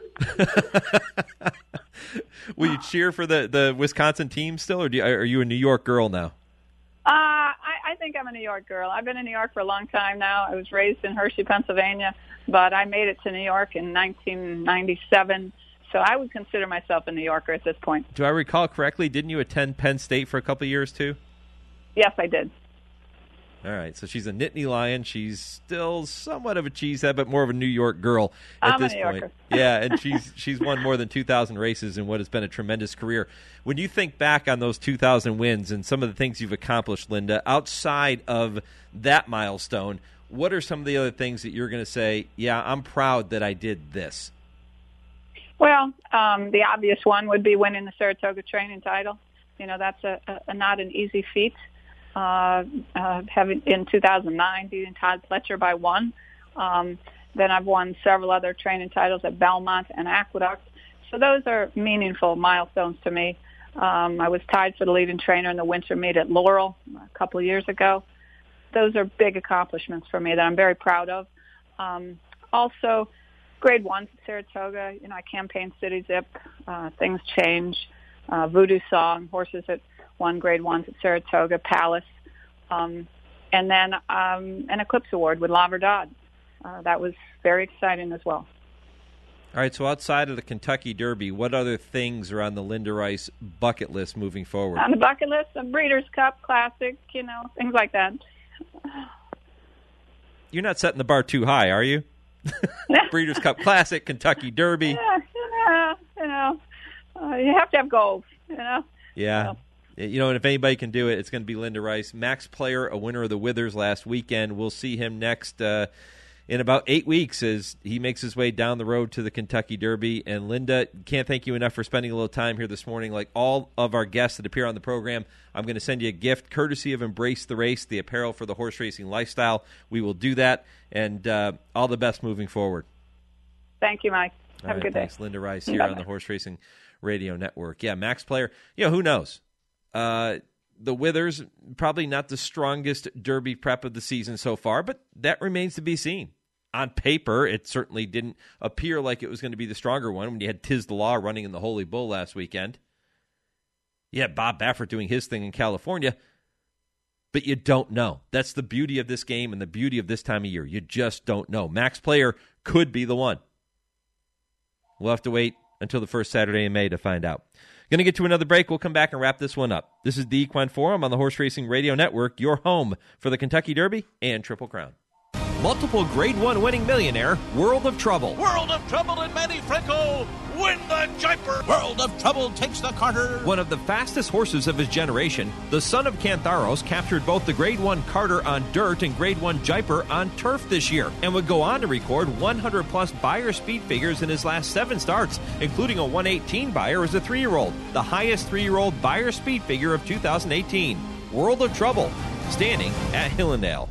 Will you cheer for the, the Wisconsin team still, or do you, are you a New York girl now? Uh, I, I think I'm a New York girl. I've been in New York for a long time now. I was raised in Hershey, Pennsylvania, but I made it to New York in nineteen ninety-seven. So I would consider myself a New Yorker at this point. Do I recall correctly? Didn't you attend Penn State for a couple of years too? Yes, I did. All right, so she's a Nittany Lion. She's still somewhat of a cheesehead, but more of a New York girl at I'm this a New point. Yorker. Yeah, and she's she's won more than two thousand races in what has been a tremendous career. When you think back on those two thousand wins and some of the things you've accomplished, Linda, outside of that milestone, what are some of the other things that you're going to say, yeah, I'm proud that I did this? Well, um, the obvious one would be winning the Saratoga training title. You know, that's a, a, a not an easy feat. Uh, uh, having in two thousand nine, beating Todd Pletcher by one. Um, then I've won several other training titles at Belmont and Aqueduct. So those are meaningful milestones to me. Um, I was tied for the leading trainer in the winter meet at Laurel a couple of years ago. Those are big accomplishments for me that I'm very proud of. Um, also, grade ones at Saratoga. You know, I campaigned City Zip. Uh, things change. Uh, Voodoo Song, horses that won grade ones at Saratoga, Palace, um, and then um, an Eclipse Award with La Verdad. Uh, that was very exciting as well. All right, so outside of the Kentucky Derby, what other things are on the Linda Rice bucket list moving forward? On the bucket list, a Breeders' Cup Classic, you know, things like that. You're not setting the bar too high, are you? Breeders' Cup Classic, Kentucky Derby. Yeah, yeah you know, uh, you have to have goals, you know. Yeah. So, You know, and if anybody can do it, it's going to be Linda Rice. Max Player, a winner of the Withers last weekend. We'll see him next uh, in about eight weeks as he makes his way down the road to the Kentucky Derby. And Linda, can't thank you enough for spending a little time here this morning. Like all of our guests that appear on the program, I'm going to send you a gift courtesy of Embrace the Race, the apparel for the horse racing lifestyle. We will do that, and uh, all the best moving forward. Thank you, Mike. Have right, a good thanks. day. Linda Rice here Bye-bye. on the Horse Racing Radio Network. Yeah, Max Player, you know, who knows? Uh, the Withers, probably not the strongest Derby prep of the season so far, but that remains to be seen. On paper, it certainly didn't appear like it was going to be the stronger one when you had Tiz the Law running in the Holy Bull last weekend. You had Bob Baffert doing his thing in California, but you don't know. That's the beauty of this game and the beauty of this time of year. You just don't know. Max Player could be the one. We'll have to wait until the first Saturday in May to find out. Going to get to another break. We'll come back and wrap this one up. This is the Equine Forum on the Horse Racing Radio Network, your home for the Kentucky Derby and Triple Crown. Multiple Grade One winning millionaire, World of Trouble. World of Trouble and Manny Franco win the Jaipur. World of Trouble takes the Carter. One of the fastest horses of his generation, the son of Cantharos captured both the Grade One Carter on dirt and Grade One Jaipur on turf this year, and would go on to record one hundred plus Beyer speed figures in his last seven starts, including a one eighteen Beyer as a three-year-old, the highest three-year-old Beyer speed figure of two thousand eighteen. World of Trouble, standing at Hillendale.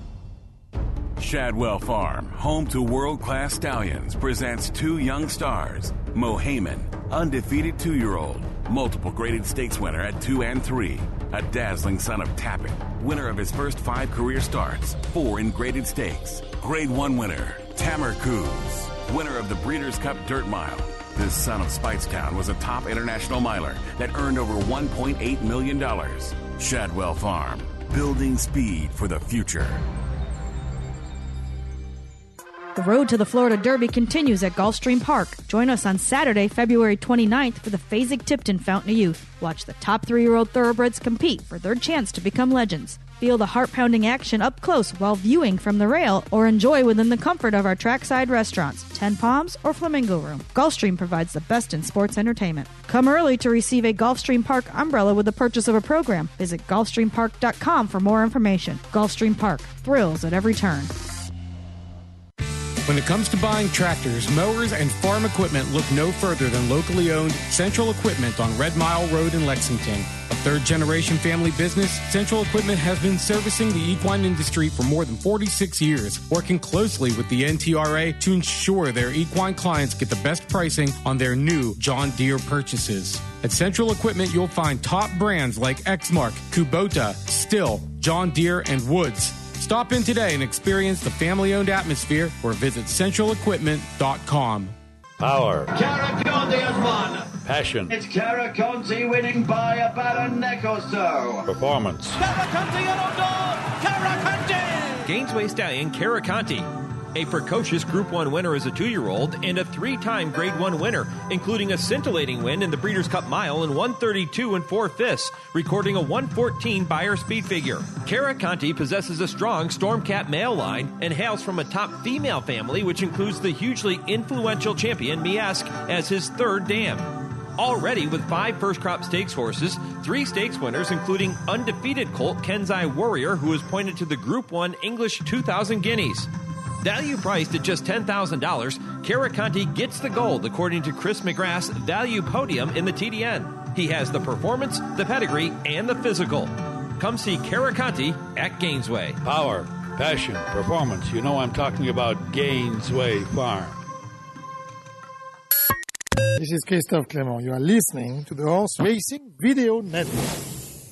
Shadwell Farm, home to world-class stallions, presents two young stars. Mo Heyman, undefeated two-year-old, multiple graded stakes winner at two and three. A dazzling son of Tapping, winner of his first five career starts, four in graded stakes. Grade one winner, Tamer Coos, winner of the Breeders' Cup Dirt Mile. This son of Speightstown was a top international miler that earned over one point eight million dollars. Shadwell Farm, building speed for the future. The road to the Florida Derby continues at Gulfstream Park. Join us on Saturday, February twenty-ninth for the Fasig-Tipton Fountain of Youth. Watch the top three-year-old thoroughbreds compete for their chance to become legends. Feel the heart-pounding action up close while viewing from the rail, or enjoy within the comfort of our trackside restaurants, Ten Palms or Flamingo Room. Gulfstream provides the best in sports entertainment. Come early to receive a Gulfstream Park umbrella with the purchase of a program. Visit Gulfstream Park dot com for more information. Gulfstream Park, thrills at every turn. When it comes to buying tractors, mowers, and farm equipment, look no further than locally owned Central Equipment on Red Mile Road in Lexington. A third-generation family business, Central Equipment has been servicing the equine industry for more than forty-six years, working closely with the N T R A to ensure their equine clients get the best pricing on their new John Deere purchases. At Central Equipment, you'll find top brands like Exmark, Kubota, Stihl, John Deere, and Woods. Stop in today and experience the family-owned atmosphere or visit central equipment dot com. Power. Caraconte has won. Passion. It's Caraconte winning by about a neck or so. Performance. Caraconte and O'Donnell. Caraconte. Gainesway Stallion Caraconte, a precocious Group one winner as a two-year-old and a three-time Grade one winner, including a scintillating win in the Breeders' Cup Mile in one thirty-two and four-fifths, recording a one fourteen Beyer speed figure. Caraconte possesses a strong Stormcat male line and hails from a top female family, which includes the hugely influential champion Miesk as his third dam. Already with five first-crop stakes horses, three stakes winners, including undefeated colt Kenzai Warrior, who is pointed to the Group one English two thousand guineas. Value priced at just ten thousand dollars, Caraconte gets the gold according to Chris McGrath's Value Podium in the T D N. He has the performance, the pedigree, and the physical. Come see Caraconte at Gainesway. Power, passion, performance. You know I'm talking about Gainesway Farm. This is Christophe Clement. You are listening to the Horse Racing Radio Network.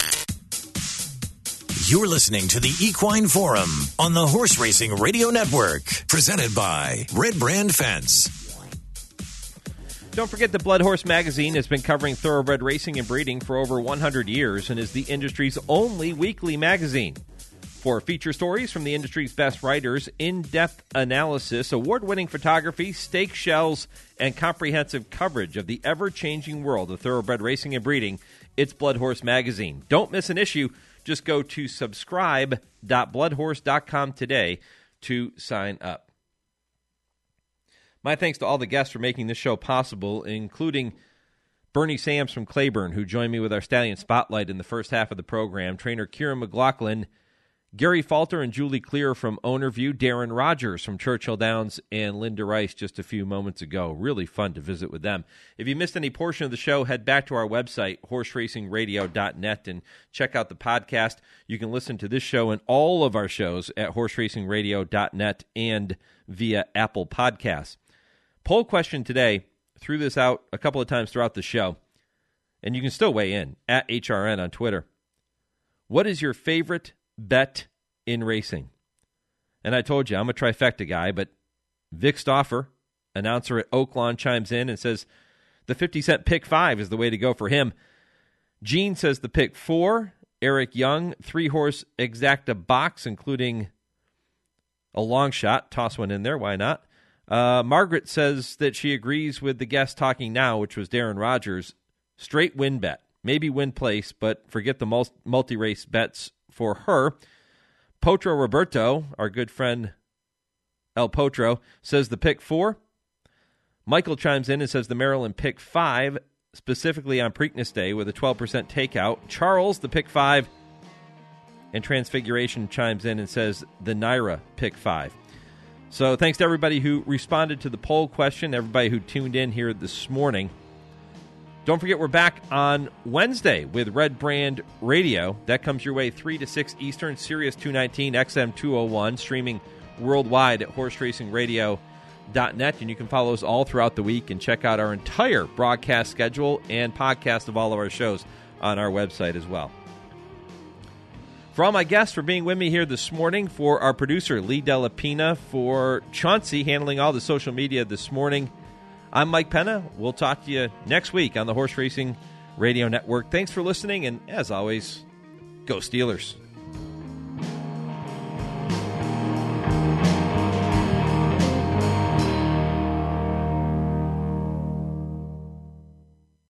You're listening to the Equine Forum on the Horse Racing Radio Network, presented by Red Brand Fence. Don't forget that Blood Horse Magazine has been covering thoroughbred racing and breeding for over one hundred years and is the industry's only weekly magazine. For feature stories from the industry's best writers, in-depth analysis, award-winning photography, stake shells, and comprehensive coverage of the ever-changing world of thoroughbred racing and breeding, it's Blood Horse Magazine. Don't miss an issue. Just go to subscribe dot blood horse dot com today to sign up. My thanks to all the guests for making this show possible, including Bernie Sams from Claiborne, who joined me with our Stallion Spotlight in the first half of the program, trainer Kieran McLaughlin, Gary Falter and Julie Clear from Ownerview, Darren Rogers from Churchill Downs, and Linda Rice just a few moments ago. Really fun to visit with them. If you missed any portion of the show, head back to our website, horse racing radio dot net, and check out the podcast. You can listen to this show and all of our shows at horse racing radio dot net and via Apple Podcasts. Poll question today, threw this out a couple of times throughout the show, and you can still weigh in at H R N on Twitter. What is your favorite bet in racing? And I told you, I'm a trifecta guy, but Vic Stauffer, announcer at Oaklawn, chimes in and says the fifty cent pick five is the way to go for him. Gene says the pick four. Eric Young, three-horse exacta box, including a long shot. Toss one in there, why not? Uh, Margaret says that she agrees with the guest talking now, which was Darren Rogers. Straight win bet. Maybe win place, but forget the multi-race bets for her. Potro Roberto, our good friend El Potro, says the pick four. Michael chimes in and says the Maryland pick five, specifically on Preakness Day with a twelve percent takeout. Charles, the pick five. And Transfiguration chimes in and says the Naira pick five. So thanks to everybody who responded to the poll question, everybody who tuned in here this morning. Don't forget, we're back on Wednesday with Red Brand Radio. That comes your way three to six Eastern, Sirius two nineteen, X M two oh one, streaming worldwide at horse racing radio dot net. And you can follow us all throughout the week and check out our entire broadcast schedule and podcast of all of our shows on our website as well. For all my guests, for being with me here this morning, for our producer, Lee Della Pina, for Chauncey handling all the social media this morning, I'm Mike Penna. We'll talk to you next week on the Horse Racing Radio Network. Thanks for listening, and as always, go Steelers.